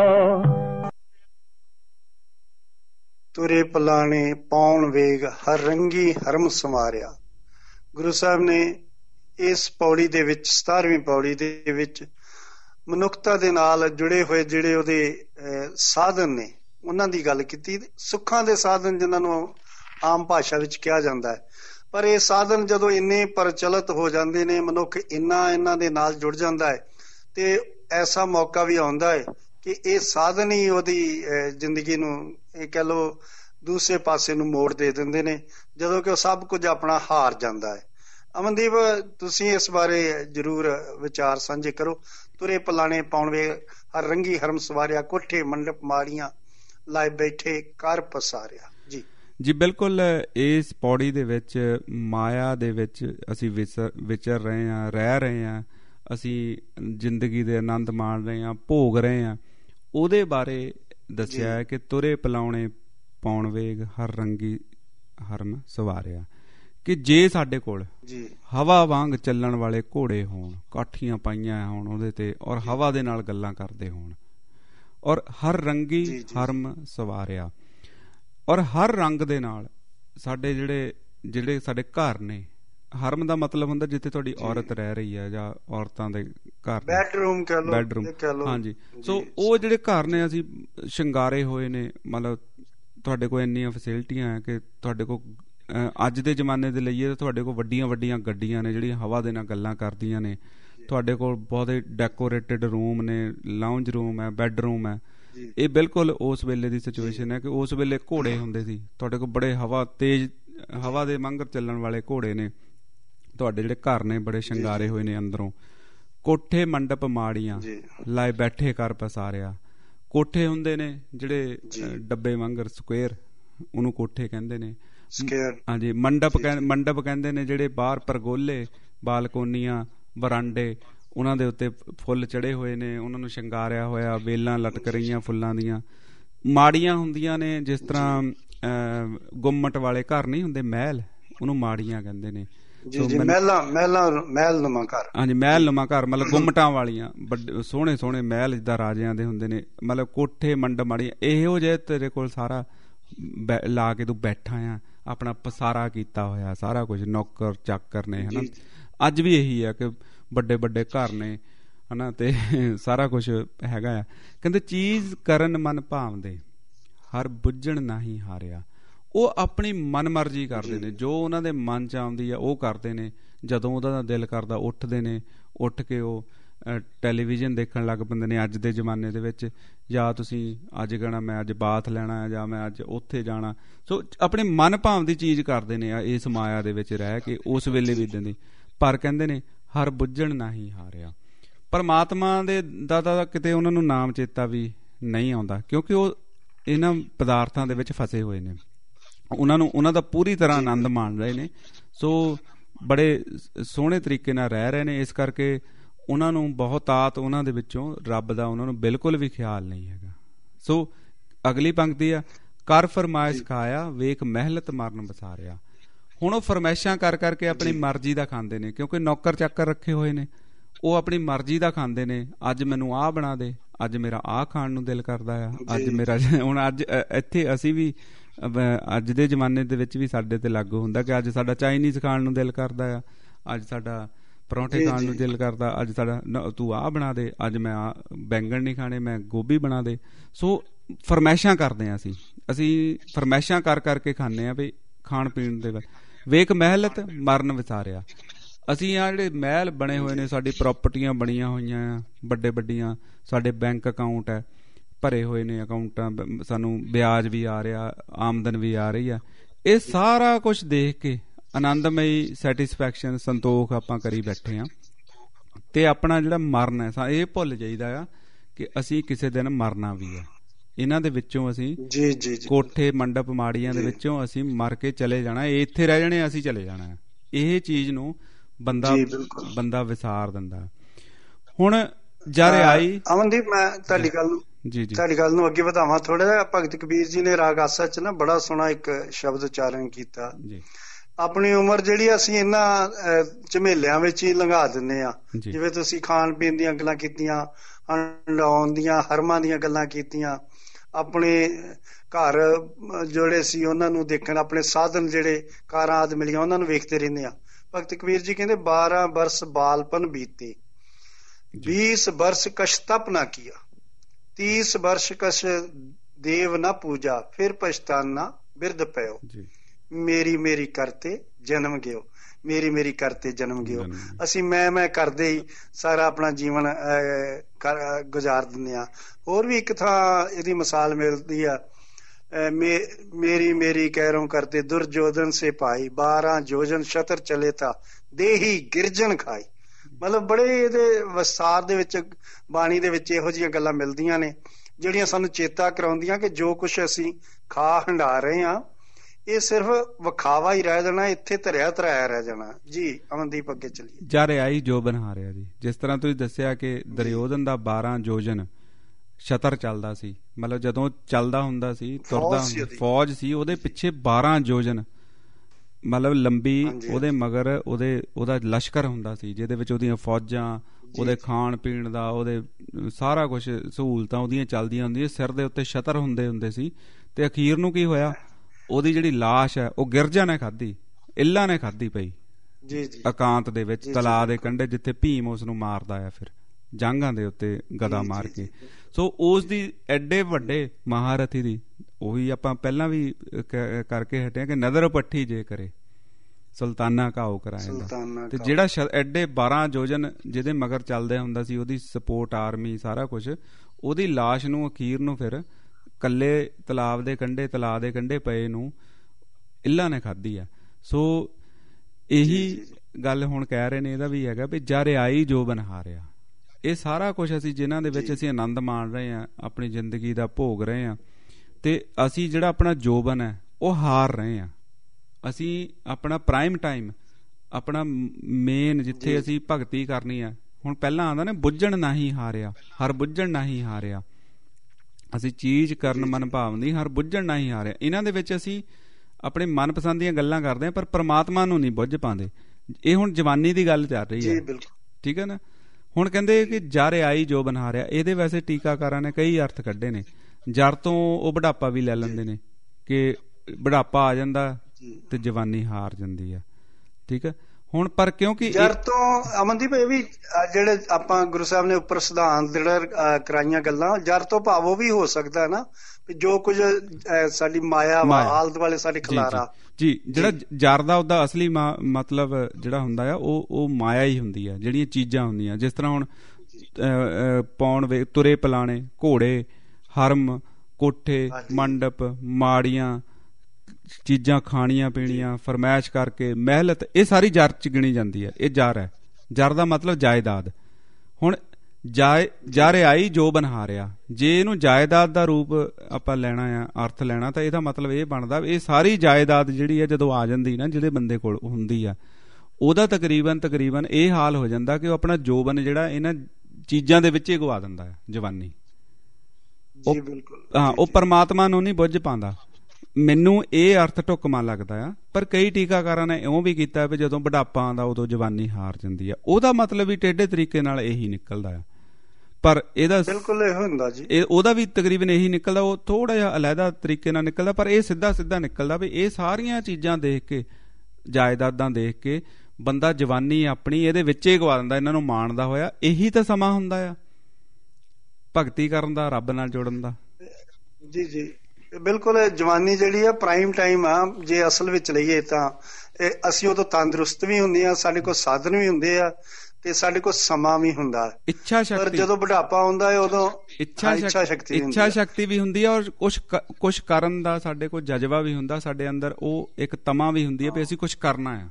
ਤੁਰੇ ਪਲਾਣੇ ਪਾਉਣ ਵੇਗ ਹਰ ਰੰਗੀ ਹਰਮ ਸੰਵਾਰਿਆ। ਗੁਰੂ ਸਾਹਿਬ ਨੇ ਇਸ ਪੌੜੀ ਦੇ ਵਿੱਚ, ਸਤਾਰਵੀਂ ਪੌੜੀ ਦੇ ਵਿੱਚ ਮਨੁੱਖਤਾ ਦੇ ਨਾਲ ਜੁੜੇ ਹੋਏ ਜਿਹੜੇ ਉਹਦੇ ਸਾਧਨ ਨੇ ਉਹਨਾਂ ਦੀ ਗੱਲ ਕੀਤੀ, ਸੁੱਖਾਂ ਦੇ ਸਾਧਨ ਜਿਨ੍ਹਾਂ ਨੂੰ ਆਮ ਭਾਸ਼ਾ ਵਿੱਚ ਕਿਹਾ ਜਾਂਦਾ ਹੈ। ਪਰ ਇਹ ਸਾਧਨ ਜਦੋਂ ਇੰਨੇ ਪ੍ਰਚਲਿਤ ਹੋ ਜਾਂਦੇ ਨੇ, ਮਨੁੱਖ ਇੰਨਾ ਇਹਨਾਂ ਦੇ ਨਾਲ ਜੁੜ ਜਾਂਦਾ ਹੈ ਤੇ ਐਸਾ ਮੌਕਾ ਵੀ ਆਉਂਦਾ ਹੈ ਕਿ ਇਹ ਸਾਧਨ ਹੀ ਉਹਦੀ ਜ਼ਿੰਦਗੀ ਨੂੰ ਇਹ ਕਹਿ ਲਓ ਦੂਸਰੇ ਪਾਸੇ ਨੂੰ ਮੋੜ ਦੇ ਦਿੰਦੇ ਨੇ, ਜਦੋਂ ਕਿ ਉਹ ਸਭ ਕੁਝ ਆਪਣਾ ਹਾਰ ਜਾਂਦਾ ਹੈ। ਅਮਨਦੀਪ, ਤੁਸੀਂ ਇਸ ਬਾਰੇ ਜ਼ਰੂਰ ਵਿਚਾਰ ਸਾਂਝੇ ਕਰੋ। ਤੁਰੇ ਪਲਾਣੇ ਪਾਉਣਵੇ ਹਰ ਰੰਗੀ ਹਰਮ ਸਵਾਰਿਆ, ਕੋਠੇ ਮੰਡਪ ਮਾੜੀਆਂ ਲਾਏ ਬੈਠੇ ਕਰ ਪਸਾਰਿਆ। ਜੀ ਜੀ ਬਿਲਕੁਲ। ਇਸ ਪੌੜੀ ਦੇ ਵਿੱਚ ਮਾਇਆ ਦੇ ਵਿੱਚ ਅਸੀਂ ਵਿਚਰ ਵਿਚਰ ਰਹੇ ਹਾਂ, ਰਹਿ ਰਹੇ ਹਾਂ, ਅਸੀਂ ਜ਼ਿੰਦਗੀ ਦੇ ਆਨੰਦ ਮਾਣ ਰਹੇ ਹਾਂ, ਭੋਗ ਰਹੇ ਹਾਂ। ਉਹਦੇ ਬਾਰੇ ਦੱਸਿਆ ਹੈ ਕਿ ਤੁਰੇ ਪਲਾਉਣੇ ਪਾਉਣ ਵੇਗ ਹਰ ਰੰਗੀ ਹਰਮ ਸਵਾਰਿਆ, ਕਿ ਜੇ ਸਾਡੇ ਕੋਲ ਹਵਾ ਵਾਂਗ ਚੱਲਣ ਵਾਲੇ ਘੋੜੇ ਹੋਣ, ਕਾਠੀਆਂ ਪਾਈਆਂ ਹੋਣ ਉਹਦੇ ਤੇ, ਔਰ ਹਵਾ ਦੇ ਨਾਲ ਗੱਲਾਂ ਕਰਦੇ ਹੋਣ, ਔਰ ਹਰ ਰੰਗੀ ਹਰਮ ਸਵਾਰਿਆ, ਔਰ ਹਰ ਰੰਗ ਦੇ ਨਾਲ ਸਾਡੇ ਜਿਹੜੇ ਜਿਹੜੇ ਸਾਡੇ ਘਰ ਨੇ, ਹਰਮ ਦਾ ਮਤਲਬ ਹੁੰਦਾ ਜਿੱਥੇ ਤੁਹਾਡੀ ਔਰਤ ਰਹਿ ਰਹੀ ਹੈ ਜਾਂ ਔਰਤਾਂ ਦੇ ਘਰ, ਬੈਡਰੂਮ ਕਹਿ ਲਓ, ਬੈਡਰੂਮ। ਹਾਂਜੀ, ਸੋ ਉਹ ਜਿਹੜੇ ਘਰ ਨੇ ਅਸੀਂ ਸ਼ਿੰਗਾਰੇ ਹੋਏ ਨੇ, ਮਤਲਬ ਤੁਹਾਡੇ ਕੋਲ ਇੰਨੀਆਂ ਫੈਸਿਲਿਟੀਆਂ ਹੈ ਕਿ ਤੁਹਾਡੇ ਕੋਲ ਅੱਜ ਦੇ ਜ਼ਮਾਨੇ ਦੇ ਲਈਏ ਤਾਂ ਤੁਹਾਡੇ ਕੋਲ ਵੱਡੀਆਂ ਵੱਡੀਆਂ ਗੱਡੀਆਂ ਨੇ ਜਿਹੜੀਆਂ ਹਵਾ ਦੇ ਨਾਲ ਗੱਲਾਂ ਕਰਦੀਆਂ ਨੇ, ਤੁਹਾਡੇ ਕੋਲ ਬਹੁਤੇ ਡੈਕੋਰੇਟਿਡ ਰੂਮ ਨੇ, ਲਾਉਂਜ ਰੂਮ ਹੈ, ਬੈਡਰੂਮ ਹੈ। ਇਹ ਬਿਲਕੁਲ ਉਸ ਵੇਲੇ ਦੀ ਸਿਚੁਏਸ਼ਨ ਹੈ ਕਿ ਉਸ ਵੇਲੇ ਘੋੜੇ ਹੁੰਦੇ ਸੀ, ਤੁਹਾਡੇ ਕੋਲ ਬੜੇ ਹਵਾ ਤੇਜ਼ ਹਵਾ ਦੇ ਵਾਂਗਰ ਚੱਲਣ ਵਾਲੇ ਘੋੜੇ ਨੇ, ਤੁਹਾਡੇ ਜਿਹੜੇ ਘਰ ਨੇ ਬੜੇ ਸ਼ਿੰਗਾਰੇ ਹੋਏ ਨੇ ਅੰਦਰੋਂ। ਕੋਠੇ ਮੰਡਪ ਮਾੜੀਆਂ ਲਾਏ ਬੈਠੇ ਕਰ ਪਸਾਰਿਆ, ਕੋਠੇ ਹੁੰਦੇ ਨੇ ਜਿਹੜੇ ਡੱਬੇ ਵਾਂਗਰ ਸਕੁਏਅਰ, ਉਹਨੂੰ ਕੋਠੇ ਕਹਿੰਦੇ ਨੇ। ਹਾਂਜੀ, ਮੰਡਪ ਮੰਡਪ ਕਹਿੰਦੇ ਨੇ ਜਿਹੜੇ ਬਾਹਰ ਪਰਗੋਲੇ, ਬਾਲਕੋਨੀਆਂ, ਬਰਾਂਡੇ, ਉਹਨਾਂ ਦੇ ਉੱਤੇ ਫੁੱਲ ਚੜੇ ਹੋਏ ਨੇ, ਉਹਨਾਂ ਨੂੰ ਸ਼ਿੰਗਾਰਿਆ ਹੋਇਆ, ਵੇਲਾਂ ਲਟਕ ਰਹੀਆਂ ਫੁੱਲਾਂ ਦੀਆਂ। ਮਾੜੀਆਂ ਹੁੰਦੀਆਂ ਨੇ ਜਿਸ ਤਰ੍ਹਾਂ ਗੁੰਮਟ ਵਾਲੇ ਘਰ ਨਹੀਂ ਹੁੰਦੇ, ਮਹਿਲ, ਉਹਨੂੰ ਮਾੜੀਆਂ ਕਹਿੰਦੇ ਨੇ। ਹਾਂਜੀ, ਮਹਿਲ ਨੁਮਾ ਘਰ, ਮਤਲਬ ਗੁੰਮਟਾਂ ਵਾਲੀਆਂ ਵੱਡੇ ਸੋਹਣੇ ਸੋਹਣੇ ਮਹਿਲ ਜਿੱਦਾਂ ਰਾਜਿਆਂ ਦੇ ਹੁੰਦੇ ਨੇ, ਮਤਲਬ ਕੋਠੇ ਮੰਡਪ ਮਾੜੀਆਂ। ਇਹੋ ਜਿਹੇ ਤੇਰੇ ਕੋਲ ਸਾਰਾ ਲਾ ਕੇ ਤੂੰ ਬੈਠਾ ਆ, ਆਪਣਾ ਪਸਾਰਾ ਕੀਤਾ ਹੋਇਆ ਸਾਰਾ ਕੁਝ, ਨੌਕਰ ਚਾਕਰ ਨੇ, ਹਨਾ। ਅੱਜ ਵੀ ਇਹੀ ਆ ਕਿ ਵੱਡੇ ਵੱਡੇ ਘਰ ਨੇ, ਹਨਾ, ਤੇ ਸਾਰਾ ਕੁਝ ਹੈਗਾ ਆ। ਕਹਿੰਦੇ ਚੀਜ਼ ਕਰਨ ਮਨ ਭਾਵਦੇ ਹਰ ਬੁੱਝਣ ਨਹੀਂ ਹਾਰਿਆ। ਉਹ ਆਪਣੀ ਮਨ ਮਰਜ਼ੀ ਕਰਦੇ ਨੇ, ਜੋ ਉਹਨਾਂ ਦੇ ਮਨ 'ਚ ਆਉਂਦੀ ਆ ਉਹ ਕਰਦੇ ਨੇ। ਜਦੋਂ ਉਹਦਾ ਦਾ ਦਿਲ ਕਰਦਾ ਉੱਠਦੇ ਨੇ, ਉੱਠ ਕੇ ਉਹ ਟੈਲੀਵਿਜ਼ਨ ਦੇਖਣ ਲੱਗ ਪੈਂਦੇ ਨੇ ਅੱਜ ਦੇ ਜ਼ਮਾਨੇ ਦੇ ਵਿੱਚ, ਜਾਂ ਤੁਸੀਂ ਅੱਜ ਕਹਿਣਾ ਮੈਂ ਅੱਜ ਬਾਥ ਲੈਣਾ, ਜਾਂ ਮੈਂ ਅੱਜ ਉੱਥੇ ਜਾਣਾ। ਸੋ ਆਪਣੇ ਮਨ ਭਾਵ ਦੀ ਚੀਜ਼ ਕਰਦੇ ਨੇ ਇਸ ਮਾਇਆ ਦੇ ਵਿੱਚ ਰਹਿ ਕੇ ਉਸ ਵੇਲੇ ਵੀ ਇੱਦਾਂ ਦੀ। ਪਰ ਕਹਿੰਦੇ ਨੇ ਹਰ ਬੁੱਝਣ ਨਹੀਂ ਹਾਰਿਆ। ਪਰਮਾਤਮਾ ਦੇ ਦਾ ਤਾਂ ਕਿਤੇ ਉਹਨਾਂ ਨੂੰ ਨਾਮ ਚੇਤਾ ਵੀ ਨਹੀਂ ਆਉਂਦਾ, ਕਿਉਂਕਿ ਉਹ ਇਹਨਾਂ ਪਦਾਰਥਾਂ ਦੇ ਵਿੱਚ ਫਸੇ ਹੋਏ ਨੇ। ਉਹਨਾਂ ਨੂੰ ਉਹਨਾਂ ਦਾ ਪੂਰੀ ਤਰ੍ਹਾਂ ਆਨੰਦ ਮਾਣ ਰਹੇ ਨੇ, ਸੋ ਬੜੇ ਸੋਹਣੇ ਤਰੀਕੇ ਨਾਲ ਰਹਿ ਰਹੇ ਨੇ। ਇਸ ਕਰਕੇ ਉਹਨਾਂ ਨੂੰ ਬਹੁਤਾਤ ਉਹਨਾਂ ਦੇ ਵਿੱਚੋਂ ਰੱਬ ਦਾ ਉਹਨਾਂ ਨੂੰ ਬਿਲਕੁਲ ਵੀ ਖਿਆਲ ਨਹੀਂ ਹੈਗਾ। ਸੋ ਅਗਲੀ ਪੰਕਤੀ ਆ, ਕਰ ਫਰਮਾਇਸ਼ ਖਾਇਆ ਵੇਖ ਮਹਿਲਤ ਮਰਨ ਬਸਾਰਿਆ। ਹੁਣ ਉਹ ਫਰਮਾਇਸ਼ਾਂ ਕਰ ਕਰਕੇ ਆਪਣੀ ਮਰਜ਼ੀ ਦਾ ਖਾਂਦੇ ਨੇ, ਕਿਉਂਕਿ ਨੌਕਰ ਚਾਕਰ ਰੱਖੇ ਹੋਏ ਨੇ, ਉਹ ਆਪਣੀ ਮਰਜ਼ੀ ਦਾ ਖਾਂਦੇ ਨੇ। ਅੱਜ ਮੈਨੂੰ ਆਹ ਬਣਾ ਦੇ, ਅੱਜ ਮੇਰਾ ਆਹ ਖਾਣ ਨੂੰ ਦਿਲ ਕਰਦਾ ਆ, ਅੱਜ ਮੇਰਾ ਹੁਣ ਅੱਜ ਇੱਥੇ ਅਸੀਂ ਵੀ ਅੱਜ ਦੇ ਜ਼ਮਾਨੇ ਦੇ ਵਿੱਚ ਵੀ ਸਾਡੇ ਤੇ ਲਾਗੂ ਹੁੰਦਾ ਕਿ ਅੱਜ ਸਾਡਾ ਚਾਈਨੀਜ਼ ਖਾਣ ਨੂੰ ਦਿਲ ਕਰਦਾ ਆ, ਅੱਜ ਸਾਡਾ ਪਰੌਂਠੇ ਖਾਣ ਨੂੰ ਦਿਲ ਕਰਦਾ, ਅੱਜ ਸਾਡਾ ਤੂੰ ਆਹ ਬਣਾ ਦੇ, ਅੱਜ ਮੈਂ ਆ ਬੈਂਗਣ ਨਹੀਂ ਖਾਣੇ, ਮੈਂ ਗੋਭੀ ਬਣਾ ਦੇ। ਸੋ ਫਰਮਾਇਸ਼ਾਂ ਕਰਦੇ ਹਾਂ ਅਸੀਂ ਅਸੀਂ ਫਰਮਾਇਸ਼ਾਂ ਕਰ ਕਰਕੇ ਖਾਂਦੇ ਹਾਂ ਵੀ ਖਾਣ ਪੀਣ ਦੇ। ਵੇਖ ਮਹਿਲਤ ਮਰਨ ਵਿਸਾਰਿਆ। ਅਸੀਂ ਆਹ ਜਿਹੜੇ ਮਹਿਲ ਬਣੇ ਹੋਏ ਨੇ, ਸਾਡੀ ਪ੍ਰਾਪਰਟੀਆਂ ਬਣੀਆਂ ਹੋਈਆਂ ਆ ਵੱਡੇ ਵੱਡੀਆਂ, ਸਾਡੇ ਬੈਂਕ ਅਕਾਊਂਟ ਹੈ ਭਰੇ ਹੋਏ ਨੇ, ਅਕਾਊਂਟਾਂ ਸਾਨੂੰ ਵਿਆਜ ਵੀ ਆ ਰਿਹਾ, ਆਮਦਨ ਵੀ ਆ ਰਹੀ ਆ। ਇਹ ਸਾਰਾ ਕੁਛ ਦੇਖ ਕੇ ਆਨੰਦਮਈ ਸੈਟਿਸਫੈਕਸ਼ਨ, ਸੰਤੋਖ ਆਪਾਂ ਕਰੀ ਬੈਠੇ ਹਾਂ, ਤੇ ਆਪਣਾ ਜਿਹੜਾ ਮਰਨ ਹੈ ਇਹ ਭੁੱਲ ਜਾਈਦਾ ਆ ਕਿ ਅਸੀਂ ਕਿਸੇ ਦਿਨ ਮਰਨਾ ਵੀ ਆ। ਇਹਨਾਂ ਦੇ ਵਿੱਚੋਂ ਅਸੀਂ ਜੀ ਜੀ ਕੋਠੇ ਮੰਡਪ ਮਾੜੀਆਂ ਦੇ ਵਿੱਚੋਂ ਅਸੀਂ ਮਰ ਕੇ ਚਲੇ ਜਾਣਾ, ਇੱਥੇ ਰਹਿ ਜਾਣੇ, ਅਸੀਂ ਚਲੇ ਜਾਣਾ। ਇਹ ਚੀਜ਼ ਨੂੰ ਬੰਦਾ ਬੰਦਾ ਵਿਸਾਰ ਦਿੰਦਾ। ਹੁਣ ਜਦ ਆਈ ਅਮਨਦੀਪ, ਮੈਂ ਤੁਹਾਡੀ ਗੱਲ ਨੂੰ ਜੀ ਜੀ ਤੁਹਾਡੀ ਗੱਲ ਨੂੰ ਅੱਗੇ ਵਧਾਵਾਂ ਥੋੜਾ ਜਿਹਾ। ਭਗਤ ਕਬੀਰ ਜੀ ਨੇ ਰਾਗ ਆਸਾ ਚ ਨਾ ਬੜਾ ਸੋਹਣਾ ਇੱਕ ਸ਼ਬਦ ਉਚਾਰਨ ਕੀਤਾ, ਆਪਣੀ ਉਮਰ ਜਿਹੜੀ ਅਸੀਂ ਇਹਨਾਂ ਝਮੇਲਿਆਂ ਵਿੱਚ ਹੀ ਲੰਘਾ ਦਿੰਦੇ ਆ। ਜਿਵੇਂ ਤੁਸੀਂ ਖਾਣ ਪੀਣ ਦੀਆਂ ਗੱਲਾਂ ਕੀਤੀਆਂ, ਹੰਡਾਉਣ ਦੀਆਂ, ਹਰਮਾਂ ਦੀਆਂ ਗੱਲਾਂ ਕੀਤੀਆਂ, ਆਪਣੇ ਘਰ ਜਿਹੜੇ ਸੀ ਉਹਨਾਂ ਨੂੰ ਦੇਖਣ, ਆਪਣੇ ਸਾਧਨ ਜਿਹੜੇ ਕਾਰਾਂ ਆਦਿ ਮਿਲੀਆਂ ਉਹਨਾਂ ਨੂੰ ਵੇਖਦੇ ਰਹਿੰਦੇ ਆ। ਭਗਤ ਕਬੀਰ ਜੀ ਕਹਿੰਦੇ ਬਾਰਾਂ ਬਰਸ ਬਾਲਪਨ ਬੀਤੇ, बीस वर्ष कश तप ना किया, तीस वर्ष कश देव ना पूजा, फिर पछताना बिरध पयो, मेरी मेरी करते जन्म गयो, ਮੇਰੀ ਮੇਰੀ ਕਰਤੇ ਜਨਮ ਗਿਓ। ਅਸੀਂ ਮੈਂ ਮੈਂ ਕਰਦੇ ਹੀ ਸਾਰਾ ਆਪਣਾ ਜੀਵਨ ਗੁਜ਼ਾਰ ਦਿੰਦੇ ਹਾਂ। ਹੋਰ ਵੀ ਇੱਕ ਥਾਂ ਇਹਦੀ ਮਿਸਾਲ ਮਿਲਦੀ ਆ, ਮੇਰੀ ਮੇਰੀ ਕਹਿਰੋਂ ਕਰਤੇ ਦੁਰਜੋਧਨ ਸੇ ਭਾਈ, ਬਾਰਾਂ ਜੋਜਨ ਸ਼ਤਰ ਚਲੇ ਤਾਂ ਦੇਹੀ ਗਿਰਜਨ ਖਾਈ। ਮਤਲਬ ਬੜੇ ਇਹਦੇ ਵਿਸਥਾਰ ਦੇ ਵਿੱਚ ਬਾਣੀ ਦੇ ਵਿੱਚ ਇਹੋ ਜਿਹੀਆਂ ਗੱਲਾਂ ਮਿਲਦੀਆਂ ਨੇ ਜਿਹੜੀਆਂ ਸਾਨੂੰ ਚੇਤਾ ਕਰਾਉਂਦੀਆਂ ਕਿ ਜੋ ਕੁਛ ਅਸੀਂ ਖਾ ਹੰਢਾ ਰਹੇ ਹਾਂ ਇਹ ਸਿਰਫ ਵਿਖਾਵਾ ਹੀ ਰਹਿ ਜਾਣਾ, ਇੱਥੇ ਧਰਿਆ ਧਰਾਇਆ ਰਹਿ ਜਾਣਾ। ਜੀ ਅਮਨਦੀਪ ਅੱਗੇ ਚੱਲੀਏ। ਜਾ ਰਿਆਈ ਜੋ ਬਣਾ ਰਿਹਾ ਜੀ, ਜਿਸ ਤਰ੍ਹਾਂ ਤੁਸੀਂ ਦੱਸਿਆ ਕਿ ਦੁਰਯੋਧਨ ਦਾ ਬਾਰਾਂ ਯੋਜਨ ਸ਼ਤਰ ਚੱਲਦਾ ਸੀ, ਮਤਲਬ ਜਦੋਂ ਚੱਲਦਾ ਹੁੰਦਾ ਸੀ ਤੁਰਦਾ ਫੌਜ ਸੀ ਉਹਦੇ ਪਿੱਛੇ ਬਾਰਾਂ ਯੋਜਨ ਮਤਲਬ ਲੰਬੀ ਉਹਦੇ ਮਗਰ ਉਹਦੇ ਉਹਦਾ ਲਸ਼ਕਰ ਹੁੰਦਾ ਸੀ ਜਿਹਦੇ ਵਿੱਚ ਉਹਦੀਆਂ ਫੌਜਾਂ, ਉਹਦੇ ਖਾਣ ਪੀਣ ਦਾ, ਉਹਦੇ ਸਾਰਾ ਕੁਛ ਸਹੂਲਤਾਂ ਉਹਦੀਆਂ ਚੱਲਦੀਆਂ ਹੁੰਦੀਆਂ। ਸਿਰ ਦੇ ਉੱਤੇ ਸ਼ਤਰ ਹੁੰਦੇ ਹੁੰਦੇ ਸੀ ਤੇ ਅਖੀਰ ਨੂੰ ਕੀ ਹੋਇਆ, ਉਹਦੀ ਜਿਹੜੀ ਲਾਸ਼ ਹੈ ਉਹ ਗਿਰਜਾ ਨੇ ਖਾਧੀ, ਇੱਲਾਂ ਨੇ ਖਾਧੀ ਪਈ ਇਕਾਂਤ ਦੇ ਵਿੱਚ ਤਲਾਅ ਦੇ ਕੰਢੇ, ਜਿੱਥੇ ਭੀਮ ਉਸ ਨੂੰ ਮਾਰਦਾ ਆ ਫਿਰ ਜਾਂਘਾਂ ਦੇ ਉੱਤੇ ਗਦਾ ਮਾਰ ਕੇ। ਸੋ ਉਸ ਦੀ ਐਡੇ ਵੱਡੇ ਮਹਾਰਥੀ ਦੀ ਉਹੀ ਆਪਾਂ ਪਹਿਲਾਂ ਵੀ ਕਰਕੇ ਹਟੇ ਕਿ ਨਦਰ ਪੱਠੀ ਜੇ ਕਰੇ ਸੁਲਤਾਨਾ ਘਾਓ ਕਰਾਏਗਾ। ਤੇ ਜਿਹੜਾ ਐਡੇ ਬਾਰਾਂ ਯੋਜਨ ਜਿਹਦੇ ਮਗਰ ਚੱਲਦਾ ਹੁੰਦਾ ਸੀ, ਉਹਦੀ ਸਪੋਰਟ ਆਰਮੀ ਸਾਰਾ ਕੁਛ, ਉਹਦੀ ਲਾਸ਼ ਨੂੰ ਅਖੀਰ ਨੂੰ ਫਿਰ ਕੱਲੇ ਤਲਾਬ ਦੇ ਕੰਢੇ ਤਲਾਅ ਦੇ ਕੰਢੇ ਪਏ ਨੂੰ ਇੱਲਾਂ ਨੇ ਖਾਧੀ ਆ। ਸੋ ਇਹੀ ਗੱਲ ਹੁਣ ਕਹਿ ਰਹੇ ਨੇ, ਇਹਦਾ ਵੀ ਹੈਗਾ ਵੀ ਜਾ ਰਿਆਈ ਜੋ ਬਨਹਾਰਿਆ। ਇਹ ਸਾਰਾ ਕੁਛ ਅਸੀਂ ਜਿਨ੍ਹਾਂ ਦੇ ਵਿੱਚ ਅਸੀਂ ਆਨੰਦ ਮਾਣ ਰਹੇ ਹਾਂ, ਆਪਣੀ ਜ਼ਿੰਦਗੀ ਦਾ ਭੋਗ ਰਹੇ ਹਾਂ, ਤੇ ਅਸੀਂ ਜਿਹੜਾ ਆਪਣਾ ਜੋਬਨ ਹੈ ਉਹ ਹਾਰ ਰਹੇ ਹਾਂ। ਅਸੀਂ ਆਪਣਾ ਪ੍ਰਾਈਮ ਟਾਈਮ, ਆਪਣਾ ਮੇਨ ਜਿੱਥੇ ਅਸੀਂ ਭਗਤੀ ਕਰਨੀ ਆ, ਹੁਣ ਪਹਿਲਾਂ ਆਉਂਦਾ ਨਾ ਬੁੱਝਣ ਨਾਹੀਂ ਹਾਰਿਆ, ਹਰ ਬੁੱਝਣ ਨਾਹੀਂ ਹਾਰਿਆ। ਅਸੀਂ ਚੀਜ਼ ਕਰਨ ਮਨ ਭਾਵਨੀ, ਹਰ ਬੁੱਝਣ ਨਾਹੀਂ ਹਾਰਿਆ। ਇਹਨਾਂ ਦੇ ਵਿੱਚ ਅਸੀਂ ਆਪਣੇ ਮਨਪਸੰਦ ਦੀਆਂ ਗੱਲਾਂ ਕਰਦੇ ਹਾਂ ਪਰ ਪਰਮਾਤਮਾ ਨੂੰ ਨਹੀਂ ਬੁੱਝ ਪਾਉਂਦੇ। ਇਹ ਹੁਣ ਜਵਾਨੀ ਦੀ ਗੱਲ ਚੱਲ ਰਹੀ ਹੈ, ਠੀਕ ਹੈ ਨਾ। ਹੁਣ ਕਹਿੰਦੇ ਕਿ ਜਰ ਆਈ ਜੋ ਬਨਹਾਰਿਆ, ਇਹਦੇ ਵੈਸੇ ਟੀਕਾਕਾਰਾਂ ਨੇ ਕਈ ਅਰਥ ਕੱਢੇ ਨੇ। ਜਰ ਤੋਂ ਉਹ ਬੁਢਾਪਾ ਵੀ ਲੈ ਲੈਂਦੇ ਨੇ ਕਿ ਬੁਢਾਪਾ ਆ ਜਾਂਦਾ ਤੇ ਜਵਾਨੀ ਹਾਰ ਜਾਂਦੀ ਆ, ਠੀਕ ਹੈ। ਹੁਣ ਪਰ ਕਿਉਂਕਿ ਜਰ ਤੋਂ ਅਮਨਦੀਪ ਇਹ ਵੀ ਜਿਹੜੇ ਆਪਾਂ ਗੁਰੂ ਸਾਹਿਬ ਨੇ ਉੱਪਰ ਸਿਧਾਂਤ ਜਿਹੜਾ ਕਰਾਈਆਂ ਗੱਲਾਂ, ਜਰ ਤੋਂ ਭਾਵ ਉਹ ਵੀ ਹੋ ਸਕਦਾ ਨਾ ਵੀ ਜੋ ਕੁਝ ਸਾਡੀ ਮਾਇਆ ਆਲੇ ਦੁਆਲੇ ਸਾਡੇ ਖਿਲਾਰਾ ਜੀ, ਜਿਹੜਾ ਜਰ ਦਾ ਉਹਦਾ ਅਸਲੀ ਮਤਲਬ ਜਿਹੜਾ ਹੁੰਦਾ ਆ ਉਹ ਉਹ ਮਾਇਆ ਹੀ ਹੁੰਦੀ ਆ, ਜਿਹੜੀਆਂ ਚੀਜ਼ਾਂ ਹੁੰਦੀਆਂ। ਜਿਸ ਤਰ੍ਹਾਂ ਹੁਣ ਪਾਉਣ ਵੇ ਤੁਰੇ ਪਲਾਣੇ, ਘੋੜੇ, ਹਰਮ, ਕੋਠੇ, ਮੰਡਪ, ਮਾੜੀਆਂ ਚੀਜ਼ਾਂ ਖਾਣੀਆਂ ਪੀਣੀਆਂ, ਫਰਮਾਇਸ਼ ਕਰਕੇ ਮਹਿਲਤ, ਇਹ ਸਾਰੀ ਜਰ ਚ ਗਿਣੀ ਜਾਂਦੀ ਹੈ। ਇਹ ਜਰ ਹੈ। ਜਰ ਦਾ ਮਤਲਬ ਜਾਇਦਾਦ। ਹੁਣ ਜਾਏ ਜਰ ਆਈ ਜੋ ਬਨਹਾਰਿਆ, ਜੇ ਇਹਨੂੰ ਜਾਇਦਾਦ ਦਾ ਰੂਪ ਆਪਾਂ ਲੈਣਾ ਆ, ਅਰਥ ਲੈਣਾ, ਤਾਂ ਇਹਦਾ ਮਤਲਬ ਇਹ ਬਣਦਾ ਇਹ ਸਾਰੀ ਜਾਇਦਾਦ ਜਿਹੜੀ ਹੈ ਜਦੋਂ ਆ ਜਾਂਦੀ ਨਾ ਜਿਹੜੇ ਬੰਦੇ ਕੋਲ ਹੁੰਦੀ ਆ, ਉਹਦਾ ਤਕਰੀਬਨ ਤਕਰੀਬਨ ਇਹ ਹਾਲ ਹੋ ਜਾਂਦਾ ਕਿ ਉਹ ਆਪਣਾ ਜੋਬਨ ਜਿਹੜਾ ਇਹਨਾਂ ਚੀਜ਼ਾਂ ਦੇ ਵਿੱਚ ਹੀ ਗਵਾ ਦਿੰਦਾ ਹੈ, ਜਵਾਨੀ। ਹਾਂ, ਉਹ ਪਰਮਾਤਮਾ ਨੂੰ ਨਹੀਂ ਬੁੱਝ ਪਾਉਂਦਾ। ਮੈਨੂੰ ਇਹ ਅਰਥ ਢੁੱਕਵਾਂ ਲੱਗਦਾ ਆ, ਪਰ ਕਈ ਟੀਕਾਕਾਰਾਂ ਨੇ ਇਉਂ ਵੀ ਕੀਤਾ ਵੀ ਜਦੋਂ ਬੁਢਾਪਾ ਆਉਂਦਾ ਉਦੋਂ ਜਵਾਨੀ ਹਾਰ ਜਾਂਦੀ ਆ। ਉਹਦਾ ਮਤਲਬ ਵੀ ਟੇਢੇ ਤਰੀਕੇ ਨਾਲ ਇਹੀ ਨਿਕਲਦਾ ਆ, ਪਰ ਇਹਦਾ ਬਿਲਕੁਲ ਇਹ ਹੁੰਦਾ ਜੀ, ਇਹ ਉਹਦਾ ਵੀ ਤਕਰੀਬਨ ਇਹੀ ਨਿਕਲਦਾ। ਉਹ ਥੋੜਾ ਜਿਹਾ ਅਲੱਗਾ ਤਰੀਕੇ ਨਾਲ ਨਿਕਲਦਾ, ਪਰ ਇਹ ਸਿੱਧਾ ਸਿੱਧਾ ਨਿਕਲਦਾ ਵੀ ਇਹ ਸਾਰੀਆਂ ਚੀਜ਼ਾਂ ਦੇਖ ਕੇ, ਜਾਇਦਾਦਾਂ ਦੇਖ ਕੇ ਬੰਦਾ ਜਵਾਨੀ ਆਪਣੀ ਇਹਦੇ ਵਿੱਚ ਹੀ ਗਵਾ ਦਿੰਦਾ, ਇਹਨਾਂ ਨੂੰ ਮਾਣਦਾ ਹੋਇਆ। ਇਹੀ ਤਾਂ ਸਮਾਂ ਹੁੰਦਾ ਆ ਭਗਤੀ ਕਰਨ ਦਾ, ਰੱਬ ਨਾਲ ਜੁੜਨ ਦਾ। ਜੀ ਜੀ ਬਿਲਕੁਲ। ਜਵਾਨੀ ਜਿਹੜੀ ਆ ਪ੍ਰਾਈਮ ਟਾਈਮ ਆ, ਜੇ ਅਸਲ ਵਿੱਚ ਲਈਏ ਤਾਂ ਅਸੀਂ ਉਦੋਂ ਤੰਦਰੁਸਤ ਵੀ ਹੁੰਦੇ ਆ, ਸਾਡੇ ਕੋਲ ਸਾਧਨ ਵੀ ਹੁੰਦੇ ਆ ਤੇ ਸਾਡੇ ਕੋਲ ਸਮਾਂ ਵੀ ਹੁੰਦਾ। ਇੱਛਾ ਸ਼ਕਤੀ, ਪਰ ਜਦੋਂ ਬੁਢਾਪਾ ਆਉਂਦਾ ਹੈ ਉਦੋਂ ਇੱਛਾ ਸ਼ਕਤੀ ਇੱਛਾ ਸ਼ਕਤੀ ਵੀ ਹੁੰਦੀ ਆ, ਔਰ ਕੁਛ ਕੁਛ ਕਰਨ ਦਾ ਸਾਡੇ ਕੋਲ ਜਜ਼ਬਾ ਵੀ ਹੁੰਦਾ ਸਾਡੇ ਅੰਦਰ, ਉਹ ਇੱਕ ਤਮਾ ਵੀ ਹੁੰਦੀ ਹੈ ਵੀ ਅਸੀਂ ਕੁਛ ਕਰਨਾ ਆ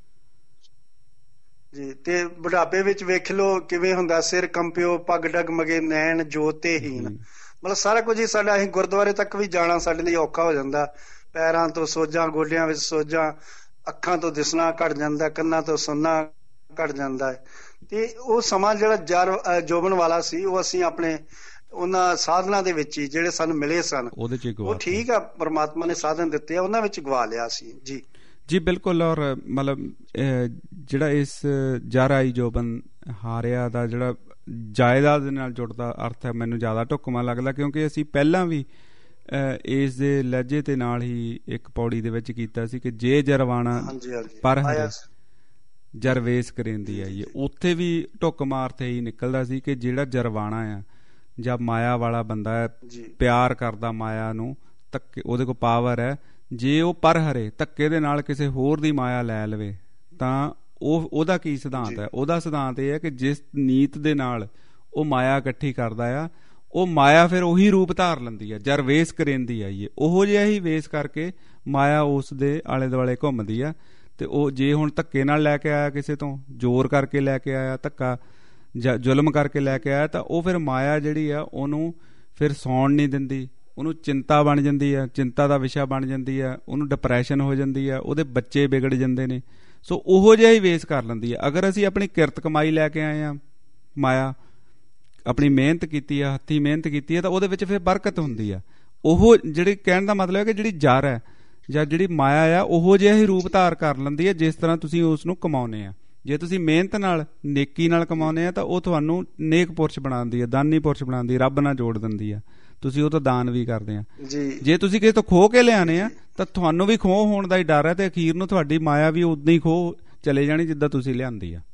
ਜੀ। ਤੇ ਬੁਢਾਪੇ ਵਿੱਚ ਵੇਖ ਲਓ ਕਿਵੇਂ ਹੁੰਦਾ, ਸਿਰ ਕੰਪਿਓ, ਪੱਗ ਡਗਮਗੇ, ਨੈਣ ਜੋਤੇਹੀਨ, ਮਤਲਬ ਸਾਰਾ ਕੁਝ ਹੀ ਸਾਡਾ, ਅਸੀਂ ਗੁਰਦੁਆਰੇ ਤੱਕ ਵੀ ਜਾਣਾ ਸਾਡੇ ਲਈ ਔਖਾ ਹੋ ਜਾਂਦਾ। ਪੈਰਾਂ ਤੋਂ ਸੋਜਾਂ, ਗੋਡਿਆਂ ਵਿੱਚ ਸੋਜਾਂ, ਅੱਖਾਂ ਤੋਂ ਦਿਸਣਾ ਘਟ ਜਾਂਦਾ, ਕੰਨਾਂ ਤੋਂ ਸੁਣਨਾ ਘਟ ਜਾਂਦਾ ਹੈ। ਤੇ ਉਹ ਸਮਾਂ ਜਿਹੜਾ ਜਰ ਜੋਬਨ ਵਾਲਾ ਸੀ ਉਹ ਅਸੀਂ ਆਪਣੇ ਉਹਨਾਂ ਸਾਧਨਾਂ ਦੇ ਵਿੱਚ ਹੀ ਜਿਹੜੇ ਸਾਨੂੰ ਮਿਲੇ ਸਨ, ਉਹ ਠੀਕ ਆ, ਪਰਮਾਤਮਾ ਨੇ ਸਾਧਨ ਦਿੱਤੇ ਆ, ਉਹਨਾਂ ਵਿੱਚ ਗਵਾ ਲਿਆ ਸੀ। ਜੀ ਜੀ ਬਿਲਕੁਲ। ਔਰ ਮਤਲਬ ਜਿਹੜਾ ਇਸ ਜਰ ਆਈ ਜੋਬਨ ਹਾਰਿਆ ਦਾ ਜਿਹੜਾ ਜਾਇਦਾਦ ਦੇ ਨਾਲ ਜੁੜਦਾ ਅਰਥ ਹੈ, ਮੈਨੂੰ ਜ਼ਿਆਦਾ ਢੁੱਕਵਾਂ ਲੱਗਦਾ, ਕਿਉਂਕਿ ਅਸੀਂ ਪਹਿਲਾਂ ਵੀ ਇਸ ਦੇ ਲਹਿਜੇ ਦੇ ਨਾਲ ਹੀ ਇੱਕ ਪੌੜੀ ਦੇ ਵਿੱਚ ਕੀਤਾ ਸੀ ਕਿ ਜੇ ਜਰਵਾਣਾ ਪਰ ਹਰੇ, ਜਰਵੇਸ ਕਰੇਂਦੀ ਆਈਏ, ਉੱਥੇ ਵੀ ਢੁੱਕ ਮਾਰ ਤੇ ਹੀ ਨਿਕਲਦਾ ਸੀ ਕਿ ਜਿਹੜਾ ਜਰਵਾਣਾ ਆ ਜਾਂ ਮਾਇਆ ਵਾਲਾ ਬੰਦਾ ਹੈ, ਪਿਆਰ ਕਰਦਾ ਮਾਇਆ ਨੂੰ, ਧੱਕੇ ਉਹਦੇ ਕੋਲ ਪਾਵਰ ਹੈ, ਜੇ ਉਹ ਪਰ ਹਰੇ ਧੱਕੇ ਦੇ ਨਾਲ ਕਿਸੇ ਹੋਰ ਦੀ ਮਾਇਆ ਲੈ ਲਵੇ ਤਾਂ ਉਹ ਉਹਦਾ ਕੀ ਸਿਧਾਂਤ ਹੈ? ਉਹਦਾ ਸਿਧਾਂਤ ਇਹ ਹੈ ਕਿ ਜਿਸ ਨੀਤ ਦੇ ਨਾਲ ਉਹ ਮਾਇਆ ਇਕੱਠੀ ਕਰਦਾ ਆ, ਉਹ ਮਾਇਆ ਫਿਰ ਉਹੀ ਰੂਪ ਧਾਰ ਲੈਂਦੀ ਆ, ਜਰ ਵੇਸ ਕਰੇਂਦੀ ਆਈਏ। ਉਹੋ ਜਿਹਾ ਹੀ ਵੇਸ ਕਰਕੇ ਮਾਇਆ ਉਸ ਦੇ ਆਲੇ ਦੁਆਲੇ ਘੁੰਮਦੀ ਆ। ਤੇ ਉਹ ਜੇ ਹੁਣ ਧੱਕੇ ਨਾਲ ਲੈ ਕੇ ਆਇਆ, ਕਿਸੇ ਤੋਂ ਜ਼ੋਰ ਕਰਕੇ ਲੈ ਕੇ ਆਇਆ, ਧੱਕਾ ਜਾਂ ਜ਼ੁਲਮ ਕਰਕੇ ਲੈ ਕੇ ਆਇਆ, ਤਾਂ ਉਹ ਫਿਰ ਮਾਇਆ ਜਿਹੜੀ ਆ ਉਹਨੂੰ ਫਿਰ ਸੌਣ ਨਹੀਂ ਦਿੰਦੀ, ਉਹਨੂੰ ਚਿੰਤਾ ਬਣ ਜਾਂਦੀ ਆ, ਚਿੰਤਾ ਦਾ ਵਿਸ਼ਾ ਬਣ ਜਾਂਦੀ ਆ, ਉਹਨੂੰ ਡਿਪਰੈਸ਼ਨ ਹੋ ਜਾਂਦੀ ਆ, ਉਹਦੇ ਬੱਚੇ ਵਿਗੜ ਜਾਂਦੇ ਨੇ। ਸੋ ਉਹੋ ਜਿਹਾ ਹੀ ਵੇਸ ਕਰ ਲੈਂਦੀ ਆ। ਅਗਰ ਅਸੀਂ ਆਪਣੀ ਕਿਰਤ ਕਮਾਈ ਲੈ ਕੇ ਆਏ ਹਾਂ, ਮਾਇਆ ਆਪਣੀ ਮਿਹਨਤ ਕੀਤੀ ਆ, ਹੱਥੀਂ ਮਿਹਨਤ ਕੀਤੀ ਹੈ, ਤਾਂ ਉਹਦੇ ਵਿੱਚ ਫਿਰ ਬਰਕਤ ਹੁੰਦੀ ਆ। ਉਹ ਜਿਹੜੀ ਕਹਿਣ ਦਾ ਮਤਲਬ ਹੈ ਕਿ ਜਿਹੜੀ ਜੜ ਹੈ ਜਾਂ ਜਿਹੜੀ ਮਾਇਆ ਆ, ਉਹੋ ਜਿਹਾ ਹੀ ਰੂਪ ਧਾਰ ਕਰ ਲੈਂਦੀ ਹੈ ਜਿਸ ਤਰ੍ਹਾਂ ਤੁਸੀਂ ਉਸ ਨੂੰ ਕਮਾਉਂਦੇ ਆ। ਜੇ ਤੁਸੀਂ ਮਿਹਨਤ ਨਾਲ, ਨੇਕੀ ਨਾਲ ਕਮਾਉਂਦੇ ਆ ਤਾਂ ਉਹ ਤੁਹਾਨੂੰ ਨੇਕ ਪੁਰਸ਼ ਬਣਾਉਂਦੀ ਹੈ, ਦਾਨੀ ਪੁਰਸ਼ ਬਣਾਉਂਦੀ, ਰੱਬ ਨਾਲ ਜੋੜ ਦਿੰਦੀ ਆ। ਤੁਸੀਂ ਉਹ ਤੋਂ ਦਾਨ ਵੀ ਕਰਦੇ ਆ। ਜੇ ਤੁਸੀਂ ਕਿਸੇ ਤੋਂ ਖੋਹ ਕੇ ਲਿਆਣੇ ਆ ਤਾਂ ਤੁਹਾਨੂੰ ਵੀ ਖੋਹ ਹੋਣ ਦਾ ਹੀ ਡਰ ਹੈ, ਤੇ ਅਖੀਰ ਨੂੰ ਤੁਹਾਡੀ ਮਾਇਆ ਵੀ ਉਦਾਂ ਹੀ ਖੋਹ ਚਲੇ ਜਾਣੀ ਜਿੱਦਾਂ ਤੁਸੀਂ ਲਿਆਂਦੀ ਆ।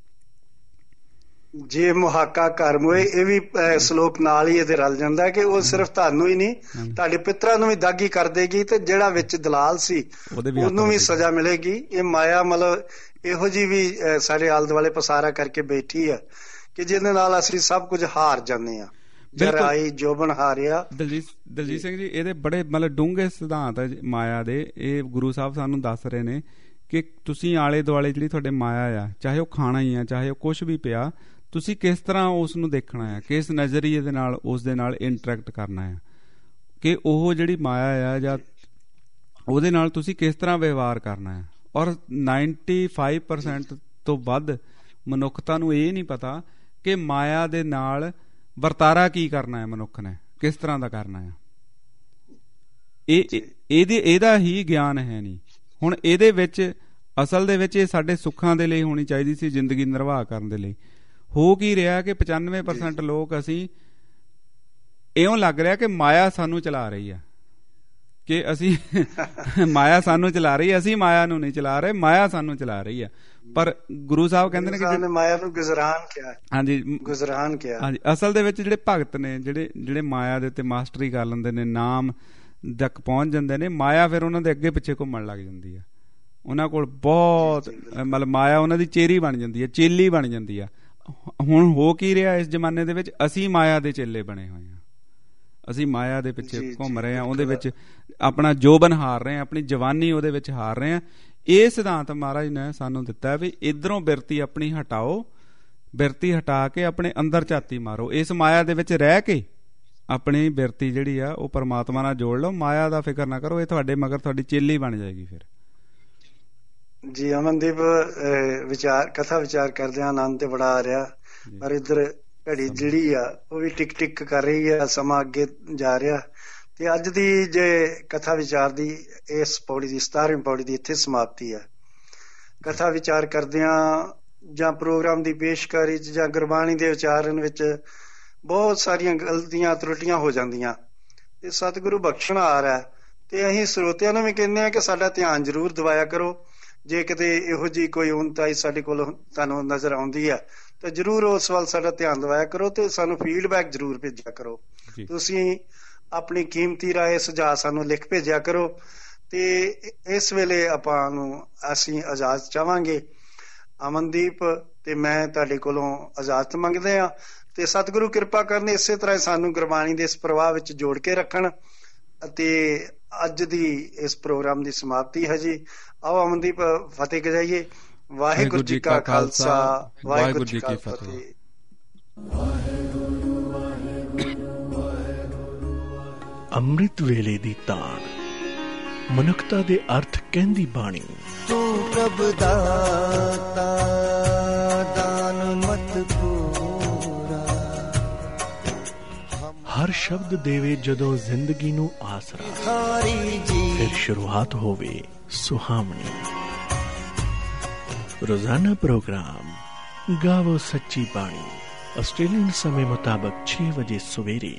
ਜੇ ਮੁਹਾਕਾ ਕਰਮ ਹੋਏ, ਇਹ ਵੀ ਸਲੋਕ ਨਾਲ ਹੀ ਇਹਦੇ ਰਲ ਜਾਂਦਾ ਕਿ ਉਹ ਸਿਰਫ ਤੁਹਾਨੂੰ ਹੀ ਨਹੀਂ, ਤੁਹਾਡੇ ਪਿੱਤਰਾਂ ਨੂੰ ਵੀ ਦਾਗੀ ਕਰ ਦੇਗੀ, ਤੇ ਜਿਹੜਾ ਵਿੱਚ ਦਲਾਲ ਸੀ ਉਹਨੂੰ ਵੀ ਸਜ਼ਾ ਮਿਲੇਗੀ। ਇਹ ਮਾਇਆ ਮਤਲਬ ਇਹੋ ਜਿਹੀ ਵੀ ਸਾਡੇ ਆਲੇ ਦੁਆਲੇ ਪਸਾਰਾ ਕਰਕੇ ਬੈਠੀ ਆ ਕਿ ਜਿਹਦੇ ਨਾਲ ਅਸੀਂ ਸਭ ਕੁਝ ਹਾਰ ਜਾਂਦੇ ਆ। ਜਰਾਈ ਜੋਬਨ ਹਾਰਿਆ। ਦਲਜੀਤ ਦਲਜੀਤ ਸਿੰਘ ਜੀ, ਇਹਦੇ ਬੜੇ ਮਤਲਬ ਡੂੰਘੇ ਸਿਧਾਂਤ ਹੈ ਮਾਇਆ ਦੇ। ਇਹ ਗੁਰੂ ਸਾਹਿਬ ਸਾਨੂੰ ਦੱਸ ਰਹੇ ਨੇ ਕਿ ਤੁਸੀਂ ਆਲੇ ਦੁਆਲੇ ਜਿਹੜੀ ਤੁਹਾਡੇ ਮਾਇਆ ਆ, ਚਾਹੇ ਉਹ ਖਾਣਾ ਹੀ ਆ, ਚਾਹੇ ਉਹ ਕੁਛ ਵੀ ਪਿਆ, ਤੁਸੀਂ ਕਿਸ ਤਰ੍ਹਾਂ ਉਸ ਨੂੰ ਦੇਖਣਾ ਹੈ, ਕਿਸ ਨਜ਼ਰੀਏ ਦੇ ਨਾਲ ਉਸ ਦੇ ਨਾਲ ਇੰਟਰੈਕਟ ਕਰਨਾ ਹੈ, ਕਿ ਉਹ ਜਿਹੜੀ ਮਾਇਆ ਆ ਜਾਂ ਉਹਦੇ ਨਾਲ ਤੁਸੀਂ ਕਿਸ ਤਰ੍ਹਾਂ ਵਿਵਹਾਰ ਕਰਨਾ ਹੈ। ਔਰ ਨਾਈਨਟੀ ਫਾਈਵ ਪਰਸੈਂਟ ਤੋਂ ਵੱਧ ਮਨੁੱਖਤਾ ਨੂੰ ਇਹ ਨਹੀਂ ਪਤਾ ਕਿ ਮਾਇਆ ਦੇ ਨਾਲ ਵਰਤਾਰਾ ਕੀ ਕਰਨਾ ਹੈ, ਮਨੁੱਖ ਨੇ ਕਿਸ ਤਰ੍ਹਾਂ ਦਾ ਕਰਨਾ ਹੈ। ਇਹ ਇਹਦੇ ਇਹਦਾ ਹੀ ਗਿਆਨ ਹੈ ਨਹੀਂ। ਹੁਣ ਇਹਦੇ ਵਿੱਚ ਅਸਲ ਦੇ ਵਿੱਚ ਇਹ ਸਾਡੇ ਸੁੱਖਾਂ ਦੇ ਲਈ ਹੋਣੀ ਚਾਹੀਦੀ ਸੀ, ਜ਼ਿੰਦਗੀ ਨਿਰਵਾਹ ਕਰਨ ਦੇ ਲਈ। ਹੋ ਕੀ ਰਿਹਾ ਕਿ ਪਚਾਨਵੇਂ ਪਰਸੈਂਟ ਲੋਕ ਅਸੀਂ ਇਉਂ ਲੱਗ ਰਿਹਾ ਕਿ ਮਾਇਆ ਸਾਨੂੰ ਚਲਾ ਰਹੀ ਆ, ਕਿ ਅਸੀਂ ਮਾਇਆ ਸਾਨੂੰ ਚਲਾ ਰਹੀ ਹੈ, ਅਸੀਂ ਮਾਇਆ ਨੂੰ ਨਹੀਂ ਚਲਾ ਰਹੇ, ਮਾਇਆ ਸਾਨੂੰ ਚਲਾ ਰਹੀ ਆ। ਪਰ ਗੁਰੂ ਸਾਹਿਬ ਕਹਿੰਦੇ ਨੇ ਕਿ ਮਾਇਆ ਨੂੰ ਗੁਜ਼ਰਾਨ ਕਿਹਾ। ਹਾਂਜੀ, ਗੁਜ਼ਰਾਨ ਕਿਹਾ। ਹਾਂਜੀ, ਅਸਲ ਦੇ ਵਿੱਚ ਜਿਹੜੇ ਭਗਤ ਨੇ, ਜਿਹੜੇ ਜਿਹੜੇ ਮਾਇਆ ਦੇ ਉੱਤੇ ਮਾਸਟਰੀ ਕਰ ਲੈਂਦੇ ਨੇ, ਨਾਮ ਤੱਕ ਪਹੁੰਚ ਜਾਂਦੇ ਨੇ, ਮਾਇਆ ਫਿਰ ਉਹਨਾਂ ਦੇ ਅੱਗੇ ਪਿੱਛੇ ਘੁੰਮਣ ਲੱਗ ਜਾਂਦੀ ਆ। ਉਹਨਾਂ ਕੋਲ ਬਹੁਤ ਮਤਲਬ ਮਾਇਆ ਉਹਨਾਂ ਦੀ ਚੇਰੀ ਬਣ ਜਾਂਦੀ ਹੈ, ਚੇਲੀ ਬਣ ਜਾਂਦੀ ਆ। ਹੁਣ ਹੋ ਕੀ ਰਿਹਾ ਇਸ ਜ਼ਮਾਨੇ ਦੇ ਵਿੱਚ? ਅਸੀਂ ਮਾਇਆ ਦੇ ਚੇਲੇ ਬਣੇ ਹੋਏ ਹਾਂ, ਅਸੀਂ ਮਾਇਆ ਦੇ ਪਿੱਛੇ ਘੁੰਮ ਰਹੇ ਹਾਂ, ਉਹਦੇ ਵਿੱਚ ਆਪਣਾ ਜੋਬਨ ਹਾਰ ਰਹੇ ਹਾਂ, ਆਪਣੀ ਜਵਾਨੀ ਉਹਦੇ ਵਿੱਚ ਹਾਰ ਰਹੇ ਹਾਂ। ਇਹ ਸਿਧਾਂਤ ਮਹਾਰਾਜ ਨੇ ਸਾਨੂੰ ਦਿੱਤਾ ਵੀ ਇੱਧਰੋਂ ਬਿਰਤੀ ਆਪਣੀ ਹਟਾਓ, ਬਿਰਤੀ ਹਟਾ ਕੇ ਆਪਣੇ ਅੰਦਰ ਝਾਤੀ ਮਾਰੋ, ਇਸ ਮਾਇਆ ਦੇ ਵਿੱਚ ਰਹਿ ਕੇ ਆਪਣੀ ਬਿਰਤੀ ਜਿਹੜੀ ਆ ਉਹ ਪਰਮਾਤਮਾ ਨਾਲ ਜੋੜ ਲਓ। ਮਾਇਆ ਦਾ ਫਿਕਰ ਨਾ ਕਰੋ, ਇਹ ਤੁਹਾਡੇ ਮਗਰ ਤੁਹਾਡੀ ਚੇਲੀ ਬਣ ਜਾਏਗੀ ਫਿਰ। ਜੀ ਅਮਨਦੀਪ, ਵਿਚਾਰ ਕਥਾ ਵਿਚਾਰ ਕਰਦੇ ਆ, ਆਨੰਦ ਤੇ ਬੜਾ ਆ ਰਿਹਾ, ਪਰ ਇੱਧਰ ਘੜੀ ਜਿਹੜੀ ਆ ਉਹ ਵੀ ਟਿਕ ਟਿਕ ਕਰ ਰਹੀ ਆ, ਸਮਾਂ ਅੱਗੇ ਜਾ ਰਿਹਾ। ਤੇ ਅੱਜ ਦੀ ਜੇ ਕਥਾ ਵਿਚਾਰ ਦੀ ਇਸ ਪੌੜੀ ਦੀ ਸਤਾਰਵੀਂ ਪੌੜੀ ਦੀ ਇੱਥੇ ਸਮਾਪਤੀ ਆ। ਕਥਾ ਵਿਚਾਰ ਕਰਦਿਆਂ ਜਾਂ ਪ੍ਰੋਗਰਾਮ ਦੀ ਪੇਸ਼ਕਾਰੀ ਚ ਜਾਂ ਗੁਰਬਾਣੀ ਦੇ ਉਚਾਰਨ ਵਿੱਚ ਬਹੁਤ ਸਾਰੀਆਂ ਗਲਤੀਆਂ ਤਰੁੱਟੀਆਂ ਹੋ ਜਾਂਦੀਆਂ, ਤੇ ਸਤਿਗੁਰੂ ਬਖਸ਼ਣਹਾਰ ਹੈ। ਤੇ ਅਸੀਂ ਸਰੋਤਿਆਂ ਨੂੰ ਵੀ ਕਹਿੰਦੇ ਹਾਂ ਕਿ ਸਾਡਾ ਧਿਆਨ ਜ਼ਰੂਰ ਦਿਵਾਇਆ ਕਰੋ। ਜੇ ਕਿਤੇ ਇਹੋ ਜਿਹੀ ਕੋਈ ਉਨਤਾਈ ਸਾਡੇ ਕੋਲ ਤੁਹਾਨੂੰ ਨਜ਼ਰ ਆਉਂਦੀ ਆ ਤਾਂ ਜ਼ਰੂਰ ਉਸ ਵੱਲ ਸਾਡਾ ਧਿਆਨ ਦਿਵਾਇਆ ਕਰੋ, ਤੇ ਸਾਨੂੰ ਫੀਡਬੈਕ ਜ਼ਰੂਰ ਭੇਜਿਆ ਕਰੋ। ਤੁਸੀਂ ਆਪਣੀ ਕੀਮਤੀ ਰਾਏ ਸੁਝਾਅ ਸਾਨੂੰ ਲਿਖ ਭੇਜਿਆ ਕਰੋ। ਤੇ ਇਸ ਵੇਲੇ ਆਪਾਂ ਨੂੰ ਅਸੀਂ ਇਜਾਜ਼ਤ ਚਾਹਾਂਗੇ। ਅਮਨਦੀਪ ਤੇ ਮੈਂ ਤੁਹਾਡੇ ਕੋਲੋਂ ਇਜਾਜ਼ਤ ਮੰਗਦੇ ਹਾਂ, ਤੇ ਸਤਿਗੁਰੂ ਕਿਰਪਾ ਕਰਨ ਇਸੇ ਤਰ੍ਹਾਂ ਸਾਨੂੰ ਗੁਰਬਾਣੀ ਦੇ ਇਸ ਪ੍ਰਵਾਹ ਵਿੱਚ ਜੋੜ ਕੇ ਰੱਖਣ। ਅਤੇ ਅੱਜ ਦੀ ਇਸ ਪ੍ਰੋਗਰਾਮ ਦੀ ਸਮਾਪਤੀ ਹੈ ਜੀ। ਆਓ ਅਮਨਦੀਪ ਫਤਿਹ ਗਜਾਈਏ। ਵਾਹਿਗੁਰੂ ਜੀ ਕਾ ਖਾਲਸਾ, ਵਾਹਿਗੁਰੂ ਜੀ ਕੀ ਫਤਿਹ। ਅੰਮ੍ਰਿਤ ਵੇਲੇ ਦੀ ਤਾਣ, ਮਨੁੱਖਤਾ ਦੇ ਅਰਥ ਕਹਿੰਦੀ ਬਾਣੀ। ਤੂੰ ਪ੍ਰਭ ਦਾਤਾ ਦਾਨ ਮਤ ਪੂਰਾ, ਹਰ ਸ਼ਬਦ ਦੇਵੇ ਜਦੋਂ ਜ਼ਿੰਦਗੀ ਨੂੰ ਆਸਰਾ, ਫਿਰ ਸ਼ੁਰੂਆਤ ਹੋਵੇ ਸੁਹਾਵਣੀ। ਰੋਜ਼ਾਨਾ ਪ੍ਰੋਗਰਾਮ ਗਾਵੋ ਸੱਚੀ ਬਾਣੀ, ਆਸਟ੍ਰੇਲੀਅਨ ਸਮੇਂ ਮੁਤਾਬਕ ਛੇ ਵਜੇ ਸਵੇਰੇ।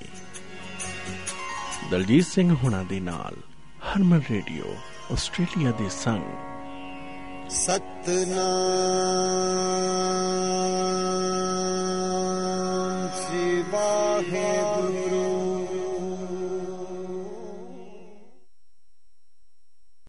ਦਲਜੀਤ ਸਿੰਘ ਹੁਣਾਂ ਦੇ ਨਾਲ ਹਰਮਨ ਰੇਡੀਓ ਆਸਟ੍ਰੇਲੀਆ ਦੇ ਸੰਗ। ਸਤਨਾਮ